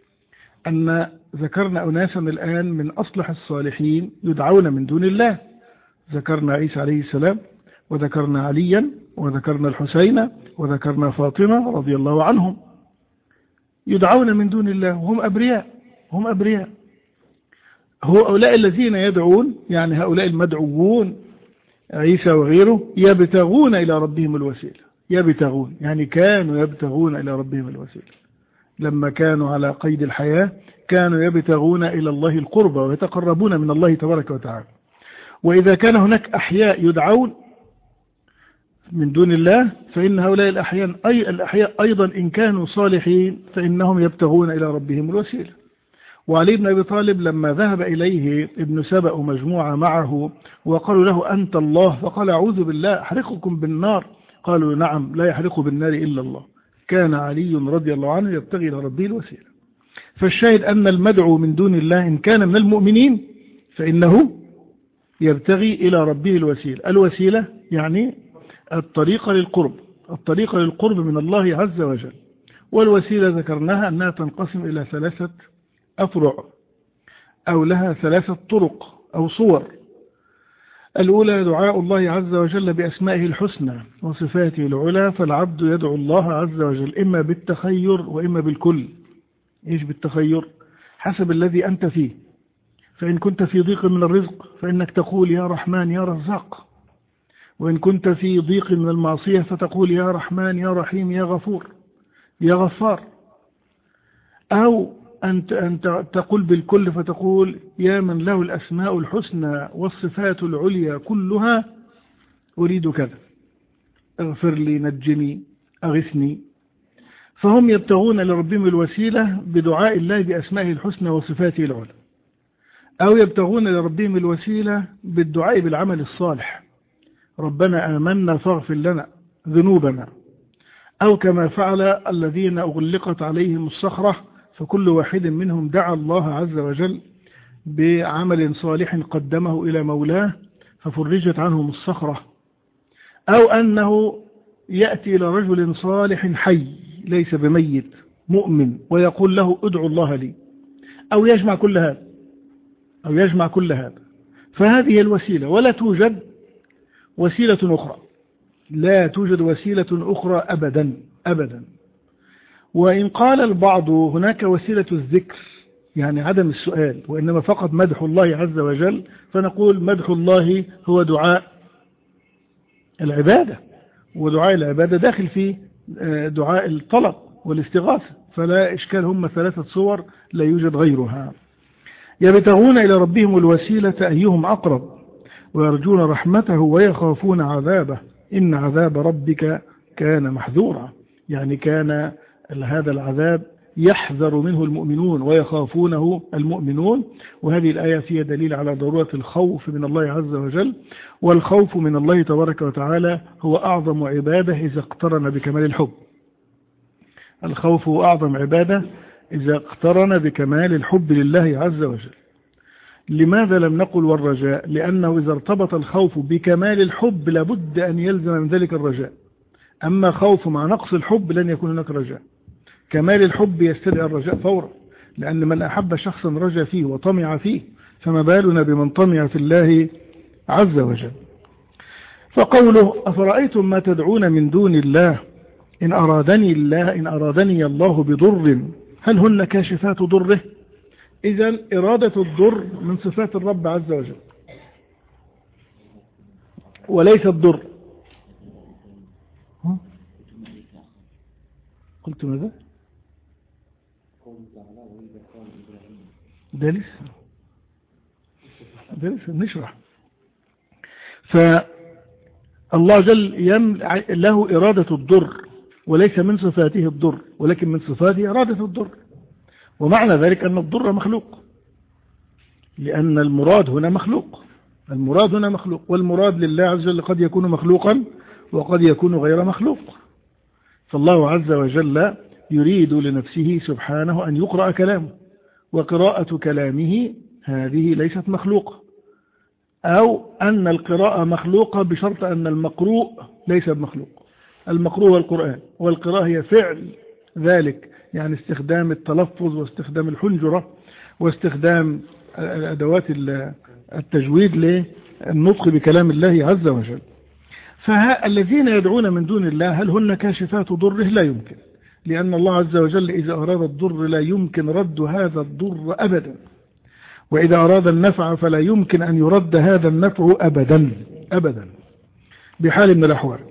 أن ذكرنا أناسا الآن من أصلح الصالحين يدعون من دون الله. ذكرنا عيسى عليه السلام، وذكرنا عليا، وذكرنا الحسين، وذكرنا فاطمة رضي الله عنهم، يدعون من دون الله وهم أبرياء. هم أبرياء. هؤلاء الذين يدعون يعني هؤلاء المدعوون عيسى وغيره يبتغون إلى ربهم الوسيلة. يبتغون يعني كانوا يبتغون إلى ربهم الوسيلة، لما كانوا على قيد الحياة كانوا يبتغون إلى الله القربى ويتقربون من الله تبارك وتعالى. وإذا كان هناك أحياء يدعون من دون الله فإن هؤلاء الأحياء أيضا إن كانوا صالحين فإنهم يبتغون إلى ربهم الوسيلة. وعلي بن أبي طالب لما ذهب إليه ابن سبأ ومجموعة معه وقالوا له أنت الله، فقال أعوذ بالله أحرقكم بالنار، قالوا نعم لا يحرق بالنار إلا الله. كان علي رضي الله عنه يبتغي إلى ربه الوسيلة. فالشاهد أن المدعو من دون الله إن كان من المؤمنين فإنه يبتغي إلى ربه الوسيلة. الوسيلة يعني الطريقة للقرب، الطريقة للقرب من الله عز وجل. والوسيلة ذكرناها أنها تنقسم إلى 3 أفرع أو لها 3 طرق أو صور. الأولى دعاء الله عز وجل بأسمائه الحسنى وصفاته العلى، فالعبد يدعو الله عز وجل إما بالتخير وإما بالكل. إيش بالتخير؟ حسب الذي أنت فيه، فإن كنت في ضيق من الرزق فإنك تقول يا رحمن يا رزاق، وإن كنت في ضيق من المعصية فتقول يا رحمن يا رحيم يا غفور يا غفار. أو أن تقول بالكل فتقول يا من له الأسماء الحسنى والصفات العليا كلها أريد كذا، اغفر لي نجني أغثني. فهم يبتغون لربهم الوسيلة بدعاء الله بأسمائه الحسنى وصفاته العلى، أو يبتغون لربهم الوسيلة بالدعاء بالعمل الصالح، ربنا آمنا فاغفر لنا ذنوبنا. أو كما فعل الذين أغلقت عليهم الصخرة فكل واحد منهم دعا الله عز وجل بعمل صالح قدمه إلى مولاه ففرجت عنهم الصخرة. أو أنه يأتي إلى رجل صالح حي ليس بميت مؤمن ويقول له ادعو الله لي، أو يجمع كل هذا. فهذه الوسيلة، ولا توجد وسيلة أخرى، لا توجد وسيلة أخرى أبدا أبدا. وإن قال البعض هناك وسيلة الذكر يعني عدم السؤال وإنما فقط مدح الله عز وجل، فنقول مدح الله هو دعاء العبادة، ودعاء العبادة داخل في دعاء الطلب والاستغاثة، فلا إشكال، هم 3 صور لا يوجد غيرها. يبتغون إلى ربهم الوسيلة أيهم أقرب ويرجون رحمته ويخافون عذابه إن عذاب ربك كان محذورا. يعني كان هذا العذاب يحذر منه المؤمنون ويخافونه المؤمنون. وهذه الآية فيها دليل على ضرورة الخوف من الله عز وجل، والخوف من الله تبارك وتعالى هو أعظم عبادة إذا اقترن بكمال الحب. الخوف هو أعظم عبادة إذا اقترن بكمال الحب لله عز وجل. لماذا لم نقل والرجاء؟ لأنه إذا ارتبط الخوف بكمال الحب لابد أن يلزم من ذلك الرجاء. أما خوف مع نقص الحب لن يكون هناك رجاء. كمال الحب يستدعي الرجاء فورا، لأن من أحب شخصا رجا فيه وطمع فيه فما بالنا بمن طمع في الله عز وجل. فقوله أفرأيتم ما تدعون من دون الله إن أرادني الله بضر هل هن كاشفات ضره؟ إذن إرادة الضر من صفات الرب عز وجل وليس الضر. قلت ماذا؟ ده لسه نشرح. فالله جل له إرادة الضر وليس من صفاته الضر، ولكن من صفاته إرادة الضر، ومعنى ذلك أن الضر مخلوق، لأن المراد هنا مخلوق، والمراد لله عز وجل قد يكون مخلوقا وقد يكون غير مخلوق. فالله عز وجل يريد لنفسه سبحانه أن يقرأ كلامه، وقراءة كلامه هذه ليست مخلوقة، أو أن القراءة مخلوقة بشرط أن المقروء ليس بمخلوق. المقروء هو القرآن، والقراءة هي فعل ذلك، يعني استخدام التلفظ واستخدام الحنجرة واستخدام أدوات التجويد للنطق بكلام الله عز وجل. فالذين يدعون من دون الله هل هن كاشفات ضره؟ لا يمكن، لأن الله عز وجل إذا أراد الضر لا يمكن رد هذا الضر أبدا، وإذا أراد النفع فلا يمكن أن يرد هذا النفع أبدا بحال من الأحوال.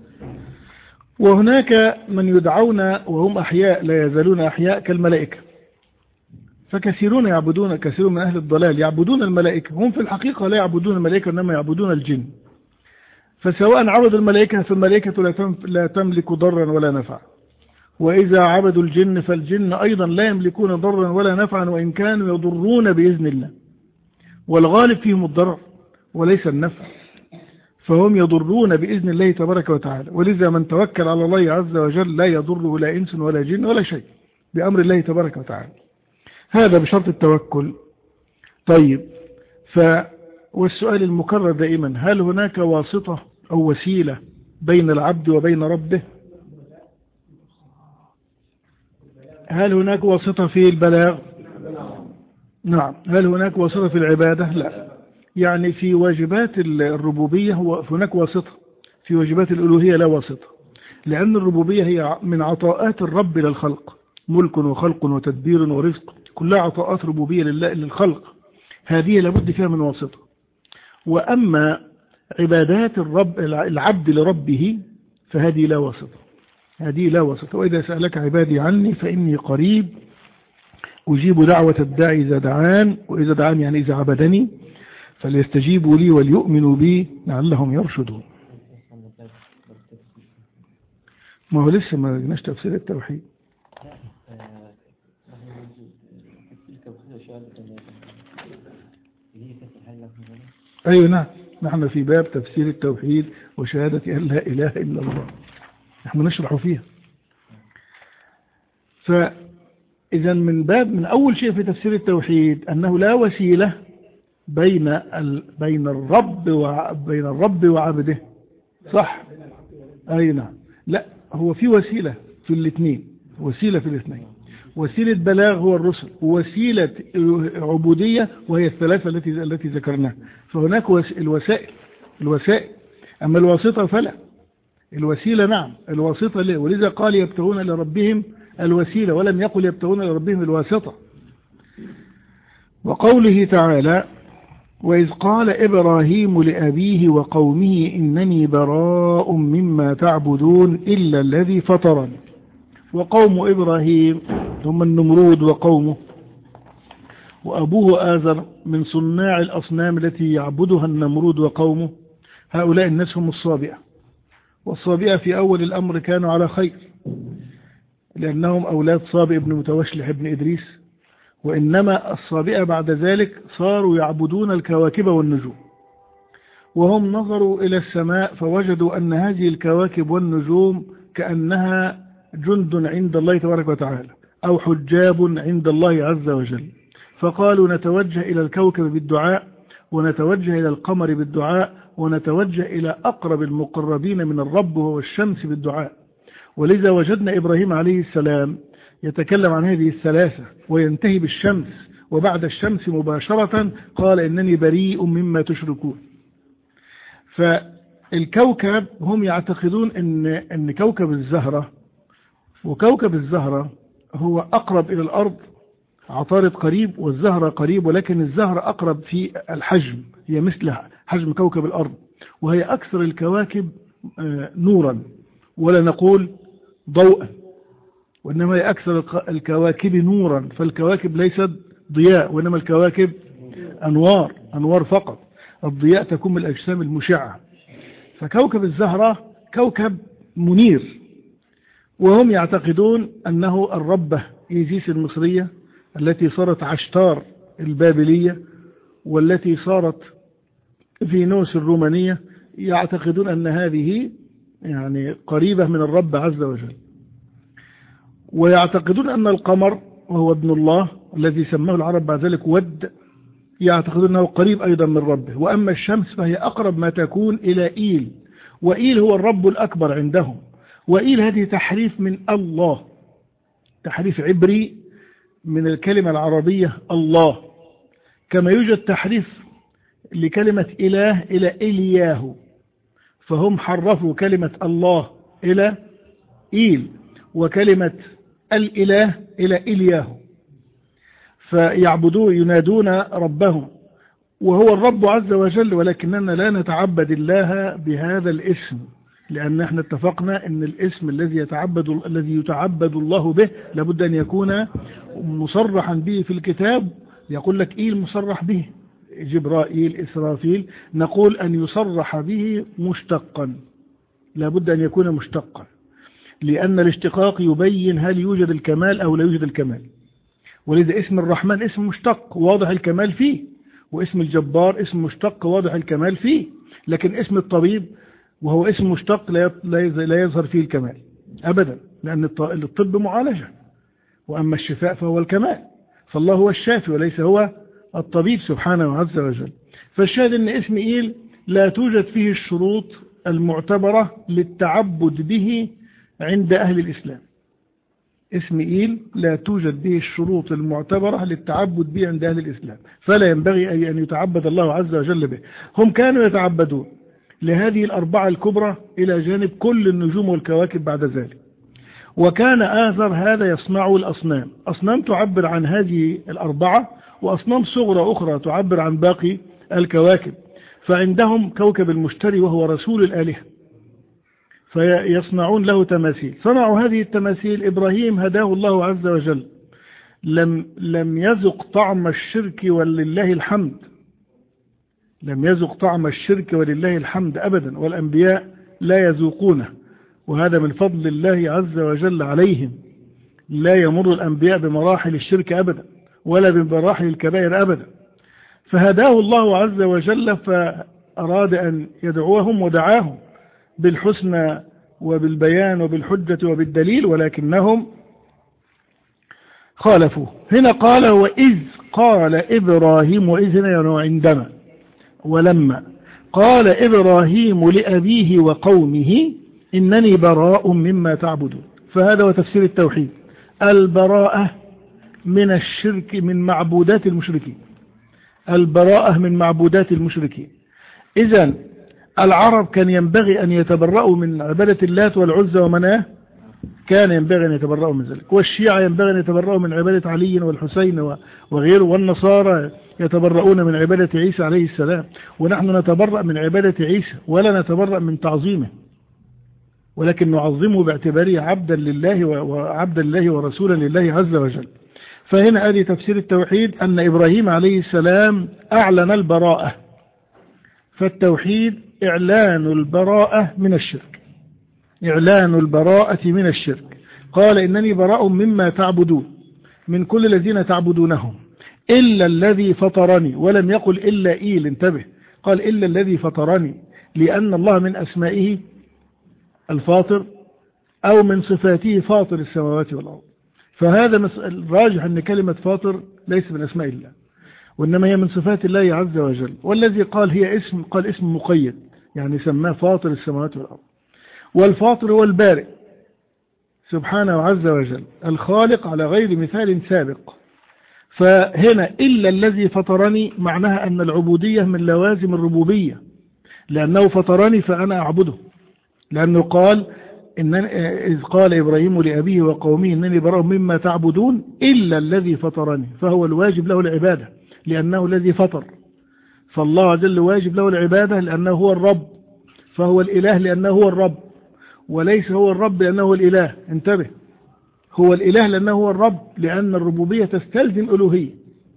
وهناك من يدعون وهم أحياء لا يزالون أحياء كالملائكة، فكثير من أهل الضلال يعبدون الملائكة، هم في الحقيقة لا يعبدون الملائكة إنما يعبدون الجن. فسواء عبدوا الملائكة فالملائكة لا تملك ضرا ولا نفعا، وإذا عبدوا الجن فالجن أيضا لا يملكون ضرا ولا نفعا، وإن كانوا يضرون بإذن الله، والغالب فيهم الضرر وليس النفع، فهم يضرون بإذن الله تبارك وتعالى. ولذا من توكل على الله عز وجل لا يضره لا إنس ولا جن ولا شيء بأمر الله تبارك وتعالى، هذا بشرط التوكل. طيب، والسؤال المكرر دائما، هل هناك واسطة أو وسيلة بين العبد وبين ربه؟ هل هناك واسطة في البلاغ؟ نعم. هل هناك واسطة في العبادة؟ لا. يعني في واجبات الربوبية هناك واسطة، في واجبات الألوهية لا واسطة، لأن الربوبية هي من عطاءات الرب للخلق، ملك وخلق وتدبير ورزق، كلها عطاءات ربوبية للخلق، هذه لابد فيها من واسطة. وأما عبادات العبد لربه فهذه لا واسطة، وإذا سألك عبادي عني فإني قريب أجيب دعوة الداعي إذا دعان، وإذا دعان يعني إذا عبدني، فليستجيبوا لي وليؤمنوا بي لعلهم يرشدون. ما هو لسه ما جناش تفسير التوحيد. أيوة نعم، نحن في باب تفسير التوحيد وشهادة أن لا إله إلا الله، نحن نشرح فيها. فإذا من أول شيء في تفسير التوحيد أنه لا وسيلة بين الرب وعبده، صح؟ أي نعم. لا، هو في وسيلة في الاثنين، وسيلة بلاغ هو الرسل، ووسيلة عبودية وهي الثلاثة التي ذكرناها. فهناك الوسائل، أما الواسطة فلا. الوسيلة نعم، الواسطة لا، ولذا قال يبتغون لربهم الوسيلة ولم يقل يبتغون لربهم الواسطة. وقوله تعالى وإذ قال إبراهيم لأبيه وقومه إنني براء مما تعبدون إلا الذي فطرني. وقوم إبراهيم هم النمرود وقومه، وأبوه آزر من صناع الأصنام التي يعبدها النمرود وقومه. هؤلاء الناس هم الصابئة، والصابئة في أول الأمر كانوا على خير، لأنهم أولاد صابئ بن متوشلح بن إدريس، وإنما الصابئة بعد ذلك صاروا يعبدون الكواكب والنجوم، وهم نظروا إلى السماء فوجدوا أن هذه الكواكب والنجوم كأنها جند عند الله تبارك وتعالى أو حجاب عند الله عز وجل، فقالوا نتوجه إلى الكوكب بالدعاء، ونتوجه إلى القمر بالدعاء، ونتوجه إلى أقرب المقربين من الرب وهو الشمس بالدعاء. ولذا وجدنا إبراهيم عليه السلام يتكلم عن هذه الثلاثة وينتهي بالشمس، وبعد الشمس مباشرة قال إنني بريء مما تشركون. فالكوكب هم يعتقدون أن كوكب الزهرة، وكوكب الزهرة هو أقرب إلى الأرض، عطارد قريب والزهرة قريب، ولكن الزهرة أقرب في الحجم، هي مثل حجم كوكب الأرض، وهي أكثر الكواكب نورا ولا نقول ضوءا، وإنما هي أكثر الكواكب نورا. فالكواكب ليست ضياء، وإنما الكواكب أنوار فقط، الضياء تكون من الأجسام المشعة. فكوكب الزهرة كوكب منير، وهم يعتقدون أنه الربة إيزيس المصرية التي صارت عشتار البابلية، والتي صارت فينوس الرومانية، يعتقدون أن هذه يعني قريبة من الرب عز وجل. ويعتقدون أن القمر وهو ابن الله الذي سماه العرب بعد ذلك ود، يعتقدون أنه قريب أيضا من ربه. وأما الشمس فهي أقرب ما تكون إلى إيل، وإيل هو الرب الأكبر عندهم، وإيل هذه تحريف من الله، تحريف عبري من الكلمة العربية الله، كما يوجد تحريف لكلمة إله إلى إلياه، فهم حرفوا كلمة الله إلى إيل، وكلمة الإله إلى إلياه، فيعبدون ينادون ربهم وهو الرب عز وجل، ولكننا لا نتعبد الله بهذا الاسم، لأن احنا اتفقنا أن الاسم الذي يتعبد الله به لابد أن يكون مصرحا به في الكتاب. يقول لك إيل مصرح به، جبرائيل، إسرافيل، نقول أن يصرح به مشتقا، لابد أن يكون مشتقا، لأن الاشتقاق يبين هل يوجد الكمال أو لا يوجد الكمال. ولذا اسم الرحمن اسم مشتق واضح الكمال فيه، واسم الجبار اسم مشتق واضح الكمال فيه، لكن اسم الطبيب وهو اسم مشتق لا يظهر فيه الكمال أبدا، لأن الطب معالجة، وأما الشفاء فهو الكمال، فالله هو الشافي وليس هو الطبيب سبحانه عز وجل. فالشاهد أن اسم إيل لا توجد فيه الشروط المعتبرة للتعبد به عند أهل الإسلام. اسم إيل لا توجد به الشروط المعتبرة للتعبد به عند أهل الإسلام، فلا ينبغي أن يتعبد الله عز وجل به. هم كانوا يتعبدون لهذه الأربعة الكبرى إلى جانب كل النجوم والكواكب بعد ذلك. وكان آثر هذا يصنع الأصنام، أصنام تعبر عن هذه الأربعة، وأصنام صغرى أخرى تعبر عن باقي الكواكب. فعندهم كوكب المشتري وهو رسول الآلهة، فيصنعون له تماثيل. صنعوا هذه التماثيل، إبراهيم هداه الله عز وجل، لم يذق طعم الشرك ولله الحمد، لم يذق طعم الشرك ولله الحمد أبدا، والأنبياء لا يذوقونه، وهذا من فضل الله عز وجل عليهم. لا يمر الأنبياء بمراحل الشرك أبدا ولا بمراحل الكبائر أبدا. فهداه الله عز وجل، فأراد أن يدعوهم ودعاهم بالحسنى وبالبيان وبالحجة وبالدليل، ولكنهم خالفوه. هنا قال وإذ قال إبراهيم، وإذ هنا عندما ولما قال إبراهيم لأبيه وقومه إنني براء مما تعبدون. فهذا هو تفسير التوحيد، البراءة من الشرك، من معبودات المشركين، البراءة من معبودات المشركين. إذن العرب كان ينبغي أن يتبرؤوا من عبادة اللات والعزى ومناه، كان ينبغي أن يتبرؤوا من ذلك. والشيعة ينبغي أن يتبرؤوا من عبادة علي والحسين وغيره، والنصارى يتبرؤون من عبادة عيسى عليه السلام، ونحن نتبرأ من عبادة عيسى ولا نتبرأ من تعظيمه، ولكن نعظمه باعتباره عبدا لله وعبدا لله ورسولا لله عز وجل. فهنا هذه تفسير التوحيد، أن إبراهيم عليه السلام أعلن البراءة. فالتوحيد إعلان البراءة من الشرك، إعلان البراءة من الشرك. قال إنني براء مما تعبدون، من كل الذين تعبدونهم إلا الذي فطرني، ولم يقل إلا إيل، انتبه، قال إلا الذي فطرني، لأن الله من أسمائه الفاطر، أو من صفاته فاطر السماوات والأرض. فهذا الراجح أن كلمة فاطر ليس من أسماء الله، وإنما هي من صفات الله عز وجل. والذي قال هي اسم، قال اسم مقيد، يعني سماه فاطر السماوات والأرض. والفاطر هو البارئ سبحانه عز وجل، الخالق على غير مثال سابق. فهنا إلا الذي فطرني معناها أن العبودية من لوازم الربوبية، لأنه فطرني فأنا أعبده، لأنه قال إذ قال إبراهيم لأبيه وقومه إنني براء مما تعبدون إلا الذي فطرني، فهو الواجب له العبادة لأنه الذي فطر. فالله عز وجل واجب له العبادة لأنه هو الرب، فهو الإله لأنه هو الرب، وليس هو الرب لأنه هو الإله. انتبه، هو الإله لأنه هو الرب، لأن الربوبية تستلزم ألوهية.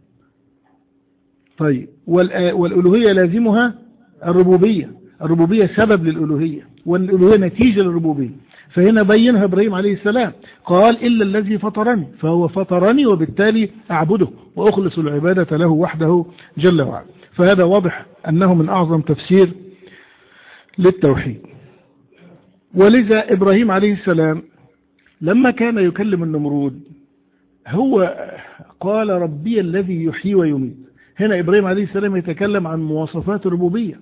طيب، والألوهية لازمها الربوبية سبب للألوهية، والألوهية نتيجة للربوبية. فهنا بينها إبراهيم عليه السلام، قال إلا الذي فطرني، فهو فطرني وبالتالي أعبده وأخلص العبادة له وحده جل وعلا. فهذا واضح أنه من أعظم تفسير للتوحيد. ولذا إبراهيم عليه السلام لما كان يكلم النمرود هو قال ربي الذي يحيي ويميت. هنا إبراهيم عليه السلام يتكلم عن مواصفات الربوبية،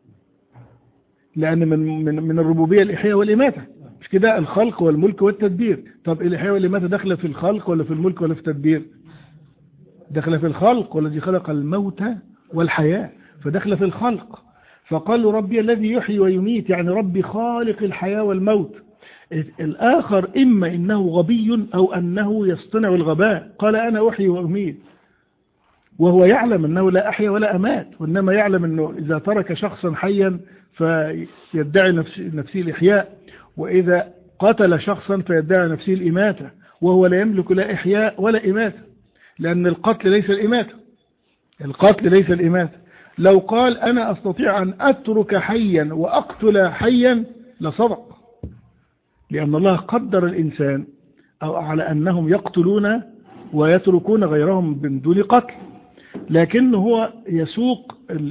لأن من الربوبية الإحياء والإماتة، مش كده؟ الخلق والملك والتدبير. طب الإحياء والإماتة داخله في الخلق ولا في الملك ولا في التدبير؟ داخله في الخلق، والذي خلق الموت والحياة، فداخله في الخلق. فقالوا ربي الذي يحيي ويميت، يعني ربي خالق الحياة والموت. الآخر إما إنه غبي أو أنه يصطنع الغباء، قال أنا أحيي وأميت، وهو يعلم أنه لا أحيا ولا أمات، وإنما يعلم أنه إذا ترك شخصا حيا فيدعي نفسه الإحياء، وإذا قتل شخصا فيدعي نفسه الإماتة، وهو لا يملك لا إحياء ولا إماتة، لأن القتل ليس الإماتة. القتل ليس الإماتة. لو قال أنا أستطيع أن أترك حيا وأقتل حيا لصدق، لأن الله قدر الإنسان أو على أنهم يقتلون ويتركون غيرهم من دون قتل، لكن هو يسوق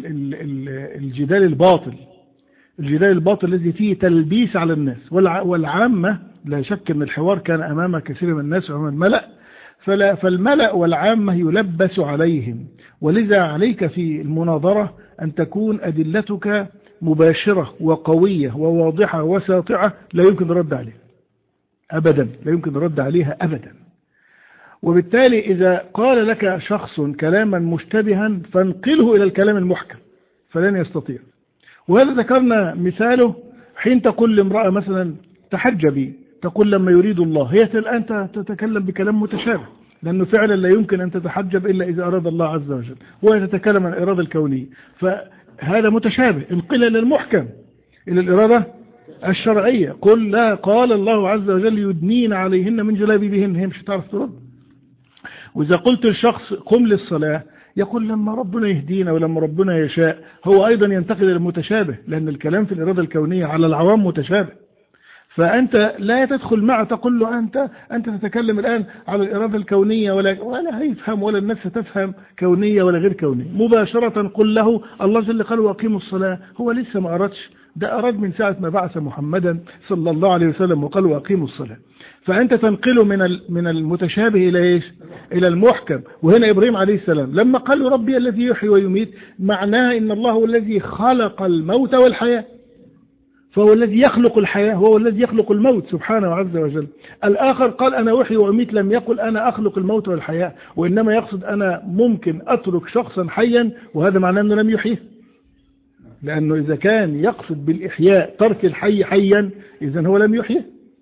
الجدال الباطل، الجدال الباطل الذي فيه تلبيس على الناس والعامة. لا شك أن الحوار كان أمام كثير من الناس وأمام الملأ، فالملأ والعامة يلبس عليهم. ولذا عليك في المناظرة أن تكون أدلتك مباشرة وقوية وواضحة وساطعة، لا يمكن الرد عليها أبدا، لا يمكن الرد عليها أبدا. وبالتالي إذا قال لك شخص كلاما مشتبها فانقله إلى الكلام المحكم فلن يستطيع. وهذا ذكرنا مثاله حين تقول لامرأة مثلا تحجبي، تقول لما يريد الله، هي الآن تتكلم بكلام متشابه، لأنه فعلا لا يمكن أن تتحجب إلا إذا أراد الله عز وجل، وهي تتكلم عن الإرادة الكونية، فهذا متشابه. انقل إلى المحكم، إلى الإرادة الشرعية. قل لا، قال الله عز وجل يدنين عليهن من جلابيبهن، هي مش هتعرف ترد. وإذا قلت للشخص قم للصلاة، يقول لما ربنا يهدينا ولما ربنا يشاء. هو أيضا ينتقل إلى المتشابه، لأن الكلام في الإرادة الكونية على العوام متشابه، فأنت لا تدخل معه تقول له أنت تتكلم الآن على الإرادة الكونية، ولا هيفهم ولا الناس تفهم كونية ولا غير كونية. مباشرة قل له الله جل قال وأقيموا الصلاة، هو لسه ما أردش، ده أراد من ساعة ما بعث محمدا صلى الله عليه وسلم وقال وأقيموا الصلاة. فأنت تنقله من المتشابه إلى إيش؟ إلى المحكم. وهنا إبراهيم عليه السلام لما قال ربي الذي يحيي ويميت، معناه إن الله هو الذي خلق الموت والحياة، فهو الذي يخلق الحياة، هو الذي يخلق الموت سبحانه عز وجل. الآخر قال أنا أحيي وأميت، لم يقل أنا أخلق الموت والحياة، وإنما يقصد أنا ممكن أترك شخصا حيا، وهذا معناه أنه لم يحيه، لأنه إذا كان يقصد بالإحياء ترك الحي حيا إذن هو لم يحيه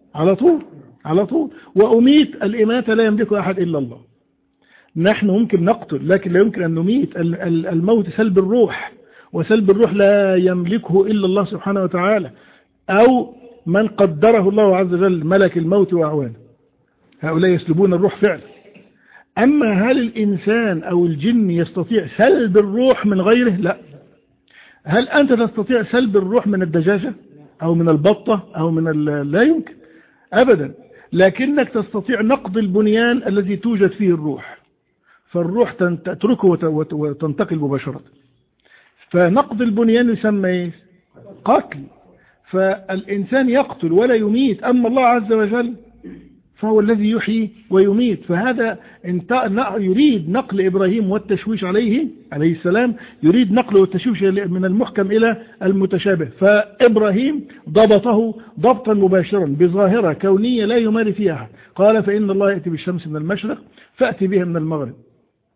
على طول. وأميت، الإماتة لا يملكها أحد إلا الله. نحن ممكن نقتل لكن لا يمكن أن نميت. الموت سلب الروح، وسلب الروح لا يملكه إلا الله سبحانه وتعالى، أو من قدره الله عز وجل، ملك الموت وأعوانه، هؤلاء يسلبون الروح فعلا. أما هل الإنسان أو الجن يستطيع سلب الروح من غيره؟ لا. هل أنت تستطيع سلب الروح من الدجاجة أو من البطة أو لا يمكن أبدا، لكنك تستطيع نقض البنيان الذي توجد فيه الروح، فالروح تتركه وتنتقل مباشرة. فنقض البنيان يسمى قتل. فالإنسان يقتل ولا يميت، أما الله عز وجل فهو الذي يحيي ويميت. فهذا يريد نقل إبراهيم والتشويش عليه السلام، يريد نقله والتشويش من المحكم إلى المتشابه. فإبراهيم ضبطه ضبطا مباشرا بظاهرة كونية لا يماري فيها أحد. قال فإن الله يأتي بالشمس من المشرق فأتي بها من المغرب.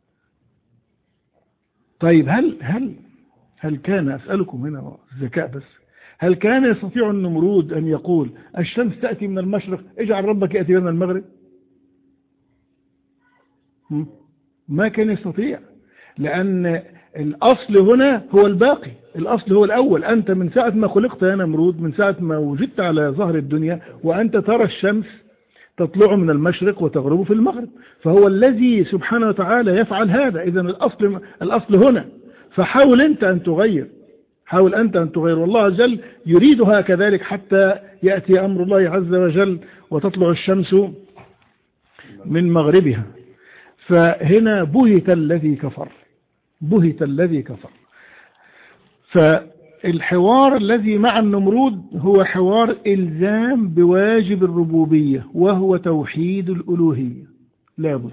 طيب هل كان، أسألكم هنا الذكاء بس، هل كان يستطيع النمرود أن يقول الشمس تأتي من المشرق اجعل ربك يأتي من المغرب؟ ما كان يستطيع، لأن الأصل هنا هو الباقي، الأصل هو الأول. أنت من ساعة ما خلقت يا نمرود، من ساعة ما وجدت على ظهر الدنيا وأنت ترى الشمس تطلع من المشرق وتغرب في المغرب، فهو الذي سبحانه وتعالى يفعل هذا. إذن الأصل هنا، فحاول أنت أن تغير، حاول أنت أن تغير، والله عز وجل يريدها كذلك حتى يأتي أمر الله عز وجل وتطلع الشمس من مغربها. فهنا بهت الذي كفر، بهت الذي كفر. فالحوار الذي مع النمرود هو حوار إلزام بواجب الربوبية وهو توحيد الألوهية لابد.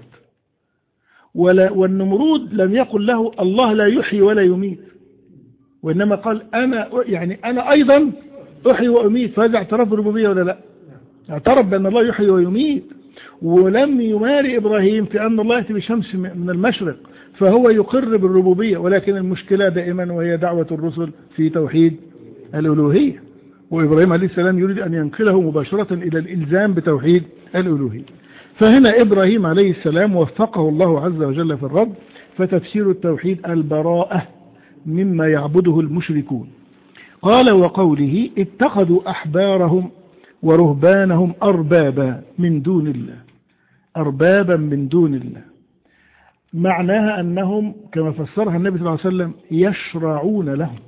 والنمرود لم يقل له الله لا يحيي ولا يميت، وإنما قال أنا أيضا أحيي وأميت، فهذا اعترف بالربوبية ولا لا؟ اعترف بأن الله يحيي ويميت. ولم يماري إبراهيم في أن الله يأتي بشمس من المشرق، فهو يقر بالربوبية، ولكن المشكلة دائما وهي دعوة الرسل في توحيد الألوهية، وإبراهيم عليه السلام يريد أن ينقله مباشرة إلى الإلزام بتوحيد الألوهية. فهنا إبراهيم عليه السلام وفقه الله عز وجل في الرد، فتفسير التوحيد البراءة مما يعبده المشركون. قال وقوله اتخذوا أحبارهم ورهبانهم أربابا من دون الله، أربابا من دون الله، معناها أنهم كما فسرها النبي صلى الله عليه وسلم يشرعون لهم.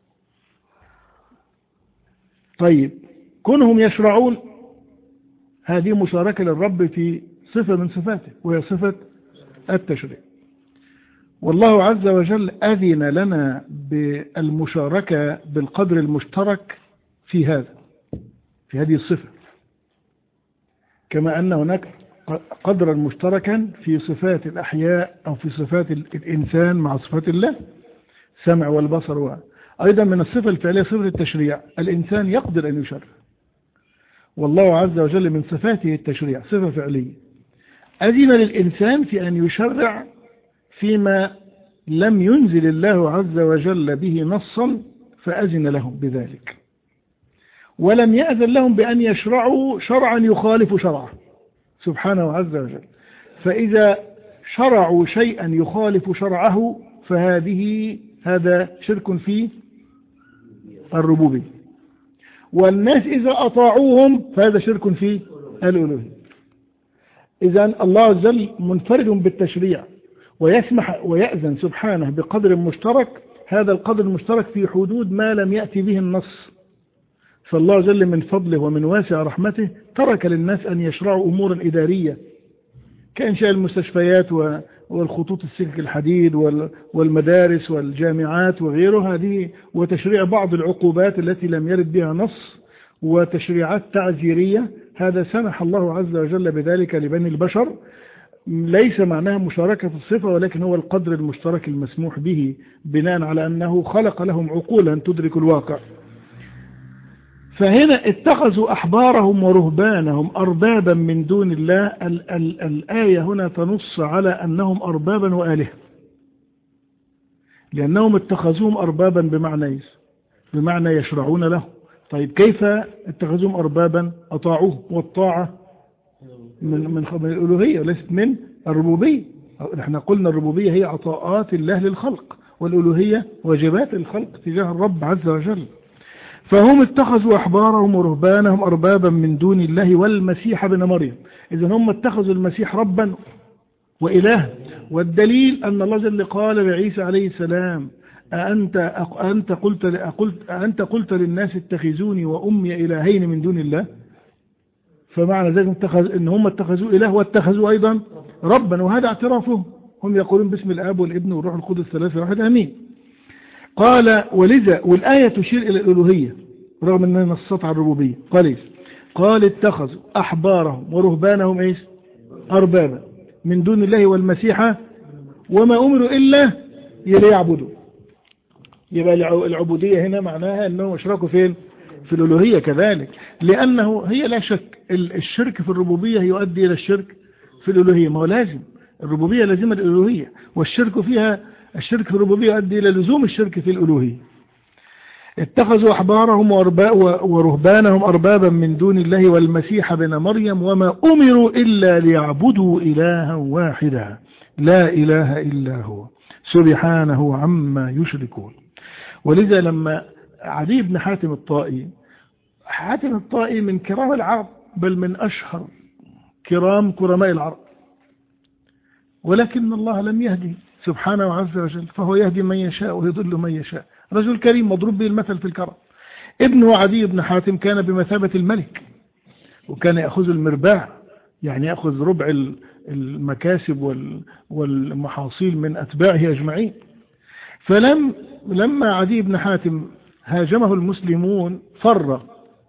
طيب كونهم يشرعون هذه مشاركة للرب في صفة من صفاته وهي صفة التشريع، والله عز وجل أذن لنا بالمشاركة بالقدر المشترك في هذه الصفة، كما أن هناك قدرا مشتركا في صفات الأحياء أو في صفات الإنسان مع صفات الله، سمع والبصر. أيضا من الصفة الفعلية صفة التشريع، الإنسان يقدر أن يشرع، والله عز وجل من صفاته التشريع صفة فعلية. أذن للإنسان في أن يشرع فيما لم ينزل الله عز وجل به نصا، فأذن لهم بذلك، ولم يأذن لهم بأن يشرعوا شرعا يخالف شرعه سبحانه عز وجل. فإذا شرعوا شيئا يخالف شرعه هذا شرك في الربوبية، والناس إذا أطاعوهم فهذا شرك في الألوهية. إذن الله عز وجل منفرد بالتشريع ويسمح ويأذن سبحانه بقدر مشترك، هذا القدر المشترك في حدود ما لم يأتي به النص. فالله عز وجل من فضله ومن واسع رحمته ترك للناس أن يشرعوا أمورا إدارية كإنشاء المستشفيات والخطوط السلك الحديد والمدارس والجامعات وغيرها، هذه وتشريع بعض العقوبات التي لم يرد بها نص وتشريعات تعزيرية، هذا سمح الله عز وجل بذلك لبني البشر. ليس معناها مشاركة الصفة، ولكن هو القدر المشترك المسموح به بناء على أنه خلق لهم عقولا تدرك الواقع. فهنا اتخذوا أحبارهم ورهبانهم أربابا من دون الله. الآية هنا تنص على أنهم أربابا وآلهة، لأنهم اتخذوهم أربابا بمعنى يشرعون له. طيب كيف اتخذوهم أربابا؟ أطاعوه، والطاعة من الألوهية وليست من الربوبية. نحن قلنا الربوبية هي عطاءات الله للخلق، والألوهية واجبات الخلق تجاه الرب عز وجل. فهم اتخذوا أحبارهم ورهبانهم أربابا من دون الله والمسيح ابن مريم. إذن هم اتخذوا المسيح ربا وإله، والدليل أن الله جل قال لعيسى عليه السلام أنت قلت للناس اتخذوني وأمي إلهين من دون الله. فمعنى ذلك إن هم اتخذوا إله واتخذوا أيضا ربا، وهذا اعترافهم، هم يقولون باسم الآب والابن والروح القدس ثلاثة واحد آمين. قال ولذا، والآية تشير إلى الألوهية رغم أنها نصت على الربوبية. قال اتخذوا أحبارهم ورهبانهم أربابا من دون الله والمسيح وما أمروا إلا ليعبدوا. يبقى العبودية هنا معناها أنهم اشركوا فين؟ في الألوهية كذلك، لأنه هي لا شك الشرك في الربوبية يؤدي إلى الشرك في الألوهية، ما هو لازم الربوبية لازمة الألوهية، والشرك فيها الشرك في الربوبية يؤدي إلى لزوم الشرك في الألوهية. اتخذوا أحبارهم ورهبانهم أربابا من دون الله والمسيح بن مريم وما أمروا إلا ليعبدوا إلها واحدا لا إله إلا هو سبحانه عما يشركون. ولذا لما عدي بن حاتم الطائي من كرام العرب، بل من أشهر كرماء العرب، ولكن الله لم يهدي سبحانه عز وجل، فهو يهدي من يشاء ويضل من يشاء. رجل كريم مضروب به المثل في الكرم. ابنه عدي بن حاتم كان بمثابة الملك، وكان يأخذ المرباع، يعني يأخذ ربع المكاسب والمحاصيل من أتباعه أجمعين. لما عدي بن حاتم هاجمه المسلمون فر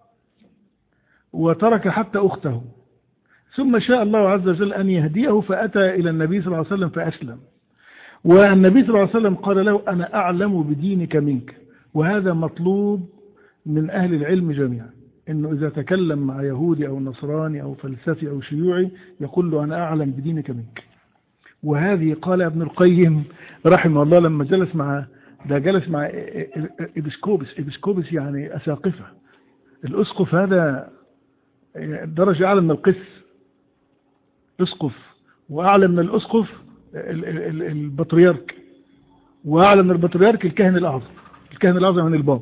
وترك حتى أخته، ثم شاء الله عز وجل أن يهديه فأتى إلى النبي صلى الله عليه وسلم فأسلم. والنبي صلى الله عليه وسلم قال له أنا أعلم بدينك منك. وهذا مطلوب من أهل العلم جميعا، إنه إذا تكلم مع يهودي أو نصراني أو فلسفي أو شيوعي يقول له أنا أعلم بدينك منك. وهذه قال ابن القيم رحمه الله لما جلس مع إبسكوبس يعني أساقفة. الأسقف هذا درجة أعلى من القس، أسقف، وأعلى من الأسقف البطريرك، وأعلى من البطريرك الكاهن الأعظم من الباب.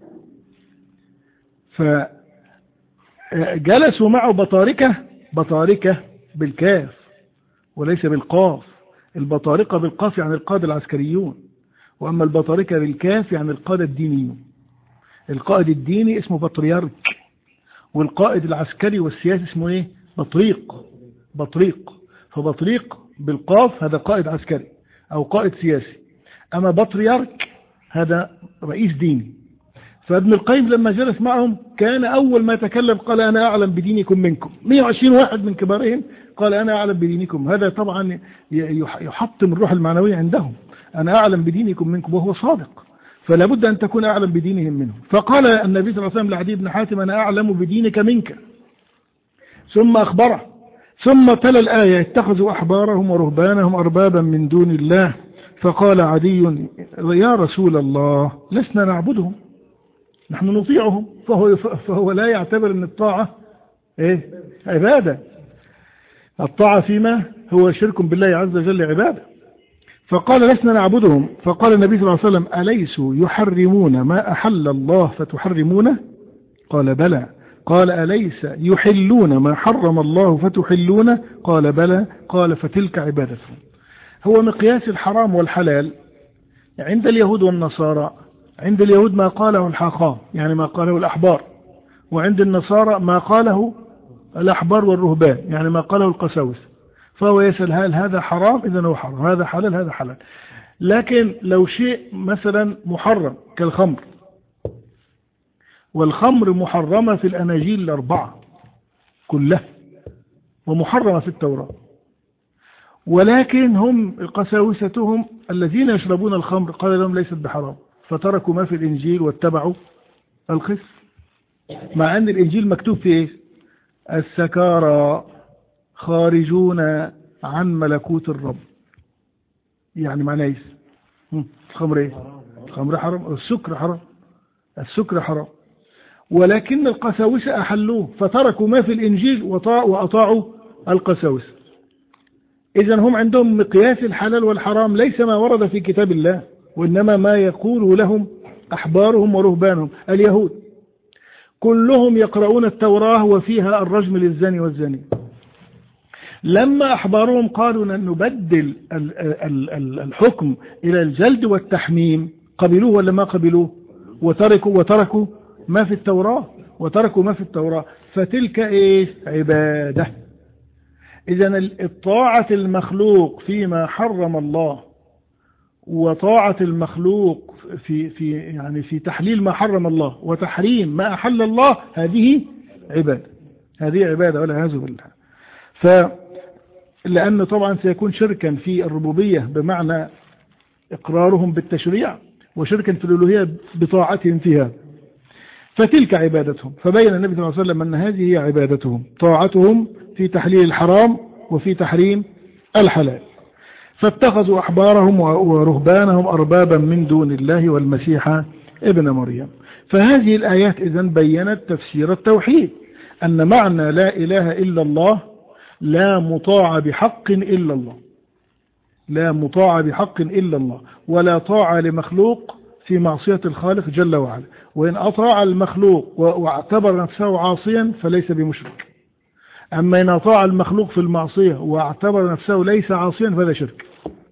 فجلسوا معه بطاركة بالكاف وليس بالقاف. البطارقة بالقاف يعني القادة العسكريون، وأما البطاركة بالكاف يعني القادة الدينيون. القائد الديني اسمه بطريرك، والقائد العسكري والسياسي اسمه ايه؟ بطريق. فبطريق بالقاف هذا قائد عسكري أو قائد سياسي، أما بطريرك هذا رئيس ديني. فابن القيم لما جلس معهم كان أول ما تكلم قال أنا أعلم بدينكم منكم. 120 واحد من كبارهم قال أنا أعلم بدينكم. هذا طبعا يحطم الروح المعنوية عندهم، أنا أعلم بدينكم منكم، وهو صادق، فلا بد أن تكون أعلم بدينهم منهم. فقال النبي صلى الله عليه وسلم لعدي بن حاتم أنا أعلم بدينك منك، ثم أخبره، ثم تلا الآية اتخذوا أحبارهم ورهبانهم أربابا من دون الله. فقال عدي يا رسول الله لسنا نعبدهم، نحن نطيعهم. فهو لا يعتبر أن الطاعة عبادة. الطاعة فيما هو شرك بالله عز وجل عبادة. فقال لسنا نعبدهم. فقال النبي صلى الله عليه وسلم أليسوا يحرمون ما أحل الله فتحرمونه؟ قال بلى. قال أليس يحلون ما حرم الله فتحلونه؟ قال بلى. قال فتلك عبادتهم. هو مقياس الحرام والحلال عند اليهود والنصارى. عند اليهود ما قاله الحاقام يعني ما قاله الأحبار، وعند النصارى ما قاله الأحبار والرهبان يعني ما قاله القساوسة. فهو يسأل هل هذا حرام؟ إذا هو حرام. هذا حلال؟ هذا حلال. لكن لو شيء مثلا محرم كالخمر، والخمر محرمة في الأناجيل الأربعة كلها ومحرمة في التوراة، ولكن هم قساوستهم الذين يشربون الخمر قال لهم ليست بحرام، فتركوا ما في الإنجيل واتبعوا الخس، مع أن الإنجيل مكتوب فيه السكارى خارجون عن ملكوت الرب. يعني معناه ايش؟ الخمر ايه؟ الخمر حرام، السكر حرام، ولكن القساوسة أحلوه فتركوا ما في الإنجيل وأطاعوا القساوسة. إذن هم عندهم مقياس الحلال والحرام ليس ما ورد في كتاب الله، وإنما ما يقوله لهم أحبارهم ورهبانهم. اليهود كلهم يقرؤون التوراة وفيها الرجم للزاني والزاني. لما أحبارهم قالوا أن نبدل الحكم إلى الجلد والتحميم قبلوه ولا ما قبلوه؟ وتركوا ما في التوراة. فتلك إيه؟ عبادة. إذن الطاعة المخلوق فيما حرم الله وطاعة المخلوق في تحليل ما حرم الله وتحريم ما أحل الله هذه عبادة والعياذ بالله. لأنه طبعا سيكون شركا في الربوبية بمعنى إقرارهم بالتشريع، وشركا في الألوهية بطاعتهم فيها، فتلك عبادتهم. فبين النبي صلى الله عليه وسلم أن هذه هي عبادتهم، طاعتهم في تحليل الحرام وفي تحريم الحلال. فاتخذوا أحبارهم ورهبانهم أربابا من دون الله والمسيح ابن مريم. فهذه الآيات إذن بيّنت تفسير التوحيد، أن معنى لا إله إلا الله لا مطاع بحق إلا الله، لا مطاع بحق إلا الله، ولا طاعة لمخلوق في معصية الخالق جل وعلا. وإن أطاع المخلوق واعتبر نفسه عاصيا فليس بمشرك، أما إن أطاع المخلوق في المعصية واعتبر نفسه ليس عاصيا فهذا شرك.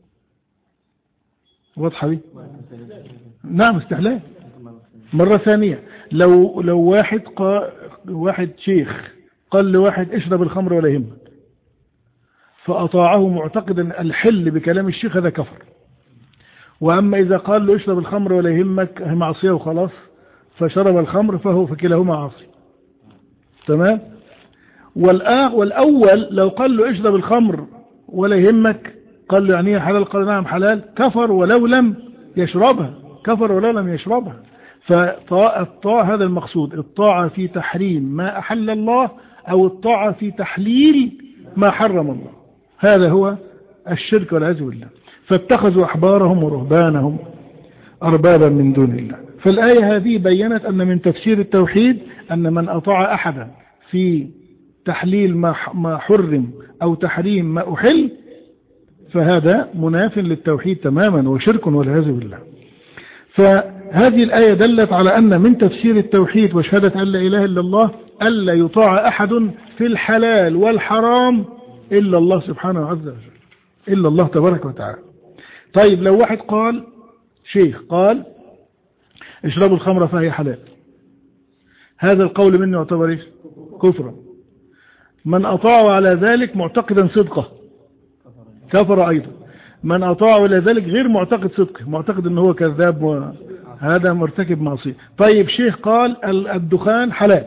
واضحة دي؟ نعم، استحلال. مرة ثانية، لو واحد شيخ قال لواحد اشرب الخمر ولا يهمك، فأطاعه معتقدا الحل بكلام الشيخ، هذا كفر. وأما إذا قال له اشرب الخمر ولا يهمك معصية وخلاص، فشرب الخمر فهو فكلاهما عاصي. تمام. والأول لو قال له اشرب الخمر ولا يهمك، قال له يعني حلال، قال نعم حلال، كفر ولو لم يشربها، كفر ولو لم يشربها. فالطاعة هذا المقصود، الطاعة في تحريم ما أحل الله أو الطاعة في تحليل ما حرم الله، هذا هو الشرك والعياذ بالله. فاتخذوا أحبارهم ورهبانهم أربابا من دون الله. فالآية هذه بيّنت أن من تفسير التوحيد أن من أطاع أحدا في تحليل ما حرم أو تحريم ما أحل فهذا مناف للتوحيد تماما وشرك والعياذ بالله. فهذه الآية دلت على أن من تفسير التوحيد وشهادة أن لا إله إلا الله ألا يطاع أحد في الحلال والحرام إلا الله سبحانه عز وجل، إلا الله تبارك وتعالى. طيب لو واحد قال، شيخ قال اشربوا الخمر فهي حلال، هذا القول منه يعتبر ايش؟ كفرا. من أطاعوا على ذلك معتقدا صدقه كفر أيضا. من أطاعوا إلى ذلك غير معتقد صدقه، معتقد أنه هو كذاب وهذا مرتكب معصية. طيب شيخ قال الدخان حلال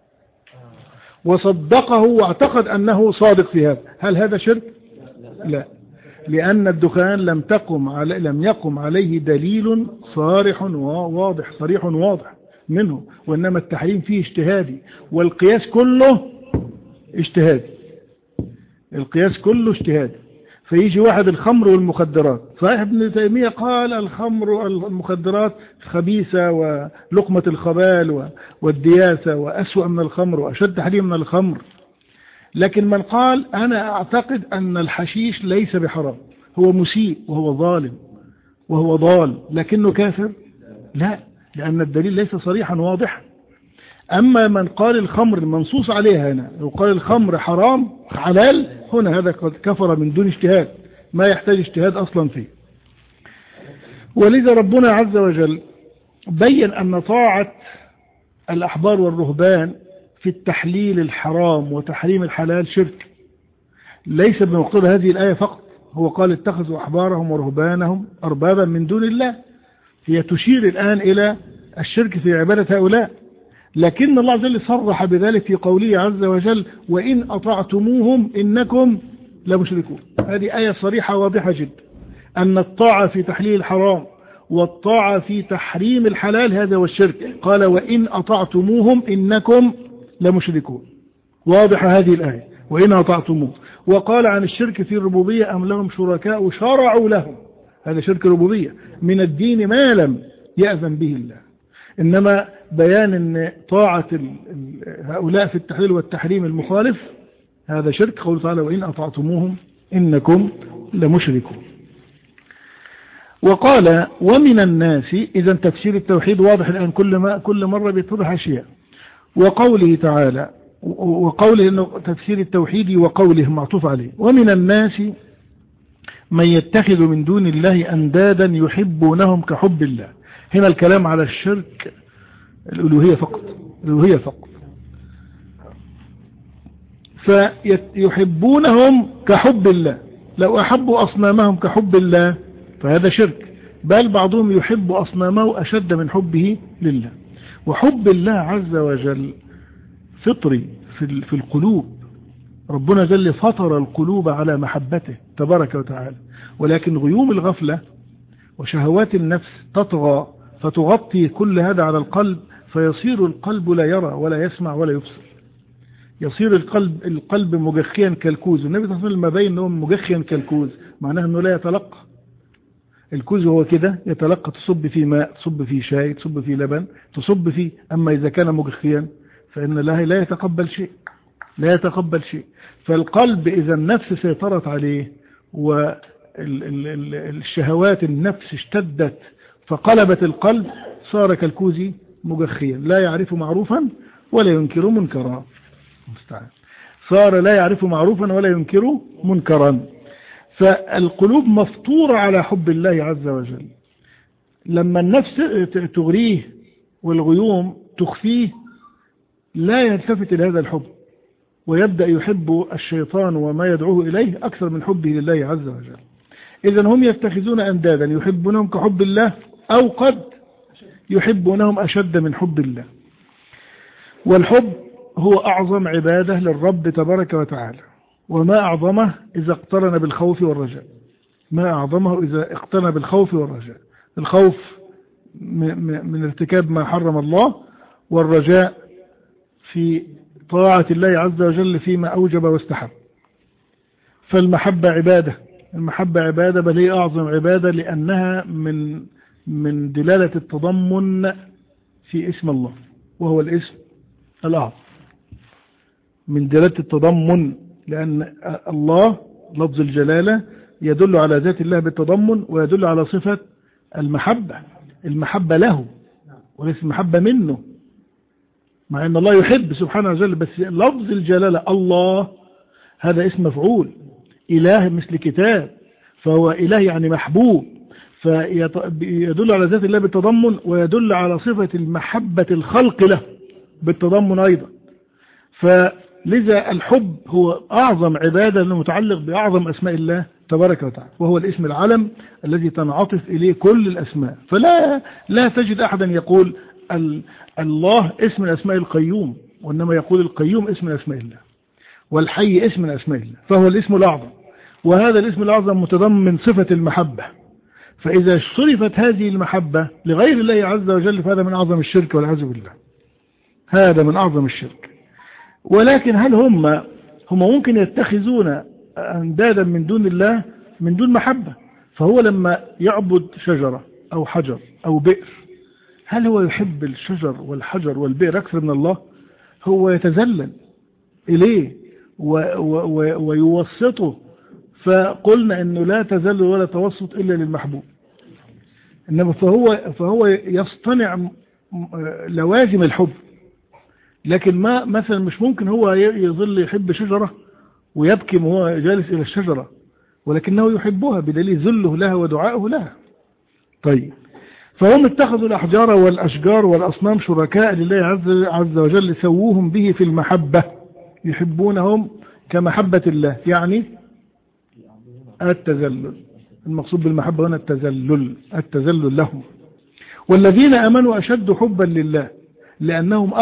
وصدقه واعتقد أنه صادق في هذا، هل هذا شرك؟ لا، لأن الدخان لم يقم عليه دليل صارح وواضح، صريح واضح منه، وإنما التحريم فيه اجتهادي، والقياس كله اجتهادي، القياس كله اجتهادي. فيجي واحد الخمر والمخدرات، صحيح ابن تيمية قال الخمر والمخدرات خبيثة ولقمة الخبال والدياسة وأسوأ من الخمر وأشد تحريم من الخمر، لكن من قال أنا أعتقد أن الحشيش ليس بحرام، هو مسيء وهو ظالم وهو ضال، لكنه كافر؟ لا، لأن الدليل ليس صريحا واضحا. أما من قال الخمر المنصوص عليها هنا، لو قال الخمر حرام حلال هنا، هذا قد كفر من دون اجتهاد، ما يحتاج اجتهاد أصلا فيه. ولذا ربنا عز وجل بين أن طاعة الأحبار والرهبان في التحليل الحرام وتحريم الحلال شرك، ليس بمقتضى هذه الآية فقط. هو قال اتخذوا أحبارهم ورهبانهم أربابا من دون الله، هي تشير الآن إلى الشرك في عبادة هؤلاء، لكن الله عز وجل صرح بذلك في قوله عز وجل وإن أطعتموهم إنكم لمشركون. هذه آية صريحة واضحة جدا، أن الطاعة في تحليل الحرام والطاعة في تحريم الحلال هذا هو الشرك. قال وإن أطعتموهم إنكم لمشركون، واضحة هذه الآية وإن أطعتموه. وقال عن الشرك في الربوبية أم لهم شركاء شرعوا لهم، هذا شرك ربوبية من الدين ما لم يأذن به الله. إنما بيان أن طاعة هؤلاء في التحليل والتحريم المخالف هذا شرك، قوله تعالى وإن أطعتموهم إنكم لمشركون. وقال ومن الناس، إذا تفسير التوحيد واضح الآن، كل مرة بيتضح أشياء. وقوله تعالى، وقوله إنه تفسير التوحيد وقوله معطوف عليه، ومن الناس من يتخذ من دون الله أندادا يحبونهم كحب الله. هنا الكلام على الشرك الألوهية فقط، الألوهية فقط. فيحبونهم كحب الله، لو أحبوا أصنامهم كحب الله فهذا شرك، بل بعضهم يحب أصنامه أشد من حبه لله. وحب الله عز وجل فطري في القلوب، ربنا جل فطر القلوب على محبته تبارك وتعالى، ولكن غيوم الغفلة وشهوات النفس تطغى فتغطي كل هذا على القلب، فيصير القلب لا يرى ولا يسمع ولا يبصر، يصير القلب مجخيا كالكوز. النبي صلى الله عليه وسلم بين أنه مجخيا كالكوز، معناها أنه لا يتلقى. الكوز هو كده يتلقى، تصب فيه ماء، تصب فيه شاي، تصب فيه لبن، تصب فيه. أما إذا كان مجخيا فإن الله لا يتقبل شيء، لا يتقبل شيء. فالقلب إذا النفس سيطرت عليه والشهوات النفس اشتدت فقلبت القلب، صار كالكوز مجخيا لا يعرف معروفا ولا ينكر منكرا. صار لا يعرف معروفا ولا ينكر منكرا. فالقلوب مفطورة على حب الله عز وجل. لما النفس تغريه والغيوم تخفيه لا يلتفت إلى هذا الحب، ويبدأ يحب الشيطان وما يدعوه إليه أكثر من حبه لله عز وجل. إذن هم يتخذون أندادا يحبونهم كحب الله، أو قد يحبونهم أشد من حب الله. والحب هو أعظم عبادة للرب تبارك وتعالى، وما أعظمه إذا اقترن بالخوف والرجاء. ما أعظمه إذا اقترن بالخوف والرجاء. الخوف من ارتكاب ما حرم الله، والرجاء في طاعة الله عز وجل فيما أوجب واستحب. فالمحبة عبادة، المحبة عبادة، بل هي أعظم عبادة، لأنها من دلالة التضمن في اسم الله، وهو الاسم الأعظم. من دلالة التضمن، لأن الله لفظ الجلالة يدل على ذات الله بالتضمن، ويدل على صفة المحبة. المحبة له وليس المحبة منه، مع أن الله يحب سبحانه وتعالى، بس لفظ الجلالة الله هذا اسم مفعول. إله مثل كتاب، فهو إله يعني محبوب، فيدل على ذات الله بالتضمن، ويدل على صفة المحبة الخلق له بالتضمن أيضا. فلذا الحب هو أعظم عبادة المتعلق بأعظم أسماء الله تبارك وتعالى، وهو الاسم العلم الذي تنعطف إليه كل الأسماء. فلا تجد أحدا يقول الله اسم من أسماء القيوم، وإنما يقول القيوم اسم من أسماء الله، والحي اسم من أسماء الله، فهو الاسم الأعظم. وهذا الاسم الأعظم متضمن صفة المحبة. فإذا صرفت هذه المحبة لغير الله عز وجل فهذا من أعظم الشرك والعياذ بالله، هذا من أعظم الشرك. ولكن هل هم ممكن يتخذون أندادا من دون الله من دون محبة؟ فهو لما يعبد شجرة أو حجر أو بئر، هل هو يحب الشجر والحجر والبئر أكثر من الله؟ هو يتذلل إليه ويوسطه. فقلنا أنه لا تذلل ولا توسط إلا للمحبوب. إنما فهو يصطنع لوازم الحب. لكن ما مثلا مش ممكن هو يظل يحب شجرة ويبكي وهو جالس إلى الشجرة، ولكنه يحبها بدليل ذله لها ودعائه لها. طيب، فهم اتخذوا الأحجار والأشجار والأصنام شركاء لله عز وجل، سووهم به في المحبة، يحبونهم كمحبة الله، يعني التذلل. المقصود بالمحبة هنا التذلل لهم. والذين آمنوا أشد حبا لله لأنهم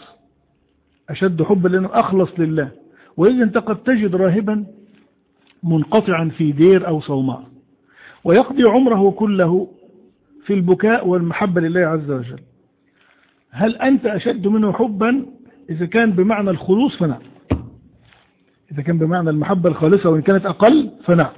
أشد حبا لأنهم أخلص لله. وإذا أنت قد تجد راهبا منقطعا في دير أو صومعة ويقضي عمره كله في البكاء والمحبة لله عز وجل، هل أنت أشد منه حبا؟ إذا كان بمعنى الخلوص فنعم، إذا كان بمعنى المحبة الخالصة وإن كانت أقل فنعم.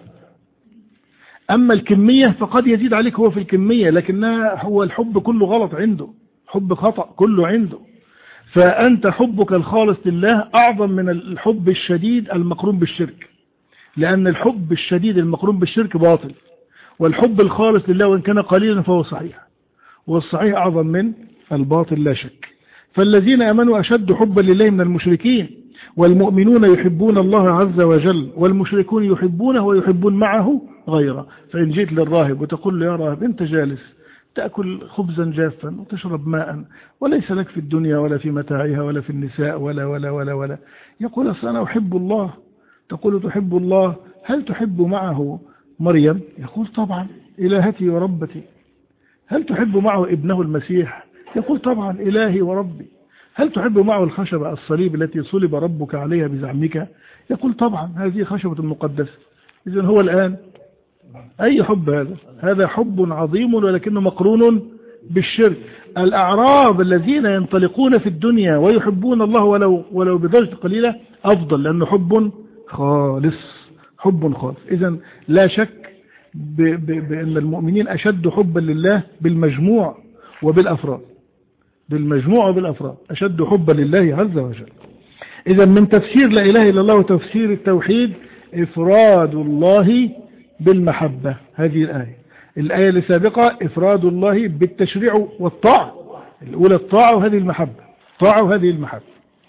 أما الكمية فقد يزيد عليك هو في الكمية، لكنها هو الحب كله غلط عنده، حب خطأ كله عنده. فأنت حبك الخالص لله أعظم من الحب الشديد المقرون بالشرك، لأن الحب الشديد المقرون بالشرك باطل، والحب الخالص لله وإن كان قليلا فهو صحيح، والصحيح أعظم من الباطل لا شك. فالذين آمنوا أشد حبا لله من المشركين، والمؤمنون يحبون الله عز وجل، والمشركون يحبونه ويحبون معه غيره. فإن جئت للراهب وتقول له يا راهب أنت جالس تأكل خبزا جافا وتشرب ماء وليس لك في الدنيا ولا في متاعها ولا في النساء ولا ولا ولا ولا، يقول أصل أنا أحب الله. تقول تحب الله، هل تحب معه مريم؟ يقول طبعا إلهتي وربتي. هل تحب معه ابنه المسيح؟ يقول طبعا إلهي وربي. هل تحب معه الخشبة الصليب التي صلب ربك عليها بزعمك؟ يقول طبعا هذه خشبة مقدسة. إذن هو الآن أي حب هذا حب عظيم ولكنه مقرون بالشرك. الأعراب الذين ينطلقون في الدنيا ويحبون الله ولو بدرجة قليلة أفضل، لأنه حب حب خالص. إذن لا شك بأن المؤمنين أشد حبا لله بالمجموع وبالأفراد، بالمجموع وبالأفراد أشد حبا لله عز وجل. إذن من تفسير لا إله إلا الله وتفسير التوحيد إفراد الله بالمحبة. هذه الآية اللي سابقة إفراد الله بالتشريع والطاعة، الأولى الطاعة وهذه المحبة، طاعة وهذه المحبة.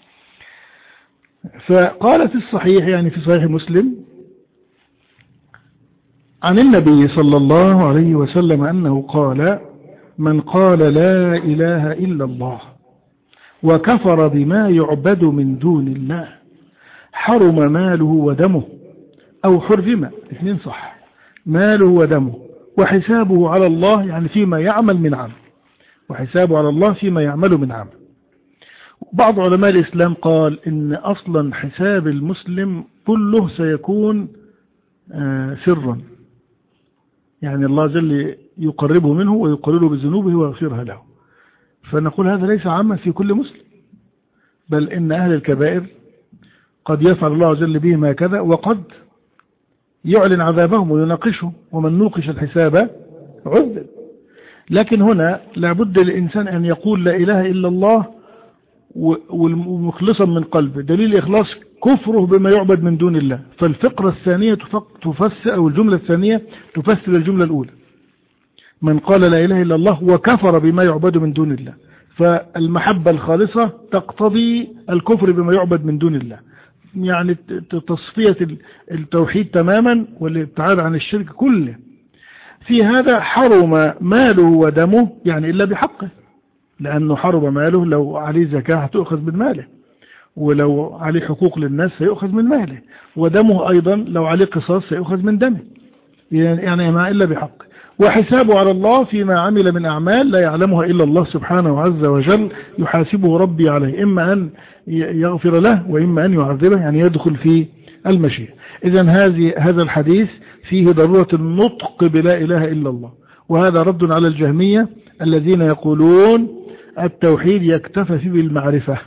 فقال في الصحيح، يعني في صحيح مسلم، عن النبي صلى الله عليه وسلم أنه قال: من قال لا إله إلا الله وكفر بما يعبد من دون الله حرم ماله ودمه، أو حرم، اثنين صح، ماله ودمه، وحسابه على الله، يعني فيما يعمل من عمل، وحسابه على الله فيما يعمل من عمل. بعض علماء الإسلام قال إن أصلا حساب المسلم كله سيكون سرا، يعني الله جل يقربه منه ويقرره بذنوبه ويغفرها له. فنقول هذا ليس عاما في كل مسلم، بل إن أهل الكبائر قد يفعل الله جل بهم هكذا، وقد يعلن عذابهم ويناقشهم، ومن نوقش الحساب عذب. لكن هنا لابد للإنسان أن يقول لا إله إلا الله ومخلصا من قلبه، دليل إخلاص كفره بما يعبد من دون الله. فالفقرة الثانية تفسر، أو الجملة الثانية تفسر الجملة الأولى، من قال لا إله إلا الله وكفر بما يعبد من دون الله. فالمحبة الخالصة تقتضي الكفر بما يعبد من دون الله، يعني تصفية التوحيد تماما والابتعاد عن الشرك كله. في هذا حرم ماله ودمه، يعني إلا بحقه، لأنه حرم ماله، لو عليه زكاة هتؤخذ من ماله، ولو عليه حقوق للناس سيؤخذ من ماله، ودمه أيضا لو عليه قصاص سيؤخذ من دمه، يعني ما إلا بحقه. وحسابه على الله فيما عمل من أعمال لا يعلمها إلا الله سبحانه عز وجل، يحاسبه ربي عليه، إما أن يغفر له وإما أن يعذبه، يعني يدخل في المشيئة. إذن هذا الحديث فيه ضرورة النطق بلا إله إلا الله، وهذا رد على الجهمية الذين يقولون التوحيد يكتفى فيه بالمعرفة،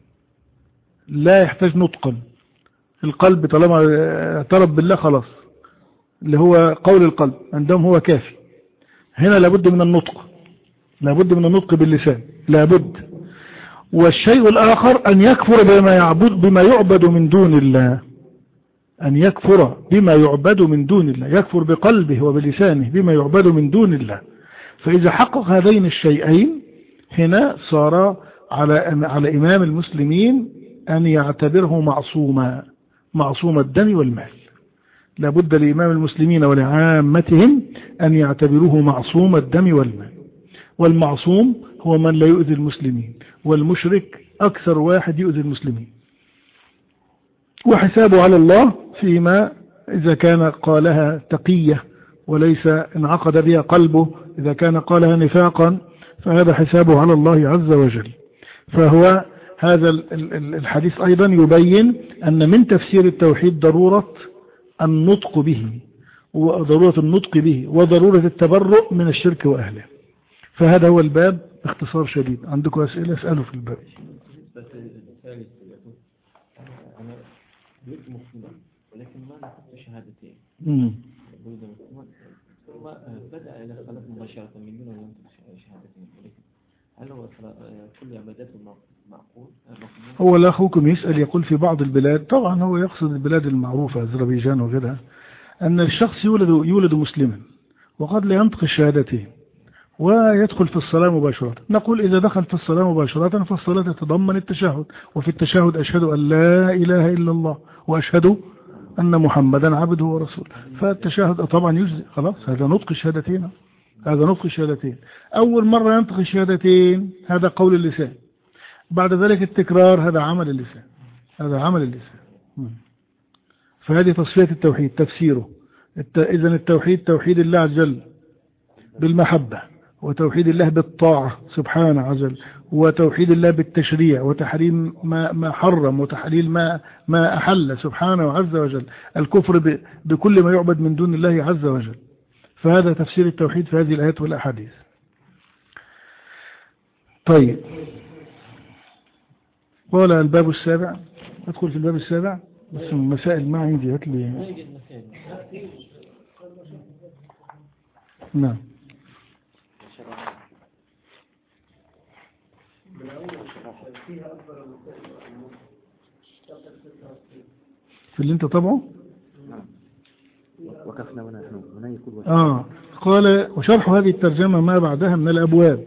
لا يحتاج نطقا، القلب طالما اعترف بالله خلاص، اللي هو قول القلب عندهم هو كافي. هنا لابد من النطق، لابد من النطق باللسان، لابد. والشيء الآخر أن يكفر بما يعبد من دون الله، أن يكفر بما يعبد من دون الله، يكفر بقلبه وبلسانه بما يعبد من دون الله. فإذا حقق هذين الشيئين هنا صار على إمام المسلمين أن يعتبره معصوم الدم والمال. لابد لإمام المسلمين ولعامتهم أن يعتبروه معصوم الدم والمال. والمعصوم هو من لا يؤذي المسلمين، والمشرك أكثر واحد يؤذي المسلمين. وحسابه على الله فيما إذا كان قالها تقية وليس انعقد بها قلبه، إذا كان قالها نفاقا فهذا حسابه على الله عز وجل. فهو هذا الحديث أيضا يبين أن من تفسير التوحيد ضرورة النطق به، وضرورة النطق به، وضرورة التبرؤ من الشرك وأهله. فهذا هو الباب باختصار شديد. عندكم أسئلة اسألوا في الباب.
أنا ولدت مسلما ولكن ما نطقت شهادتين، ولد مسلما ثم بدأ إلى الصلاة مباشرة من دون أن ينطق شهادتين، ولكن هل هو كل عبادات معقول؟
هو الأخوكم يسأل يقول في بعض البلاد، طبعا هو يقصد البلاد المعروفة أذربيجان وغيرها، أن الشخص يولد مسلما وقد لا ينطق الشهادتين ويدخل في الصلاة مباشرة. نقول إذا دخل في الصلاة مباشرة فالصلاة تتضمن التشهد، وفي التشهد أشهد أن لا إله إلا الله وأشهد أن محمدا عبده ورسوله، فالتشهد طبعا يجزي، خلاص هذا نطق الشهادتين، هذا نطق الشهادتين. أول مرة ينطق الشهادتين هذا قول اللسان، بعد ذلك التكرار هذا عمل اللسان، هذا عمل اللسان. فهذه تصفية التوحيد تفسيره. إذن التوحيد توحيد الله عز وجل بالمحبة، وتوحيد الله بالطاعة سبحانه عز وجل، وتوحيد الله بالتشريع وتحريم ما حرم وتحليل ما أحل سبحانه عز وجل، الكفر بكل ما يعبد من دون الله عز وجل. فهذا تفسير التوحيد في هذه الآيات والأحاديث. طيب، قال الباب السابع، ادخل في الباب السابع. بس المسائل ما عندي، هات لي.
ما يوجد مسائل.
نعم. في اللي انت طبعه.
وقفنا ونحن يقول
قال وشرح هذه الترجمة ما بعدها من الأبواب.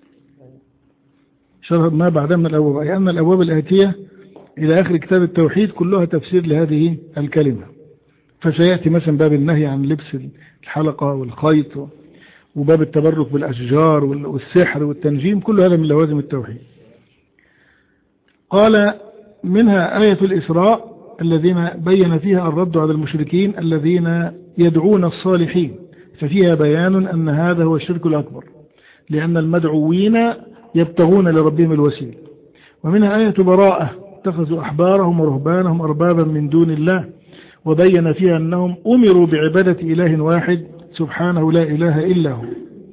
شرح ما بعدها من الأبواب، أي أن الأبواب الآتية إلى آخر كتاب التوحيد كلها تفسير لهذه الكلمة. فسيأتي مثلا باب النهي عن لبس الحلقة والخيط، وباب التبرك بالأشجار والسحر والتنجيم، كل هذا من لوازم التوحيد. قال منها آية الإسراء الذين بين فيها الرد على المشركين الذين يدعون الصالحين، ففيها بيان أن هذا هو الشرك الأكبر، لأن المدعوين يبتغون لربهم الوسيل. ومنها آية براءة اتخذوا أحبارهم ورهبانهم أربابا من دون الله، وبين فيها أنهم أمروا بعبادة إله واحد سبحانه لا إله إلا هو.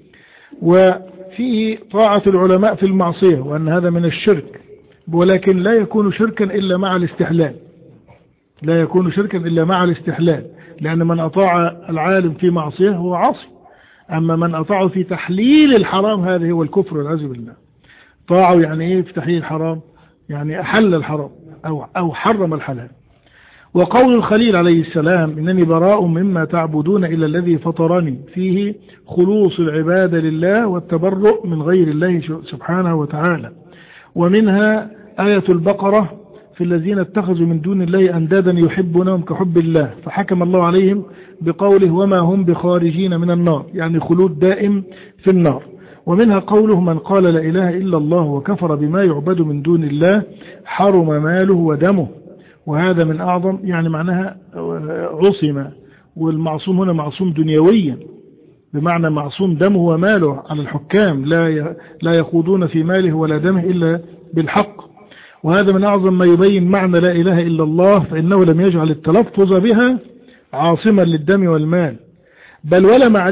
وفيه طاعة العلماء في المعصية، وأن هذا من الشرك، ولكن لا يكون شركا إلا مع الاستحلال، لا يكون شركا إلا مع الاستحلال، لأن من أطاع العالم في معصية هو عاصي، أما من أطاعه في تحليل الحرام هذا هو الكفر والعياذ بالله. طاعه يعني إيه في تحليل الحرام؟ يعني أحل الحرام أو حرم الحلال. وقول الخليل عليه السلام إنني براء مما تعبدون إلا الذي فطرني، فيه خلوص العبادة لله والتبرؤ من غير الله سبحانه وتعالى. ومنها آية البقرة في الذين اتخذوا من دون الله أندادا يحبونهم كحب الله، فحكم الله عليهم بقوله وما هم بخارجين من النار، يعني خلود دائم في النار. ومنها قوله من قال لا إله إلا الله وكفر بما يعبد من دون الله حرم ماله ودمه، وهذا من أعظم، يعني معناها عصم، والمعصوم هنا معصوم دنيويا، بمعنى معصوم دمه وماله على الحكام، لا يخوضون في ماله ولا دمه إلا بالحق. وهذا من أعظم ما يبين معنى لا إله إلا الله، فإنه لم يجعل التلفظ بها عاصما للدم والمال، بل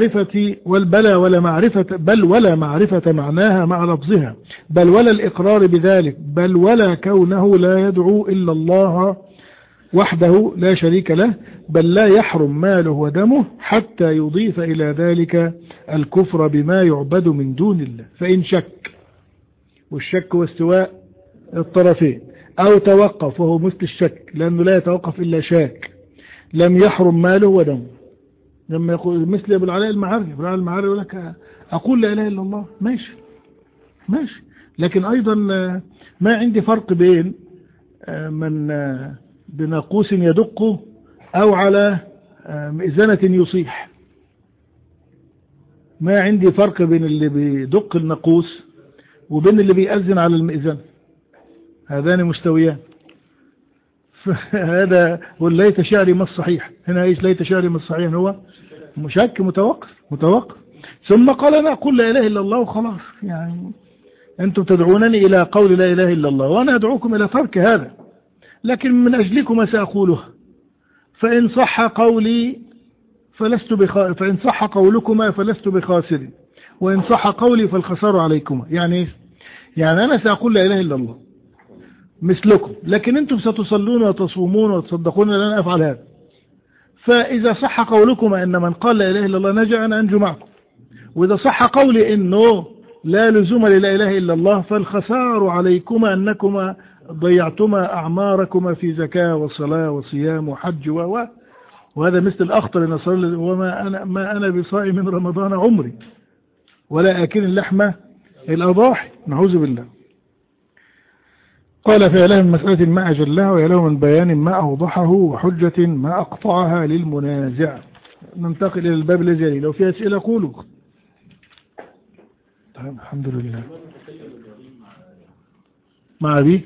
ولا معرفة معناها مع لفظها، بل ولا الإقرار بذلك، بل ولا كونه لا يدعو إلا الله وحده لا شريك له، بل لا يحرم ماله ودمه حتى يضيف إلى ذلك الكفر بما يعبد من دون الله. فإن شك، والشك واستواء الطرفين، أو توقف وهو مثل الشك لأنه لا يتوقف إلا شاك، لم يحرم ماله ودمه. لما يقول مثل ابن العلاء المعري يقول لك أقول لا إله إلا الله، ماشي، لكن أيضا ما عندي فرق بين من بناقوس يدقه أو على مئذنة يصيح. ما عندي فرق بين اللي بيدق الناقوس وبين اللي بيأذن على المئذنة، هذان مستويان. هذا ليت شعري ما الصحيح، هنا ايش ليت شعري ما الصحيح؟ هو مشك متوقف. ثم قال انا اقول لا اله الا الله وخلاص، يعني انتم تدعونني الى قول لا اله الا الله وانا ادعوكم الى ترك هذا، لكن من اجلكم ساقولها، فان صح قولي فان صح قولكما فلست بخاسر، وان صح قولي فالخسار عليكما. يعني انا ساقول لا اله الا الله مثلكم، لكن انتم ستصلون وتصومون وتصدقون، لن افعل هذا. فاذا صح قولكم ان من قال لا اله الا الله نجا، انا انجو معكم. واذا صح قولي انه لا لزوم للا اله الا الله، فالخسار عليكما انكما ضيعتما اعماركما في زكاة وصلاة وصيام وحج وهذا مثل الاخطر ان صلى ما انا بصائم من رمضان عمري ولا اكل اللحمة الاضاحي، نعوذ بالله. قال فيا من مسألة ما أجلها، ويا له من بيان ما أوضحه، وحجة ما أقطعها للمنازع. ننتقل إلى الباب الذي يليه، لو في أسئلة قولوا. طيب الحمد لله. مع أبي؟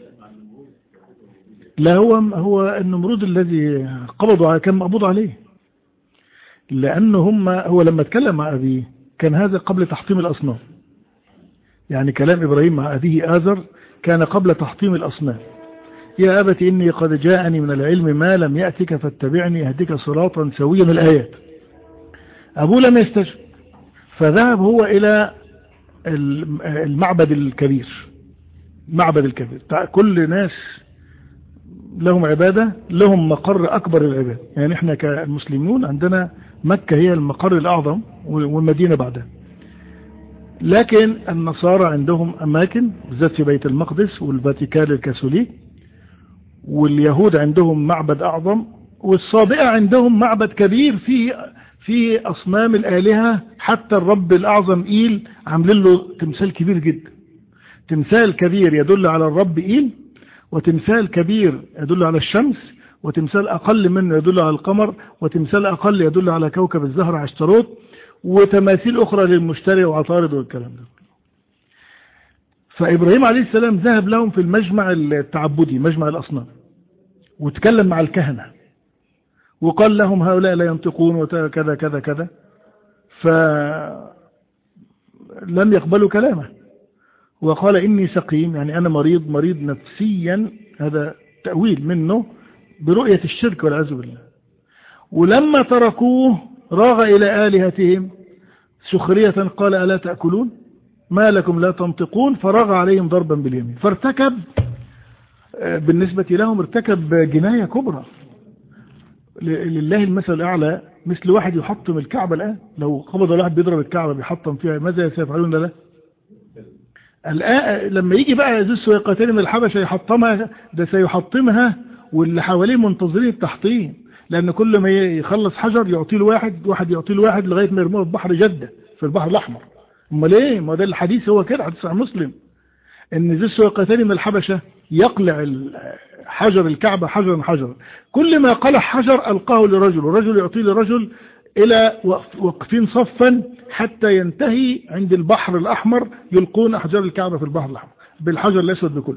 لا، هو النمرود الذي كان مقبوض عليه، لأنه هو لما اتكلم مع أبيه كان هذا قبل تحطيم الأصنام، يعني كلام إبراهيم مع أبيه آزر كان قبل تحطيم الأصنام. يا أبت إني قد جاءني من العلم ما لم يأتك فاتبعني أهدك صراطا سويا، الآيات. أبوه لم يستجب، فذهب هو إلى المعبد الكبير. كل ناس لهم عبادة، لهم مقر أكبر العبادة. يعني احنا كمسلمون عندنا مكة هي المقر الأعظم والمدينة بعدها، لكن النصارى عندهم أماكن بالذات في بيت المقدس والفاتيكان الكاثوليك، واليهود عندهم معبد أعظم، والصابئة عندهم معبد كبير في أصنام الآلهة، حتى الرب الأعظم إيل عاملين له تمثال كبير جدا، تمثال كبير يدل على الرب إيل، وتمثال كبير يدل على الشمس، وتمثال أقل منه يدل على القمر، وتمثال أقل يدل على كوكب الزهرة عشتروت، وتماثيل أخرى للمشتري وعطارد والكلام ده. فإبراهيم عليه السلام ذهب لهم في المجمع التعبدي، مجمع الأصنام، وتكلم مع الكهنة وقال لهم هؤلاء لا ينطقون وكذا كذا كذا، فلم يقبلوا كلامه، وقال إني سقيم، يعني أنا مريض نفسيا، هذا تأويل منه برؤية الشرك والعياذ بالله. ولما تركوه راغ إلى آلهتهم سخرية قال ألا تأكلون ما لكم لا تنطقون، فراغ عليهم ضربا باليمين، فارتكب بالنسبة لهم ارتكب جناية كبرى. لله المثل الأعلى، مثل واحد يحطم الكعبة الآن، لو قبض واحد بيضرب الكعبة بيحطم فيها، ماذا سيفعلون له؟ الآن لما يجي بقى ذو السويقتين من الحبشة يحطمها، ده سيحطمها واللي حواليه منتظرين التحطيم، لأن كل ما يخلص حجر يعطي له واحد يعطي له واحد لغاية ما يرموه في بحر جدة في البحر الأحمر. امال ايه؟ ما ده الحديث هو كده، حديث عن مسلم، ان ذو السويقتين من الحبشة يقلع حجر الكعبة حجرا، كل ما قلع حجر ألقاه لرجل، والرجل يعطيه لرجل إلى وقفين صفا حتى ينتهي عند البحر الأحمر، يلقون أحجار الكعبة في البحر الأحمر بالحجر الأسود بكله.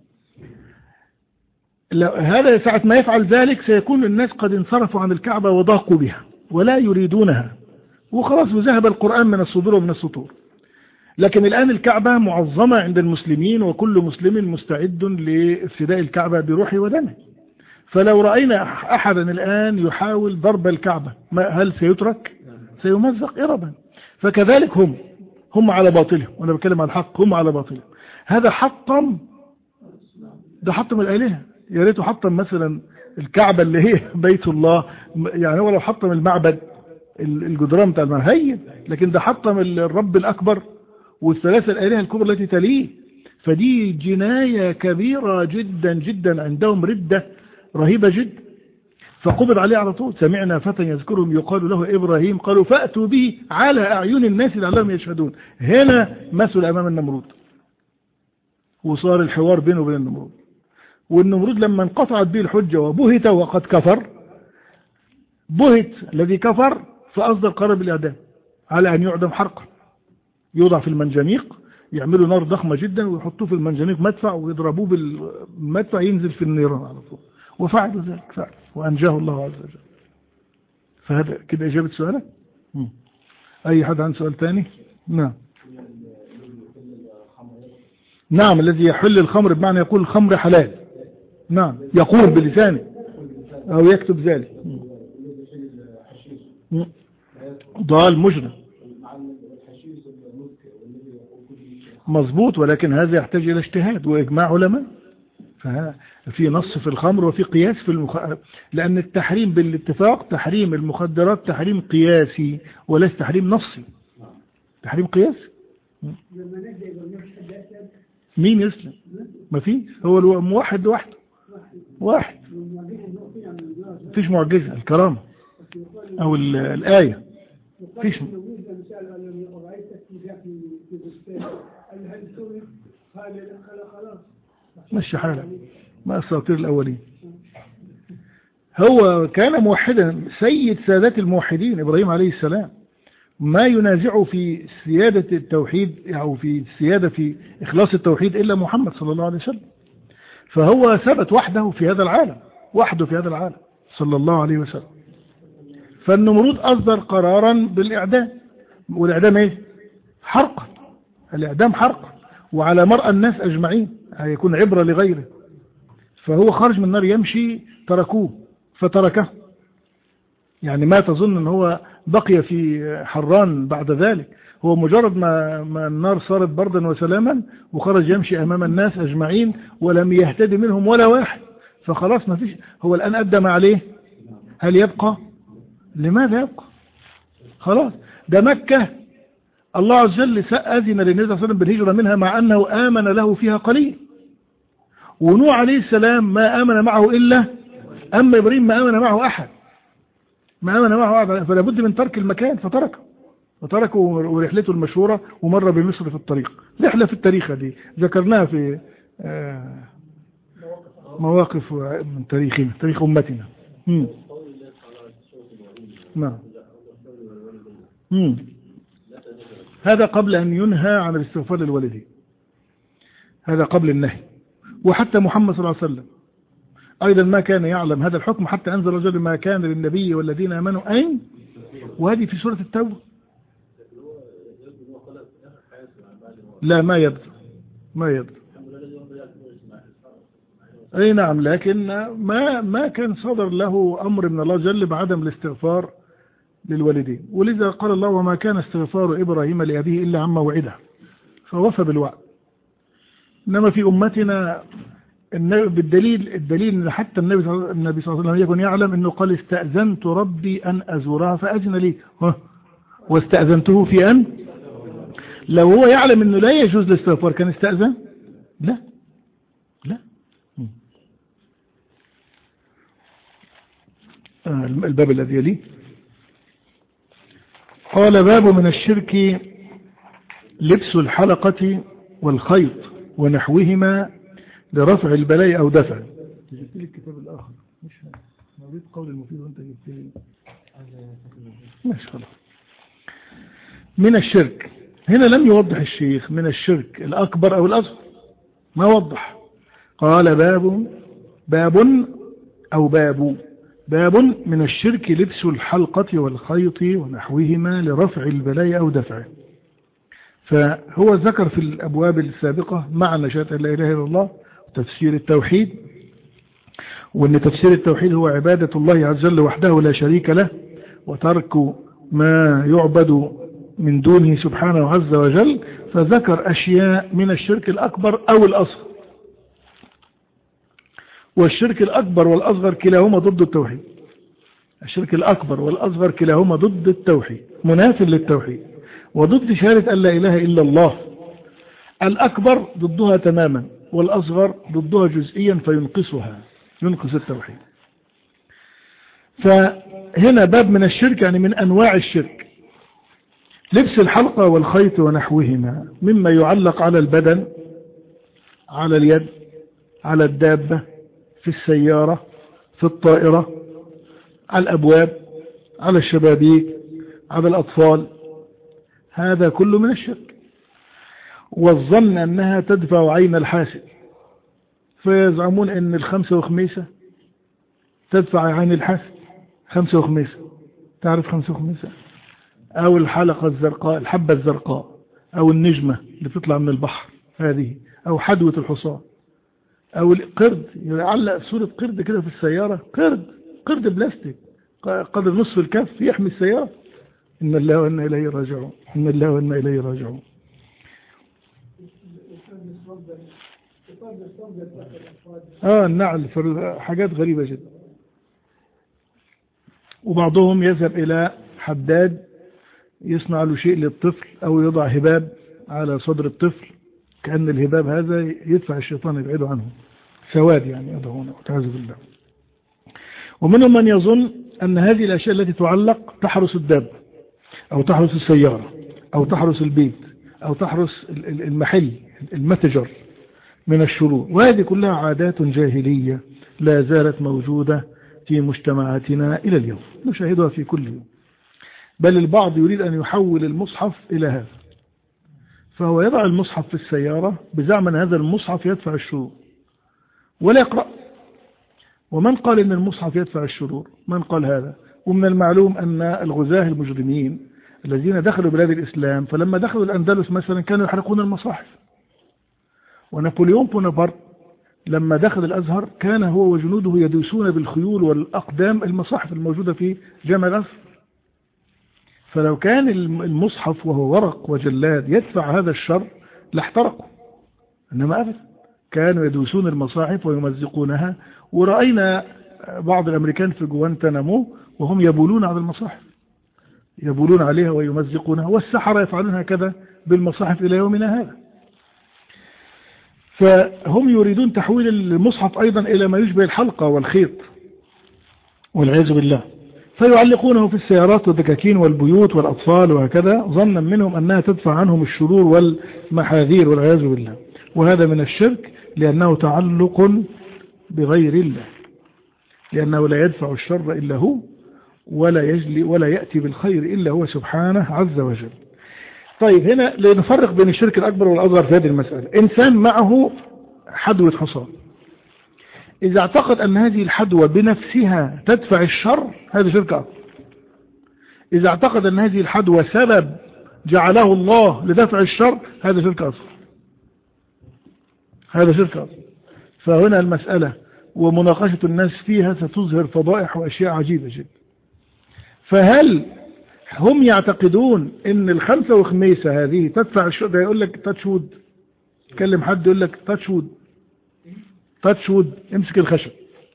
هذا ساعة ما يفعل ذلك سيكون الناس قد انصرفوا عن الكعبة وضاقوا بها ولا يريدونها، وخلاص وذهب القرآن من الصدور ومن السطور. لكن الآن الكعبة معظمة عند المسلمين، وكل مسلم مستعد لافتداء الكعبة بروحه ودمه. فلو رأينا أحدا الآن يحاول ضرب الكعبة هل سيترك؟ سيمزق إربا. فكذلك هم على باطلهم، وأنا بتكلم عن الحق، هم على باطلهم. هذا حطم الآلهة. يا ريته حطم مثلا الكعبة اللي هي بيت الله، يعني هو لو حطم المعبد الجدران بتاع المهين، لكن ده حطم الرب الأكبر والثلاثة الآلهة الكبرى التي تليه. فدي جناية كبيرة جدا جدا، عندهم ردة رهيبة جدا. فقبض عليه على طول. سمعنا فتى يذكرهم يقال له إبراهيم، قالوا فأتوا به على أعين الناس لعلهم يشهدون. هنا مثل أمام النمرود، وصار الحوار بينه وبين النمرود. والنمرود لما انقطعت به الحجة وبهت وقد كفر، بهت الذي كفر، فأصدر قرار بالإعدام على أن يعدم حرقا، يوضع في المنجنيق، يعملوا نار ضخمة جدا ويحطوه في المنجنيق مدفع ويضربوه بالمدفع ينزل في النيران على طول. وفعلوا ذلك فعلا، وأنجاه الله عز وجل. فهذا كده إجابة سؤالك. أي حد عنده سؤال ثاني؟ نعم الذي يحل الخمر بمعنى يقول الخمر حلال، نعم يقول بلسانه أو يكتب ذلك. ضال مجرم مظبوط، ولكن هذا يحتاج إلى اجتهاد وإجماع علماء. ففي نص في الخمر وفي قياس في لأن التحريم بالاتفاق، تحريم المخدرات تحريم قياسي وليس تحريم نصي، تحريم قياسي. مين يسلم؟ ما فيش، هو الموحد لوحده واحد، فيش معجزة الكرامة أو الآية فيش. ماشي حالك ما أساطير الأولين. هو كان موحدا سيد سادات الموحدين إبراهيم عليه السلام، ما ينازعه في سيادة التوحيد أو في السيادة في إخلاص التوحيد إلا محمد صلى الله عليه وسلم. فهو ثبت وحده في هذا العالم، وحده في هذا العالم صلى الله عليه وسلم. فالنمرود أصدر قرارا بالإعدام، والإعدام إيه؟ حرقا، الإعدام حرقا، وعلى مرأى الناس أجمعين، هيكون عبرة لغيره. فهو خرج من النار يمشي، تركوه فتركه. يعني ما تظن أن هو بقي في حران بعد ذلك، هو مجرد ما النار صارت بردا وسلاما وخرج يمشي أمام الناس أجمعين ولم يهتدي منهم ولا واحد. فخلاص ما فيش، هو الآن أدى ما عليه، هل يبقى؟ لماذا يبقى؟ خلاص. ده مكة الله عز وجل أذن للنبي صلى الله عليه وسلم بالهجرة منها مع أنه آمن له فيها قليل، ونوح عليه السلام ما آمن معه إلا، أما إبراهيم ما آمن معه أحد، ما آمن معه أحد، فلا بد من ترك المكان فتركه ورحلته المشهورة، ومر بمصر في الطريق، رحلة في التاريخ دي ذكرناها في مواقف من تاريخنا، تاريخ أمتنا. نعم. هذا قبل أن ينهى عن الاستغفار للوالدين، هذا قبل النهي. وحتى محمد صلى الله عليه وسلم أيضا ما كان يعلم هذا الحكم حتى أنزل رجل ما كان للنبي والذين آمنوا أين، وهذه في سورة التوبة. لا ما يبدو أي نعم، لكن ما كان صدر له أمر من الله جل بعدم الاستغفار للوالدين، ولذا قال الله وما كان استغفار إبراهيم لأبيه إلا عما وعده فوفى بالوعد. إنما في أمتنا الدليل أن حتى النبي صلى الله عليه وسلم يكون يعلم أنه قال استأذنت ربي أن أزورها فأذن لي، واستأذنته في أن، لو هو يعلم أنه لا يجوز الاستغفار كان استأذن؟ لا. الباب الذي يليه قال باب من الشرك لبس الحلقة والخيط ونحوهما لرفع البلاء أو دفع. جبت لي الكتاب الآخر مش مريد قول المفيد وانت جبت لي ماشي خلاص. من الشرك هنا لم يوضح الشيخ من الشرك الأكبر أو الأصغر، ما وضح. قال باب من الشرك لبس الحلقة والخيط ونحوهما لرفع البلاء أو دفعه. فهو ذكر في الأبواب السابقة معنى شهادة لا إله إلا الله وتفسير التوحيد، وأن تفسير التوحيد هو عبادة الله عز وجل وحده لا شريك له، وترك ما يعبد من دونه سبحانه عز وجل. فذكر أشياء من الشرك الأكبر أو الأصغر، والشرك الأكبر والأصغر كلاهما ضد التوحيد. الشرك الأكبر والأصغر كلاهما ضد التوحيد، مناف للتوحيد وضد شهادة أن لا إله إلا الله. الأكبر ضدها تماما، والأصغر ضدها جزئيا فينقصها، ينقص التوحيد. فهنا باب من الشرك يعني من أنواع الشرك لبس الحلقة والخيط ونحوهما مما يعلق على البدن، على اليد، على الدابة، في السيارة، في الطائرة، على الأبواب، على الشبابيك، على الأطفال، هذا كله من الشرك. والظن أنها تدفع عين الحاسد، فيزعمون أن الخمسة وخميسة تدفع عين الحاسد. خمسة وخميسة، تعرف خمسة وخميسة؟ أو الحلقة الزرقاء، الحبة الزرقاء، أو النجمة اللي بتطلع من البحر هذه، أو حدوة الحصان، أو القرد، يعلق صورة قرد كده في السيارة، قرد بلاستيك قدر نصف الكف يحمي السيارة. إن الله وإنا إليه راجعون، إن الله وإنا إليه راجعون. النعل، حاجات غريبة جدا. وبعضهم يذهب إلى حداد يصنع له شيء للطفل، أو يضع هباب على صدر الطفل كأن الهباب هذا يدفع الشيطان يبعده عنه، سواد يعني يضعونه والعياذ بالله. ومنهم من يظن أن هذه الأشياء التي تعلق تحرس الدابة، أو تحرس السيارة، أو تحرس البيت، أو تحرس المحل، المتجر، من الشرور. وهذه كلها عادات جاهلية لا زالت موجودة في مجتمعاتنا إلى اليوم، نشاهدها في كل يوم. بل البعض يريد أن يحول المصحف إلى هذا، فهو يضع المصحف في السيارة بزعم أن هذا المصحف يدفع الشرور ولا يقرأ. ومن قال أن المصحف يدفع الشرور؟ من قال هذا؟ ومن المعلوم أن الغزاة المجرمين الذين دخلوا بلاد الإسلام، فلما دخلوا الأندلس مثلا كانوا يحرقون المصاحف. ونابليون بونابرت لما دخل الأزهر كان هو وجنوده يدوسون بالخيول والأقدام المصاحف الموجودة في جامع الأزهر. فلو كان المصحف وهو ورق وجلاد يدفع هذا الشر لاحترقوا، إنما أبدا كانوا يدوسون المصاحف ويمزقونها، ورأينا بعض الأمريكان في جوانتنامو وهم يبولون على المصاحف، يبولون عليها ويمزقونها، والسحرة يفعلون هكذا بالمصاحف إلى يومنا هذا. فهم يريدون تحويل المصحف أيضا إلى ما يشبه الحلقة والخيط والعياذ بالله، فيعلقونه في السيارات والدكاكين والبيوت والأطفال وهكذا، ظنا منهم أنها تدفع عنهم الشرور والمحاذير والعياذ بالله. وهذا من الشرك، لأنه تعلق بغير الله، لأنه لا يدفع الشر إلا هو، ولا يأتي بالخير إلا هو سبحانه عز وجل. طيب هنا لنفرق بين الشرك الأكبر والأصغر في هذه المسألة. إنسان معه حدوة حصان، إذا اعتقد أن هذه الحدوة بنفسها تدفع الشر، هذا شرك أكبر. إذا اعتقد أن هذه الحدوة سبب جعله الله لدفع الشر، هذا شرك أصغر، هذا شرك أصغر. فهنا المسألة ومناقشة الناس فيها ستظهر فضائح وأشياء عجيبة جدا. فهل هم يعتقدون ان الخمسة وخميسة هذه تدفع الشر؟ ده يقول لك تاتشود، تكلم حد يقول لك تاتشود، تاتشود، امسك الخشب.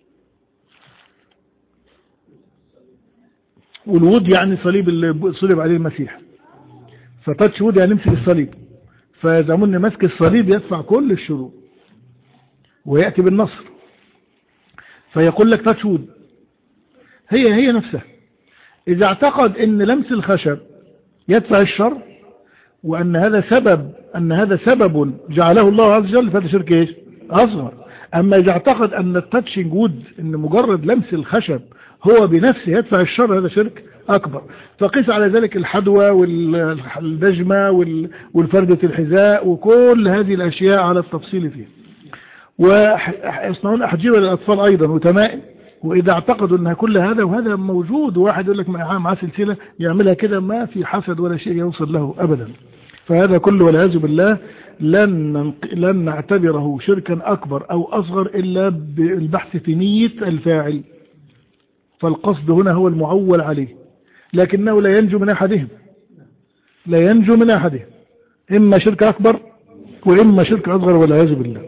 والود يعني صليب اللي صلب عليه المسيح، فتاتشود يعني امسك الصليب، فيزعمون ان مسك الصليب يدفع كل الشرور ويأتي بالنصر، فيقول لك تاتشود. هي نفسها. إذا اعتقد أن لمس الخشب يدفع الشر، وأن هذا سبب جعله الله عز وجل، فهذا شرك إيش؟ أصغر. أما إذا اعتقد أن التاتشنج وود، أن مجرد لمس الخشب هو بنفسه يدفع الشر، هذا شرك أكبر. فقس على ذلك الحدوى والدجمة والفردة الحذاء وكل هذه الأشياء على التفصيل فيها. ويصنعون أحجبة للأطفال أيضا وتمائم، وإذا اعتقدوا أنها كل هذا، وهذا موجود، وواحد يقول لك معاه سلسلة يعملها كده، ما في حسد ولا شيء يوصل له أبدا. فهذا كله والعياذ بالله لن نعتبره شركا أكبر أو أصغر إلا بالبحث في نية الفاعل، فالقصد هنا هو المعول عليه، لكنه لا ينجو من أحدهم، لا ينجو من أحدهم، إما شرك أكبر وإما شرك أصغر والعياذ بالله.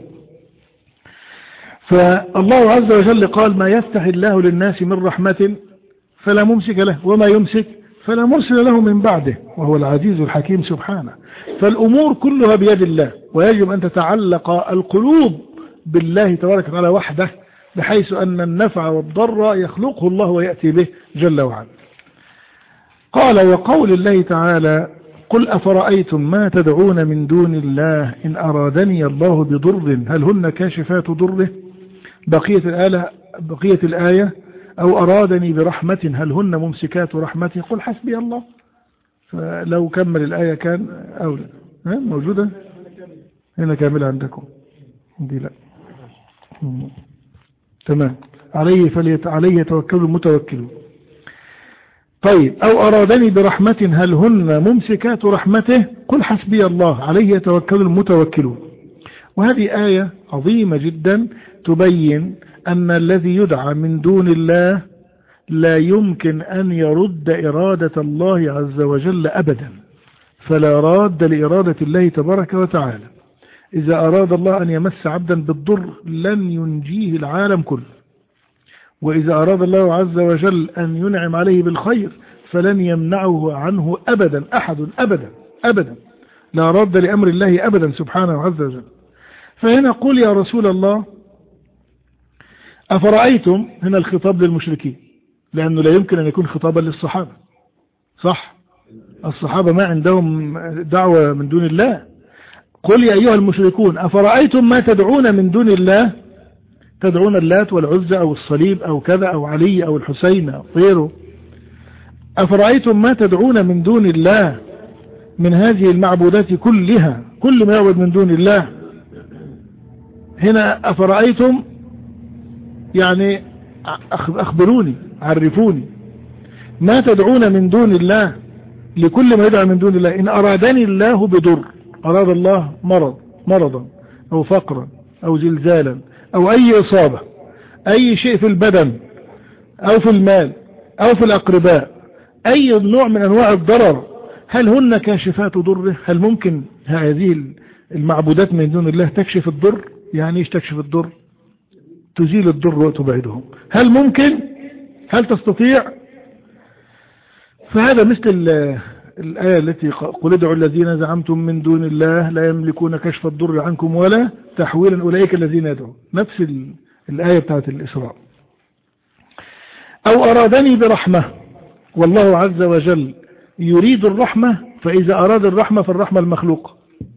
فالله عز وجل قال: ما يفتح الله للناس من رحمة فلا ممسك له، وما يمسك فلا مرسل له من بعده، وهو العزيز الحكيم سبحانه. فالأمور كلها بيد الله، ويجب أن تتعلق القلوب بالله تبارك وتعالى وحده، بحيث أن النفع والضر يخلقه الله ويأتي به جل وعلا. قال: وقول الله تعالى: قل أفرأيتم ما تدعون من دون الله إن أرادني الله بضر هل هن كاشفات ضره، بقية الآية: أو أرادني برحمة هل هن ممسكات رحمته قل حسبي الله. فلو كمل الآية كان أولى. موجودة هنا كاملة عندكم دي؟ لا تمام. عليه يتوكل المتوكلون. طيب: أو أرادني برحمة هل هن ممسكات رحمته قل حسبي الله عليه يتوكل المتوكلون. وهذه آية عظيمة جدا تبين أن الذي يدعى من دون الله لا يمكن أن يرد إرادة الله عز وجل أبدا، فلا راد لإرادة الله تبارك وتعالى. إذا أراد الله أن يمس عبدا بالضر لن ينجيه العالم كله، وإذا أراد الله عز وجل أن ينعم عليه بالخير فلن يمنعه عنه أبدا أحد، أبدا أبدا، لا راد لأمر الله أبدا سبحانه عز وجل. فهنا قل يا رسول الله أفرأيتم، هنا الخطاب للمشركين، لأنه لا يمكن أن يكون خطابا للصحابة، صح؟ الصحابة ما عندهم دعوة من دون الله. قل يا أيها المشركون أفرأيتم ما تدعون من دون الله، تدعون اللات والعزى أو الصليب أو كذا أو علي أو الحسين أو غيره، أفرأيتم ما تدعون من دون الله من هذه المعبودات كلها، كل ما يعبد من دون الله. هنا أفرأيتم يعني أخبروني، عرفوني ما تدعون من دون الله، لكل ما يدعى من دون الله. إن أرادني الله بضر، أراد الله مرضا أو فقرا أو زلزالا أو أي إصابة، أي شيء في البدن أو في المال أو في الأقرباء، أي نوع من أنواع الضرر، هل هن كاشفات ضره؟ هل ممكن هذه المعبودات من دون الله تكشف الضر؟ يعني ايش تكشف الضر؟ تزيل الضر وتبعدهم. هل ممكن؟ هل تستطيع؟ فهذا مثل الآية التي قل ادعوا الذين زعمتم من دون الله لا يملكون كشف الضر عنكم ولا تحويلا أولئك الذين يدعون، نفس الآية بتاعت الإسراء. أو أرادني برحمة، والله عز وجل يريد الرحمة، فإذا أراد الرحمة فالرحمة المخلوقة.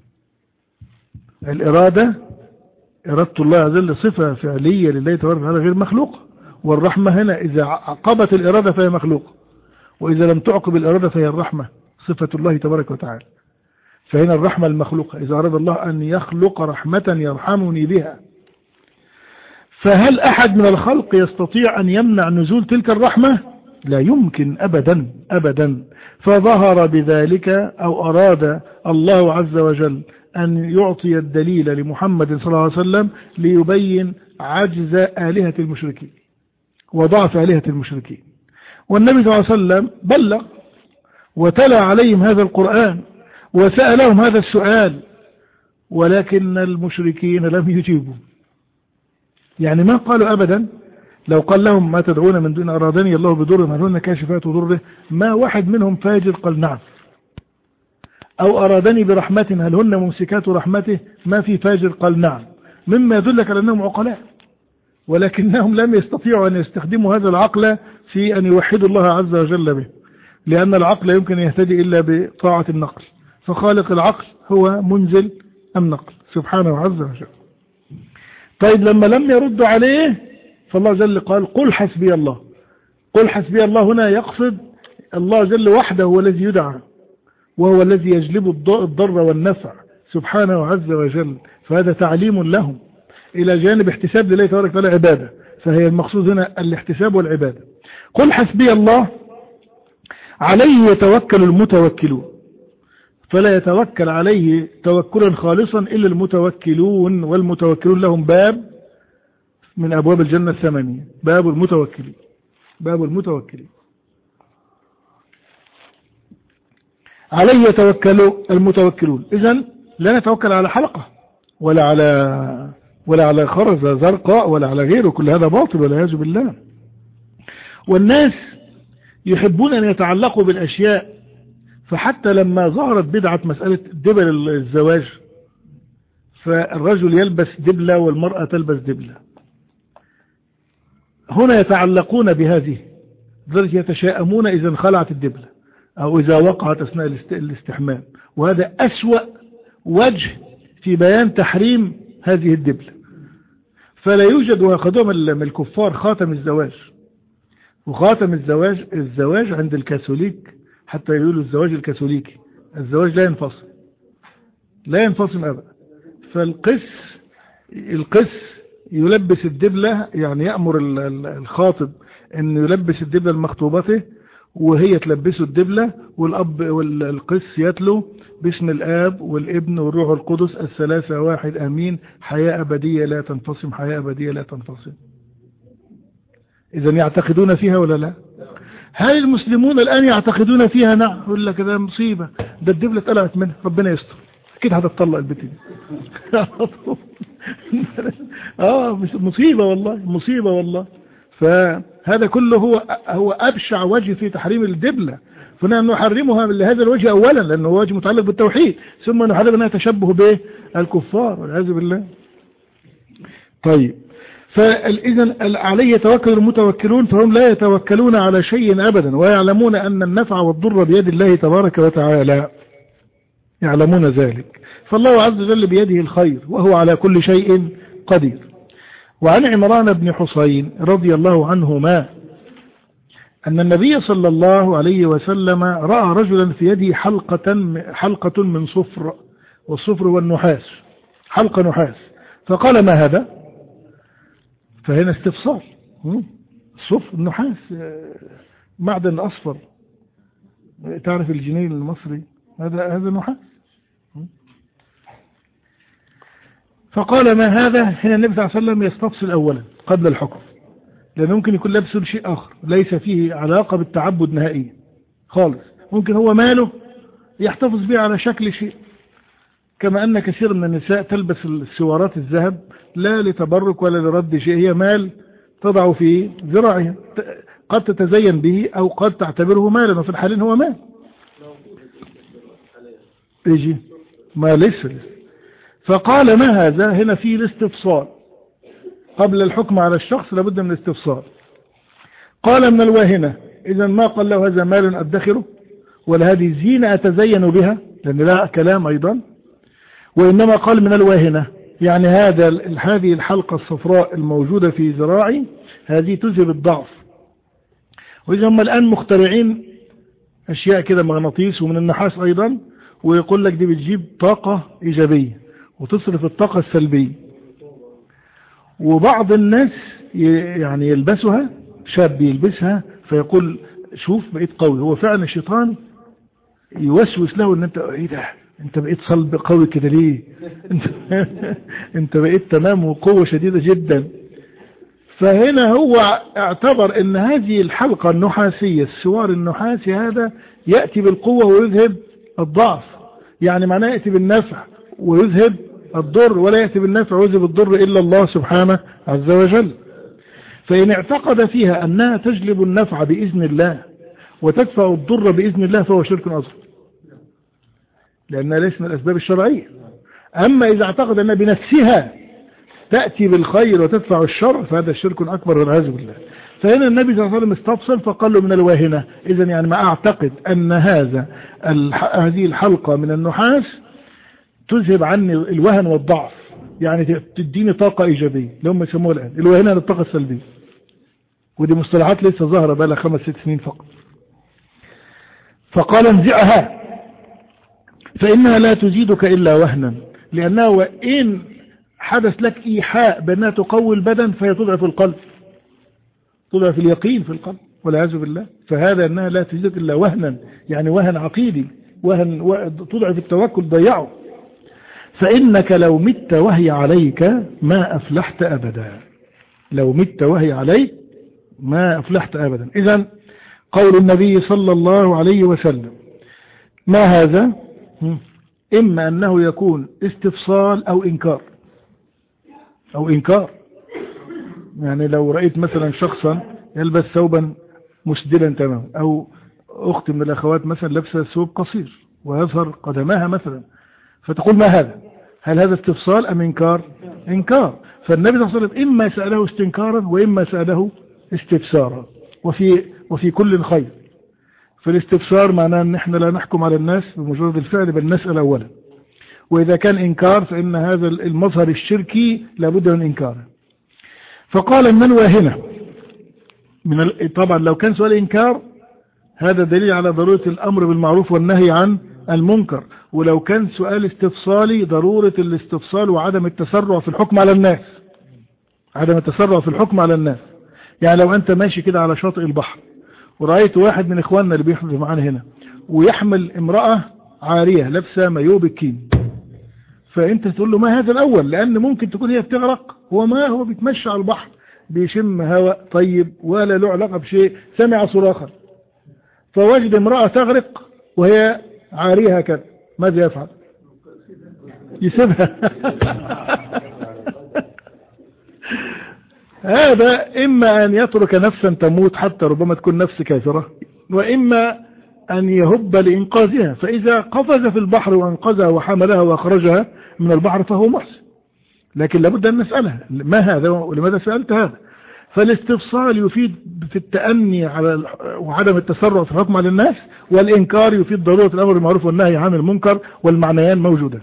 الإرادة، إرادة الله عز وجل صفة فعلية لله تبارك وتعالى غير مخلوقة، والرحمة هنا إذا عقبت الإرادة فهي مخلوقة، وإذا لم تعقب الإرادة فهي الرحمة صفة الله تبارك وتعالى. فهنا الرحمة المخلوقة، إذا أراد الله أن يخلق رحمة يرحمني بها. فهل أحد من الخلق يستطيع أن يمنع نزول تلك الرحمة؟ لا يمكن أبدا أبدا. فظهر بذلك أو أراد الله عز وجل أن يعطي الدليل لمحمد صلى الله عليه وسلم ليبين عجز آلهة المشركين وضعف آلهة المشركين. والنبي صلى الله عليه وسلم بلغ وتلا عليهم هذا القرآن وسألهم هذا السؤال، ولكن المشركين لم يجيبوا. يعني ما قالوا أبدا. لو قال لهم ما تدعون من دون أرادني الله بضر هل هن كاشفات ضره، ما واحد منهم فاجر قال نعم. أو أرادني برحمة هل هن ممسكات رحمته، ما في فاجر قال نعم، مما يدلك على أنهم عقلاء. ولكنهم لم يستطيعوا أن يستخدموا هذا العقل في أن يوحدوا الله عز وجل به، لأن العقل يمكن يهتدي إلا بطاعة النقل، فخالق العقل هو منزل النقل سبحانه عز وجل. طيب لما لم يردوا عليه فالله جل قال قل حسبي الله. قل حسبي الله هنا يقصد الله جل وحده هو الذي يدعى، وهو الذي يجلب الضر والنفع سبحانه عز وجل. فهذا تعليم لهم إلى جانب احتساب لله تبارك وتعالى عبادة، فهي المقصود هنا الاحتساب والعبادة. قل حسبي الله عليه يتوكل المتوكلون، فلا يتوكل عليه توكلا خالصا إلا المتوكلون، والمتوكلون لهم باب من أبواب الجنة الثمانية، باب المتوكلين. باب المتوكلين عليه يتوكل المتوكلون. إذن لا نتوكل على حلقة ولا على خرزة زرقاء ولا على غيره، كل هذا باطل والعياذ بالله. والناس يحبون أن يتعلقوا بالأشياء، فحتى لما ظهرت بدعة مسألة دبل الزواج، فالرجل يلبس دبلة والمرأة تلبس دبلة، هنا يتعلقون بهذه لذلك يتشاءمون إذا انخلعت الدبلة أو إذا وقعت أثناء الاستحمام. وهذا أسوأ وجه في بيان تحريم هذه الدبلة. فلا يوجد، وأخذوها من الكفار خاتم الزواج. وخاتم الزواج عند الكاثوليك، حتى يقولوا الزواج الكاثوليكي، الزواج لا ينفصل أبدا. فالقس يلبس الدبلة، يعني يأمر الخاطب أن يلبس الدبلة لمخطوبته وهي تلبسه الدبلة، والأب والقس يتلو باسم الآب والابن والروح القدس الثلاثة واحد آمين، حياة أبدية لا تنفصم، حياة أبدية لا تنفصم. إذن يعتقدون فيها ولا لا؟ هل المسلمون الآن يعتقدون فيها؟ نعم. يقول لك ده مصيبة، ده الدبلة اتقلعت منها، ربنا يستر، أكيد هتطلق البت دي. مش مصيبة والله، مصيبة والله. فهذا كله هو أبشع وجه في تحريم الدبلة. فنحن نحرمها لهذا الوجه أولا لأنه وجه متعلق بالتوحيد، ثم نحرم أنها تشبه بالكفار والعياذ بالله. طيب، فإذا عليه يتوكل المتوكلون، فهم لا يتوكلون على شيء أبدا، ويعلمون أن النفع والضر بيد الله تبارك وتعالى، يعلمون ذلك. فالله عز وجل بيده الخير وهو على كل شيء قدير. وعن عمران بن حسين رضي الله عنهما أن النبي صلى الله عليه وسلم رأى رجلا في يده حلقة من صفر، والصفر هو النحاس، حلقة نحاس، فقال ما هذا؟ فهنا استفسار. الصفر النحاس معدن أصفر، تعرف الجنيه المصري هذا نحاس. فقال ما هذا؟ هنا النبي صلى الله عليه وسلم يستفصل أولا قبل الحكم، لأنه ممكن يكون لابسه شيء آخر ليس فيه علاقة بالتعبد نهائيا خالص، ممكن هو ماله يحتفظ به على شكل شيء، كما أن كثير من النساء تلبس السوارات الذهب لا لتبرك ولا لرد شيء، هي مال تضع في ذراعها، قد تتزين به أو قد تعتبره مالا، وفي الحالين هو مال. يجي ما لسه. فقال ما هذا؟ هنا فيه الاستفصال قبل الحكم على الشخص، لابد من الاستفصال. قال من الواهنة، إذا ما قال له هذا مال أدخره ولا هذه زينة أتزين بها، لأن لا كلام أيضا، وإنما قال من الواهنة، يعني هذه الحلقة الصفراء الموجودة في ذراعي هذه تذهب الضعف. وإذا هم الآن مخترعين أشياء كده مغناطيس ومن النحاس أيضا، ويقول لك دي بتجيب طاقة إيجابية وتصرف الطاقة السلبية. وبعض الناس يعني يلبسها، شاب يلبسها فيقول شوف بقيت قوي. هو فعلا الشيطان يوسوس له ان انت ايه ده، انت بقيت صلب قوي كده ليه، انت بقيت تمام وقوة شديدة جدا. فهنا هو اعتبر ان هذه الحلقة النحاسية، السوار النحاسي هذا يأتي بالقوة ويذهب الضعف، يعني معناه يأتي بالنفع ويذهب الضر، ولا يأتي بالنفع ويذهب الضر إلا الله سبحانه عز وجل. فإن اعتقد فيها أنها تجلب النفع بإذن الله وتدفع الضر بإذن الله فهو شرك أصغر، لأنها ليس من الأسباب الشرعية. أما إذا اعتقد أنها بنفسها تأتي بالخير وتدفع الشر فهذا الشرك أكبر والعياذ بالله. فهنا النبي صلى الله عليه وسلم استفصل فقال له من الواهنة. إذا يعني ما أعتقد أن هذه الحلقة من النحاس تذهب عني الوهن والضعف، يعني تديني طاقة إيجابية، لهم يسموها الآن الوهنة للطاقة السلبية، ودي مصطلحات لسه ظاهرة بقى لها 5-6 سنين فقط. فقال انزعها فإنها لا تزيدك إلا وهنا، لأنها وإن حدث لك إيحاء بأنها تقوي البدن فهي تضعف القلب، تضعف اليقين في القلب والعياذ بالله. فهذا أنها لا تزيدك إلا وهنا، يعني وهن عقيدي، تضعف التوكل ضيعه. فإنك لو مت وهي عليك ما أفلحت أبدا، لو مت وهي عليك ما أفلحت أبدا. إذن قول النبي صلى الله عليه وسلم ما هذا؟ إما أنه يكون استفصال أو إنكار، أو إنكار. يعني لو رأيت مثلا شخصا يلبس ثوبا مسدلا تماما، أو أخت من الأخوات مثلا لبسة ثوب قصير ويظهر قدمها مثلا، فتقول ما هذا؟ هل هذا استفصال أم إنكار؟ إنكار. فالنبي صلى الله عليه وسلم إما سأله استنكارا وإما سأله استفسارا، وفي كل خير. فالاستفسار معناه أن احنا لا نحكم على الناس بمجرد الفعل، بل نسأل أولا. وإذا كان إنكار فإن هذا المظهر الشركي لابد من إنكاره. فقال من الواهنة طبعا لو كان سؤال إنكار هذا دليل على ضرورة الأمر بالمعروف والنهي عن المنكر، ولو كان سؤال استفصالي ضرورة الاستفصال وعدم التسرع في الحكم على الناس، عدم التسرع في الحكم على الناس. يعني لو أنت ماشي كده على شاطئ البحر ورأيت واحد من إخواننا اللي بيحضر معانا هنا ويحمل امرأة عارية لابسة مايو بكين، فأنت تقول له ما هذا الأول، لأن ممكن تكون هي بتغرق، هو بيتمشى على البحر بيشم هواء طيب ولا له علاقة بشيء، سمع صراخا فوجد امرأة تغرق وهي عارية هكذا، ماذا يفعل؟ يسيبها. هذا إما أن يترك نفسا تموت حتى ربما تكون نفس كافرة، وإما أن يهب لإنقاذها، فإذا قفز في البحر وأنقذها وحملها وأخرجها من البحر فهو محسن. لكن لابد أن نسألها ما هذا ولماذا سألت هذا. فالاستفصال يفيد في التأني وعدم التسرع في الحكم على الناس، والإنكار يفيد ضرورة الأمر بالمعروف والنهي عن المنكر، والمعنيان موجودان.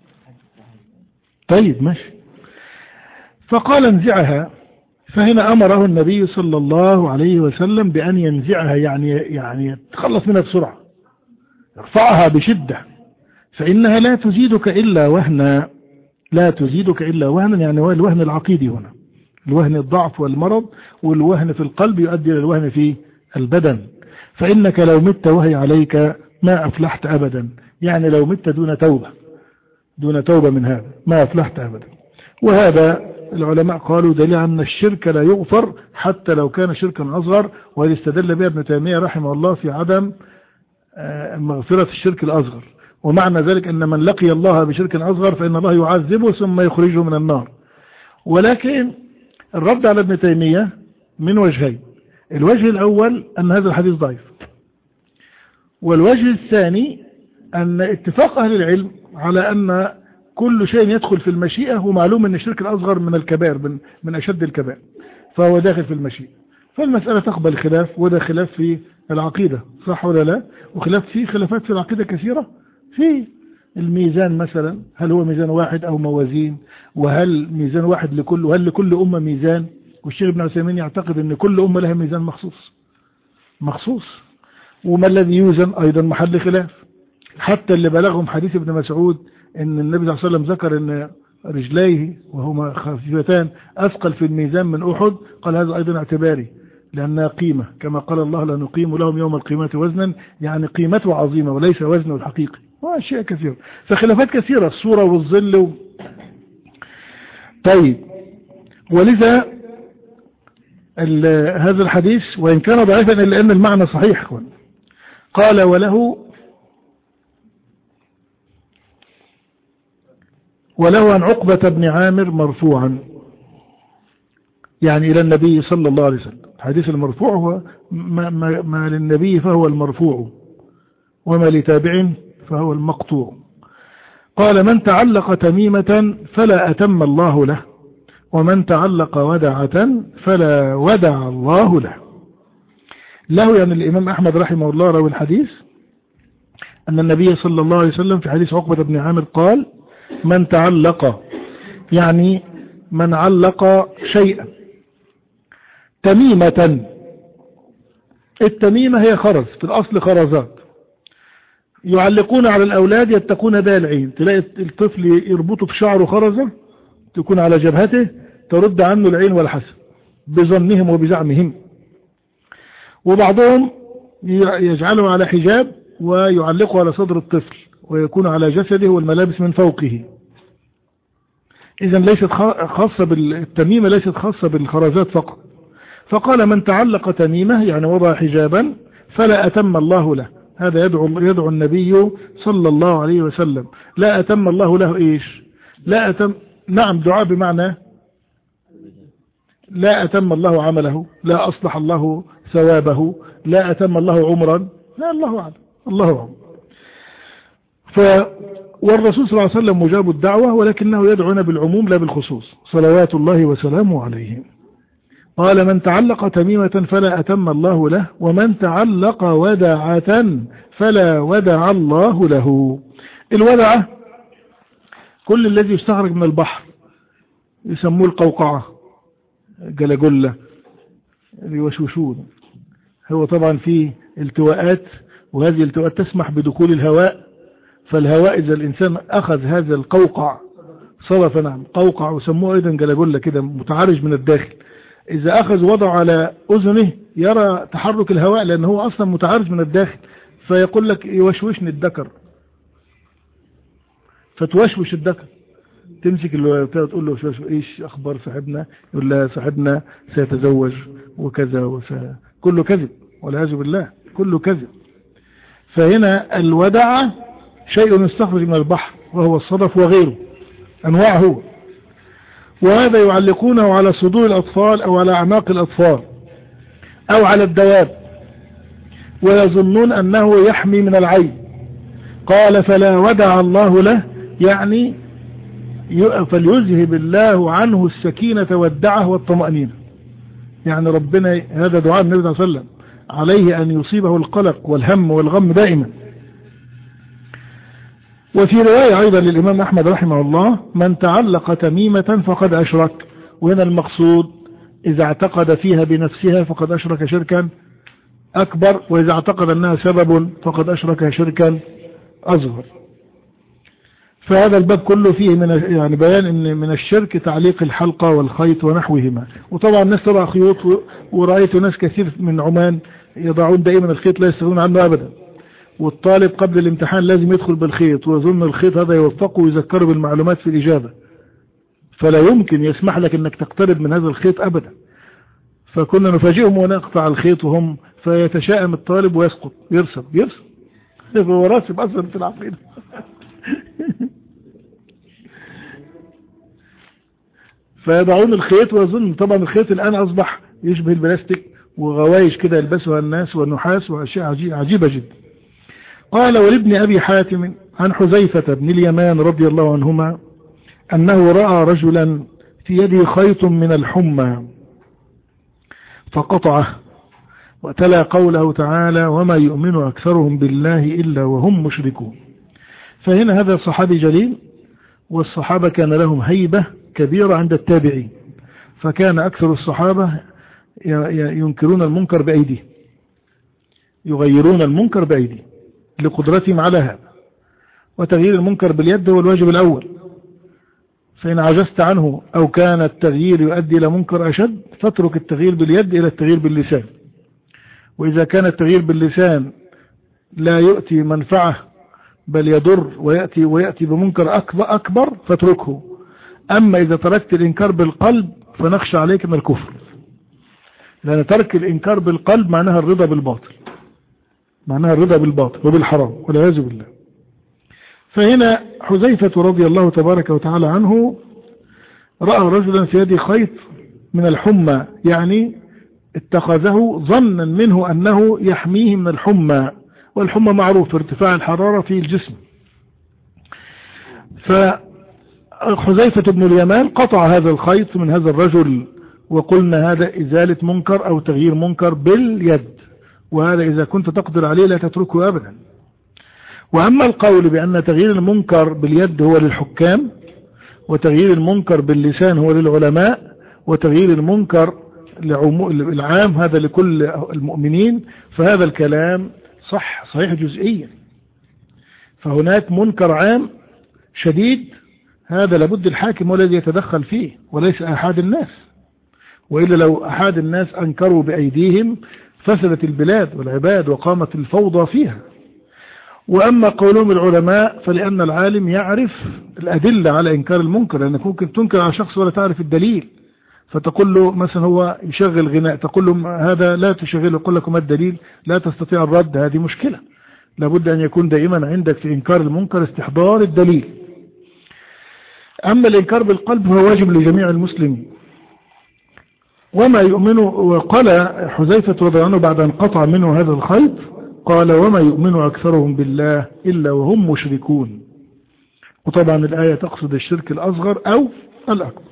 طيب ماشي. فقال انزعها، فهنا أمره النبي صلى الله عليه وسلم بأن ينزعها، يعني يتخلص منها بسرعة، يرفعها بشدة، فإنها لا تزيدك إلا وهنا، لا تزيدك إلا وهنا، يعني هو الوهن العقيدي هنا، الوهن الضعف والمرض، والوهن في القلب يؤدي إلى الوهن في البدن. فإنك لو مت وهي عليك ما أفلحت أبدا، يعني لو مت دون توبة من هذا ما أفلحت أبدا. وهذا العلماء قالوا دليل أن الشرك لا يغفر حتى لو كان شركا أصغر، وهذا استدل بها ابن تيمية رحمه الله في عدم مغفرة الشرك الأصغر. ومعنى ذلك أن من لقي الله بشرك أصغر فإن الله يعذبه ثم يخرجه من النار. ولكن الرد على ابن تيمية من وجهين. الوجه الأول أن هذا الحديث ضعيف، والوجه الثاني أن اتفاق أهل العلم على أن كل شيء يدخل في المشيئة، ومعلوم أن الشرك الأصغر من الكبائر، من أشد الكبائر، فهو داخل في المشيئة. فالمسألة تقبل خلاف، وده خلاف في العقيدة، صح ولا لا؟ وخلاف في خلافات في العقيدة كثيرة، في الميزان مثلا، هل هو ميزان واحد أو موازين، وهل ميزان واحد لكل، وهل لكل أمة ميزان؟ والشيخ ابن عثيمين يعتقد أن كل أمة لها ميزان مخصوص. وما الذي يوزن أيضا محل خلاف. حتى اللي بلغهم حديث ابن مسعود أن النبي صلى الله عليه وسلم ذكر أن رجليه وهما خفيفتان أثقل في الميزان من أحد، قال هذا أيضا اعتباري لأنها قيمة، كما قال الله لا نقيم لهم يوم القيامة وزنا، يعني قيمته عظيمة وليس وزنه الحقيقي، وأشياء كثيرة. فخلافات كثيرة، الصورة والظل طيب. ولذا هذا الحديث وإن كان ضعيفا إلا أن المعنى صحيح. قال وله عن عقبة بن عامر مرفوعا، يعني إلى النبي صلى الله عليه وسلم. الحديث المرفوع هو ما للنبي فهو المرفوع، وما لتابع فهو المقطوع. قال من تعلق تميمة فلا أتم الله له، ومن تعلق ودعة فلا ودع الله له. يعني الإمام أحمد رحمه الله روى الحديث أن النبي صلى الله عليه وسلم في حديث عقبة بن عامر قال من تعلق، يعني من علق شيئا تميمة. التميمة هي خرز، في الأصل خرزات يعلقون على الأولاد يتقون بها العين. تلاقي الطفل يربطه في شعره خرزة تكون على جبهته ترد عنه العين والحسد بظنهم وبزعمهم. وبعضهم يجعله على حجاب ويعلقه على صدر الطفل ويكون على جسده والملابس من فوقه. إذا ليست خاصة بالتميمة، ليست خاصة بالخرزات فقط. فقال من تعلق تميمة يعني وضع حجابا فلا أتم الله له. هذا يدعو النبي صلى الله عليه وسلم. لا أتم الله له إيش؟ لا أتم، نعم، دعاء بمعنى لا أتم الله عمله، لا أصلح الله ثوابه، لا أتم الله عمرا، لا، الله أعلم، الله أعلم. والرسول صلى الله عليه وسلم مجاب الدعوة، ولكنه يدعونا بالعموم لا بالخصوص صلوات الله وسلامه عليه. قال من تعلق تميمة فلا أتم الله له، ومن تعلق ودعة فلا ودع الله له. الودعة كل الذي يستخرج من البحر، يسموه القوقعة، جلجلة، يوشوشون. هو طبعا فيه التواءات، وهذه الالتواءات تسمح بدخول الهواء. فالهواء إذا الإنسان أخذ هذا القوقع صرف، نعم، قوقع، وسموه أيضا جلجلة كده متعرج من الداخل. إذا أخذ وضع على أذنه يرى تحرك الهواء لأنه هو أصلا متعرج من الداخل، فيقول لك يوشوشني الذكر، فتوشوش الذكر. تمسك الولايات تقول له إيش أخبار صاحبنا؟ يقول لها صاحبنا سيتزوج وكذا كله كذب والعياذ بالله، كله كذب. فهنا الودع شيء يستخرج من البحر وهو الصدف وغيره أنواعه، وهذا يعلقونه على صدور الأطفال أو على أعناق الأطفال أو على الدواب، ويظنون أنه يحمي من العين. قال فلا ودع الله له، يعني فليذهب الله عنه السكينة والدعة والطمأنينة. يعني ربنا، هذا دعاء النبي صلى الله عليه وسلم، عليه أن يصيبه القلق والهم والغم دائما. وفي رواية أيضا للإمام أحمد رحمه الله من تعلق تميمة فقد أشرك. وهنا المقصود إذا اعتقد فيها بنفسها فقد أشرك شركا أكبر، وإذا اعتقد أنها سبب فقد أشرك شركا أصغر. فهذا الباب كله فيه يعني بيان إن من الشرك تعليق الحلقة والخيط ونحوهما. وطبعا الناس تضع خيوط، ورأيت ناس كثير من عمان يضعون دائما الخيط لا يستغنون عنه أبدا. والطالب قبل الامتحان لازم يدخل بالخيط، ويظن الخيط هذا يوفقه ويذكره بالمعلومات في الإجابة، فلا يمكن يسمح لك أنك تقترب من هذا الخيط أبدا. فكنا نفاجئهم ونقطع الخيط وهم، فيتشائم الطالب ويسقط، يرسب. هو راسب أصلا في العقيدة. فيضعون الخيط، وأظن طبعا الخيط الآن أصبح يشبه البلاستيك وغوايش كده يلبسها الناس والنحاس وأشياء عجيبة جدا. قال ولابن أبي حاتم عن حذيفة بن اليمان رضي الله عنهما أنه رأى رجلا في يده خيط من الحمى فقطعه، وتلا قوله تعالى وما يؤمن أكثرهم بالله إلا وهم مشركون. فهنا هذا صحابي جليل، والصحابة كان لهم هيبة كبيرة عند التابعين، فكان أكثر الصحابة ينكرون المنكر بأيديهم، يغيرون المنكر بأيديهم لقدرتهم على هذا. وتغيير المنكر باليد هو الواجب الأول، فإن عجزت عنه أو كان التغيير يؤدي إلى منكر أشد فاترك التغيير باليد إلى التغيير باللسان. وإذا كان التغيير باللسان لا يؤتي منفعة بل يضر ويأتي بمنكر أكبر فاتركه. أما إذا تركت الإنكار بالقلب فنخشى عليك من الكفر، لأن ترك الإنكار بالقلب معناها الرضا بالباطل، معناها الرضا بالباطل وبالحرام والعياذ بالله. فهنا حذيفة رضي الله تبارك وتعالى عنه رأى رجلا في يده خيط من الحمى، يعني اتخذه ظنا منه أنه يحميه من الحمى، والحمى معروف ارتفاع الحرارة في الجسم. فحذيفة بن اليمان قطع هذا الخيط من هذا الرجل، وقلنا هذا إزالة منكر أو تغيير منكر باليد، وهذا إذا كنت تقدر عليه لا تتركه أبدا. وأما القول بأن تغيير المنكر باليد هو للحكام، وتغيير المنكر باللسان هو للعلماء، وتغيير المنكر العام هذا لكل المؤمنين، فهذا الكلام صحيح جزئيا. فهناك منكر عام شديد، هذا لابد الحاكم هو الذي يتدخل فيه وليس أحد الناس، وإلا لو أحد الناس أنكروا بأيديهم فسدت البلاد والعباد وقامت الفوضى فيها. وأما قولهم العلماء فلأن العالم يعرف الأدلة على إنكار المنكر، لأنك ممكن تنكر على شخص ولا تعرف الدليل، فتقول له مثلا هو يشغل غناء، تقول له هذا لا تشغله، يقول لكم الدليل، لا تستطيع الرد، هذه مشكلة. لابد أن يكون دائما عندك في إنكار المنكر استحضار الدليل. أما الإنكار بالقلب هو واجب لجميع المسلمين. وما يؤمن، وقال حذيفة رضي الله عنه بعد أن قطع منه هذا الخيط قال وما يؤمن أكثرهم بالله إلا وهم مشركون. وطبعا الآية تقصد الشرك الأصغر أو الأكبر.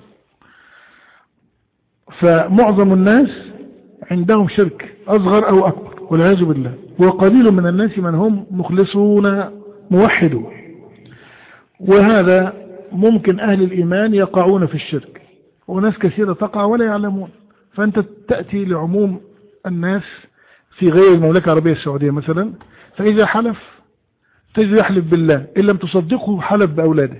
فمعظم الناس عندهم شرك أصغر أو أكبر والعياذ بالله، وقليل من الناس من هم مخلصون موحدون. وهذا ممكن أهل الإيمان يقعون في الشرك، وناس كثيرة تقع ولا يعلمون. فأنت تأتي لعموم الناس في غير المملكة العربية السعودية مثلا، فإذا حلف تجد يحلف بالله، إن لم تصدقه حلف بأولاده،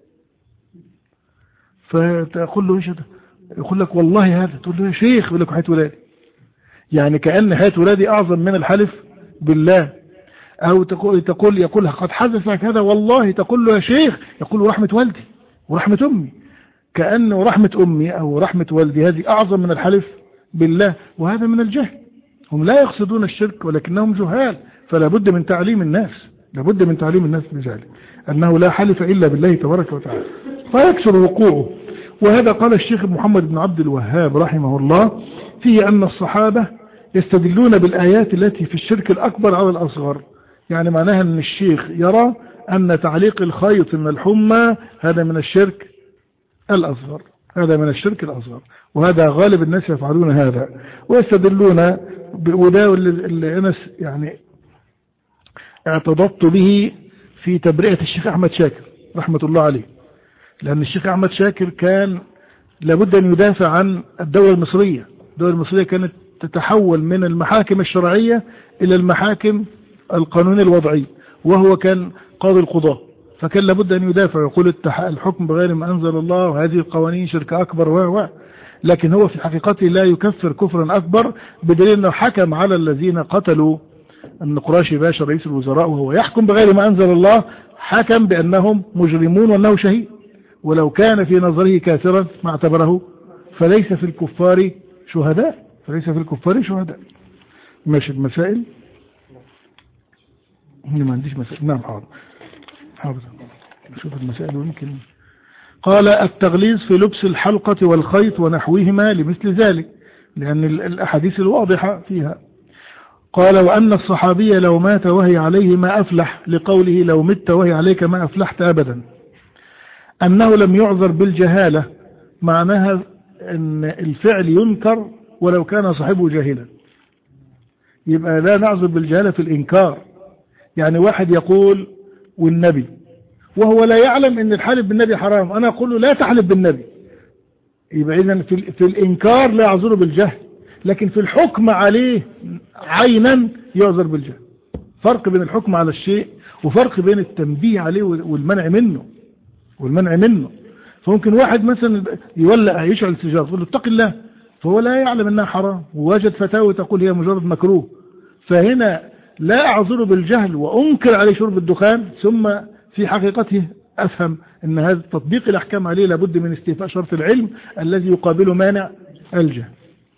فتقول له إيش هذا؟ يقول لك والله هذا، تقول له يا شيخ، يقول لك حياة ولادي، يعني كأن حياة ولادي أعظم من الحلف بالله. أو يقول قد حدثك هذا والله، تقول له يا شيخ، يقول له رحمة والدي ورحمة أمي، كأنه رحمة أمي أو رحمة والدي هذه أعظم من الحلف بالله. وهذا من الجهل، هم لا يقصدون الشرك ولكنهم جهال، فلا بد من تعليم الناس، لابد من تعليم الناس بذلك أنه لا حلف إلا بالله تبارك وتعالى، فيكثر وقوعه. وهذا قال الشيخ محمد بن عبد الوهاب رحمه الله فيه أن الصحابة يستدلون بالآيات التي في الشرك الأكبر على الأصغر، يعني معناها أن الشيخ يرى أن تعليق الخيط من الحمى هذا من الشرك الأصغر، هذا من الشرك الأصغر، وهذا غالب الناس يفعلون هذا. ويستدلون وده اللي أنا يعني اعتضدت به في تبرئة الشيخ أحمد شاكر رحمة الله عليه، لأن الشيخ أحمد شاكر كان لابد أن يدافع عن الدولة المصرية. الدولة المصرية كانت تتحول من المحاكم الشرعية إلى المحاكم القانونية الوضعية، وهو كان قاضي القضاء، فكان لابد أن يدافع، يقول الحكم بغير ما أنزل الله، وهذه القوانين شرك أكبر لكن هو في حقيقته لا يكفر كفرا أكبر، بدليل أنه حكم على الذين قتلوا النقراشي باشا رئيس الوزراء، وهو يحكم بغير ما أنزل الله، حكم بأنهم مجرمون وأنه شهيد، ولو كان في نظره كافرا ما اعتبره، فليس في الكفار شهداء، فليس في الكفار شهداء. ماشي المسائل. ما عنديش مسائل. نعم حاضر نشوف المسائل ويمكن. قال التغليظ في لبس الحلقة والخيط ونحوهما لمثل ذلك، لأن الأحاديث الواضحة فيها. قال وأن الصحابي لو مات وهي عليه ما أفلح، لقوله لو مت وهي عليك ما أفلحت أبدا. أنه لم يعذر بالجهالة، معناها أن الفعل ينكر ولو كان صاحبه جاهلا، يبقى لا نعذر بالجهالة في الإنكار. يعني واحد يقول والنبي وهو لا يعلم أن الحلف بالنبي حرام، أنا أقول له لا تحلف بالنبي، يبقى إذن في الإنكار لا يعذر بالجهل، لكن في الحكم عليه عينا يعذر بالجهل. فرق بين الحكم على الشيء وفرق بين التنبيه عليه والمنع منه. فممكن واحد مثلا يولع يشعل سيجارة يقول له اتق الله، فهو لا يعلم انها حرام، ووجد فتاوى تقول هي مجرد مكروه، فهنا لا اعذره بالجهل وانكر عليه شرب الدخان، ثم في حقيقته افهم ان هذا تطبيق الاحكام عليه لابد من استيفاء شرط العلم الذي يقابله مانع الجهل.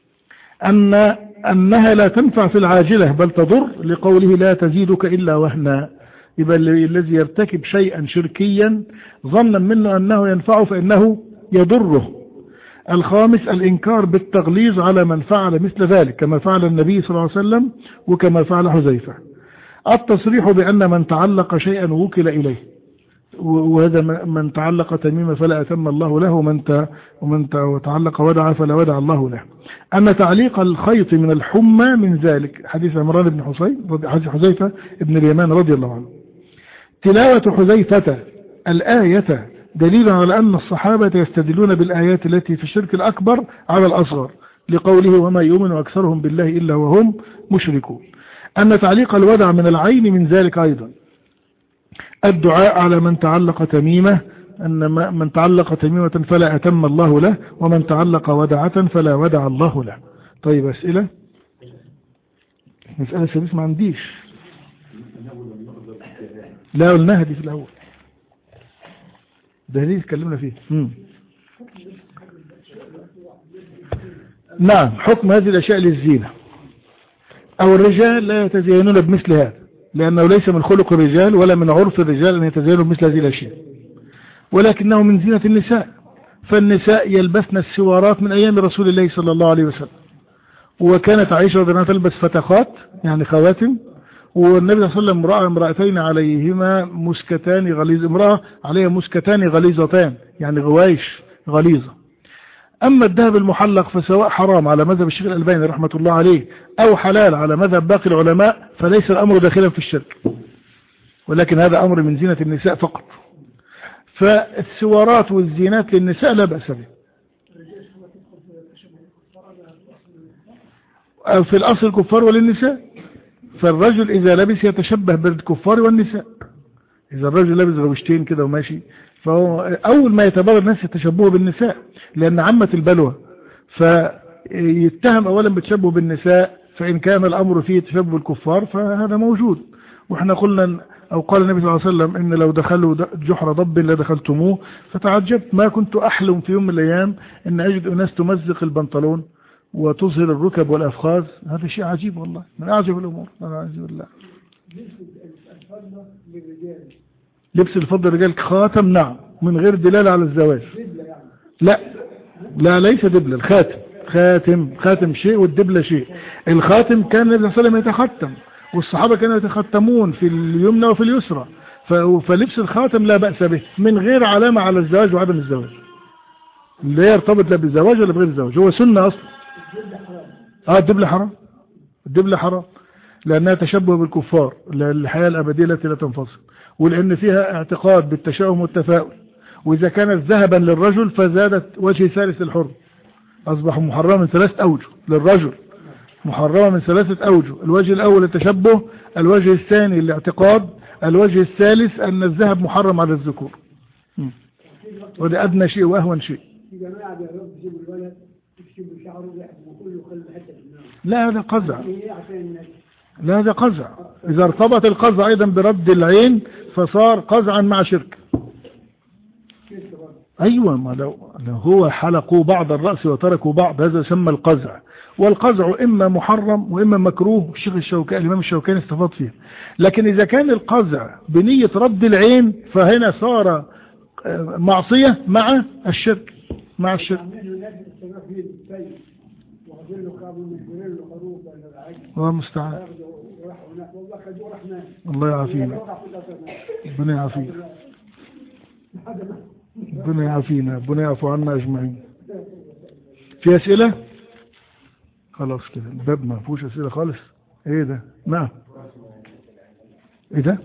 انها لا تنفع في العاجلة بل تضر، لقوله لا تزيدك الا وهنا. يبقى الذي يرتكب شيئا شركيا ظنا منه انه ينفعه فانه يضره. الخامس الإنكار بالتغليظ على من فعل مثل ذلك، كما فعل النبي صلى الله عليه وسلم وكما فعل حذيفة. التصريح بأن من تعلق شيئا وكل إليه، وهذا من تعلق تميمة فلا أتم الله له، ومن تعلق ودع فلا ودع الله له. أن تعليق الخيط من الحمى من ذلك، حديث عمران بن حذيفة بن اليمان رضي الله عنه. تلاوة حذيفة الآية دليل على أن الصحابة يستدلون بالآيات التي في الشرك الأكبر على الأصغر، لقوله وما يؤمن أكثرهم بالله إلا وهم مشركون. أن تعليق الودع من العين من ذلك أيضا. الدعاء على من تعلق تميمة، أن من تعلق تميمة فلا أتم الله له، ومن تعلق ودعة فلا ودع الله له. طيب أسئلة؟ مسألة سبيس ما عنديش، لا قلناها دي في الأول، ده ليه اتكلمنا فيه. نعم، حكم هذه الأشياء للزينة، أو الرجال لا يتزينون بمثل هذا، لأنه ليس من خلق الرجال ولا من عرف الرجال أن يتزينوا بمثل هذه الأشياء، ولكنه من زينة النساء. فالنساء يلبسن السوارات من أيام رسول الله صلى الله عليه وسلم، وكانت عائشة رضي الله عنها تلبس فتخات يعني خواتم، والنبي صلى الله عليه وسلم رأى امرأتين عليهما مسكتان غليظ، امرأة عليها مسكتان غليظتان يعني غوايش غليظة. أما الذهب المحلق فسواء حرام على مذهب الشيخ الألباني رحمة الله عليه أو حلال على مذهب باقي العلماء، فليس الأمر داخلا في الشرك، ولكن هذا أمر من زينة النساء فقط. فالسوارات والزينات للنساء لا بأس به. في الأصل الكفار وللنساء، فالرجل إذا لبس يتشبه بالكفار والنساء. إذا الرجل لبس روشتين كده وماشي، فهو أول ما يتبادر الناس يتشبهوا بالنساء، لأن عمت البلوى، فيتهم أولا بتشبه بالنساء، فإن كان الأمر فيه تشبه بالكفار فهذا موجود. وإحنا قلنا أو قال النبي صلى الله عليه وسلم إن لو دخلوا جحر ضب لدخلتموه، فتعجبت ما كنت أحلم في يوم من الأيام أن أجد أناس تمزق البنطلون وتظهر الركب والأفخاذ. هذا شيء عجيب والله، من أعجب الأمور. أعجب الله. لبس الفضل الرجال خاتم، نعم، من غير دلالة على الزواج. لا ليس دبلة، الخاتم خاتم شيء والدبلة شيء. الخاتم كان النبي صلى الله عليه وسلم يتختم، والصحابة كانوا يتختمون في اليمنى وفي اليسرى، فلبس الخاتم لا بأس به من غير علامة على الزواج وعدم الزواج، لا يرتبط لا بالزواج ولا بغير الزواج، هو سنة أصلا. الدبلة حرام لأنها تشبه بالكفار، للحياة الأبدية التي لا تنفصل، ولأن فيها اعتقاد بالتشاؤم والتفاؤل. وإذا كانت ذهبا للرجل فزادت وجه ثالث للحر، أصبح محرما من 3 أوجه للرجل، محرمة من 3 أوجه. الوجه الأول التشبه، الوجه الثاني الاعتقاد، الوجه الثالث أن الذهب محرم على الذكور، وده أدنى شيء وأهون شيء. لا هذا قزع، لا هذا قزع. إذا ارتبط القزع أيضا برد العين فصار قزعا مع شرك. أيوة، ما لو هو حلقوا بعض الرأس وتركوا بعض، هذا يسمى القزع. والقزع إما محرم وإما مكروه، الشيخ الشوكاني الإمام الشوكاني استفاض فيه. لكن إذا كان القزع بنية رد العين فهنا صار معصية مع الشرك، مع الشرك. الله المستعان. الله يعافينا، ربنا يعافينا، ربنا يعافينا، ربنا يعفو عنا أجمعين. في أسئلة؟ خلاص كده الباب ما فيهوش أسئلة خالص. ايه ده؟ نعم. ايه ده؟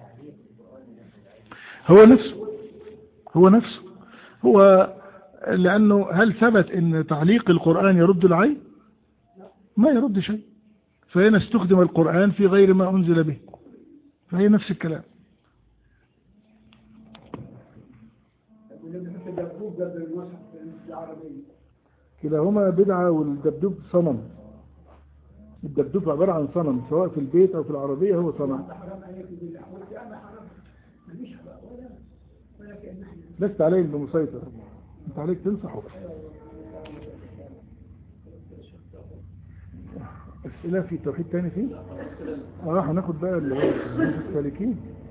هو نفسه هو لأنه هل ثبت ان تعليق القرآن يرد العين؟ ما يرد شيء. فهنا استخدم القرآن في غير ما أنزل به، فهي نفس الكلام. كلاهما بدعة، والدبدوب صنم. الدبدوب عبارة عن صنم، سواء في البيت أو في العربية هو صنم. لست عليه بمسيطر، انت عليك تنصحه. أسئلة في توحيد تاني فيه؟ هناخد بقى السالكين.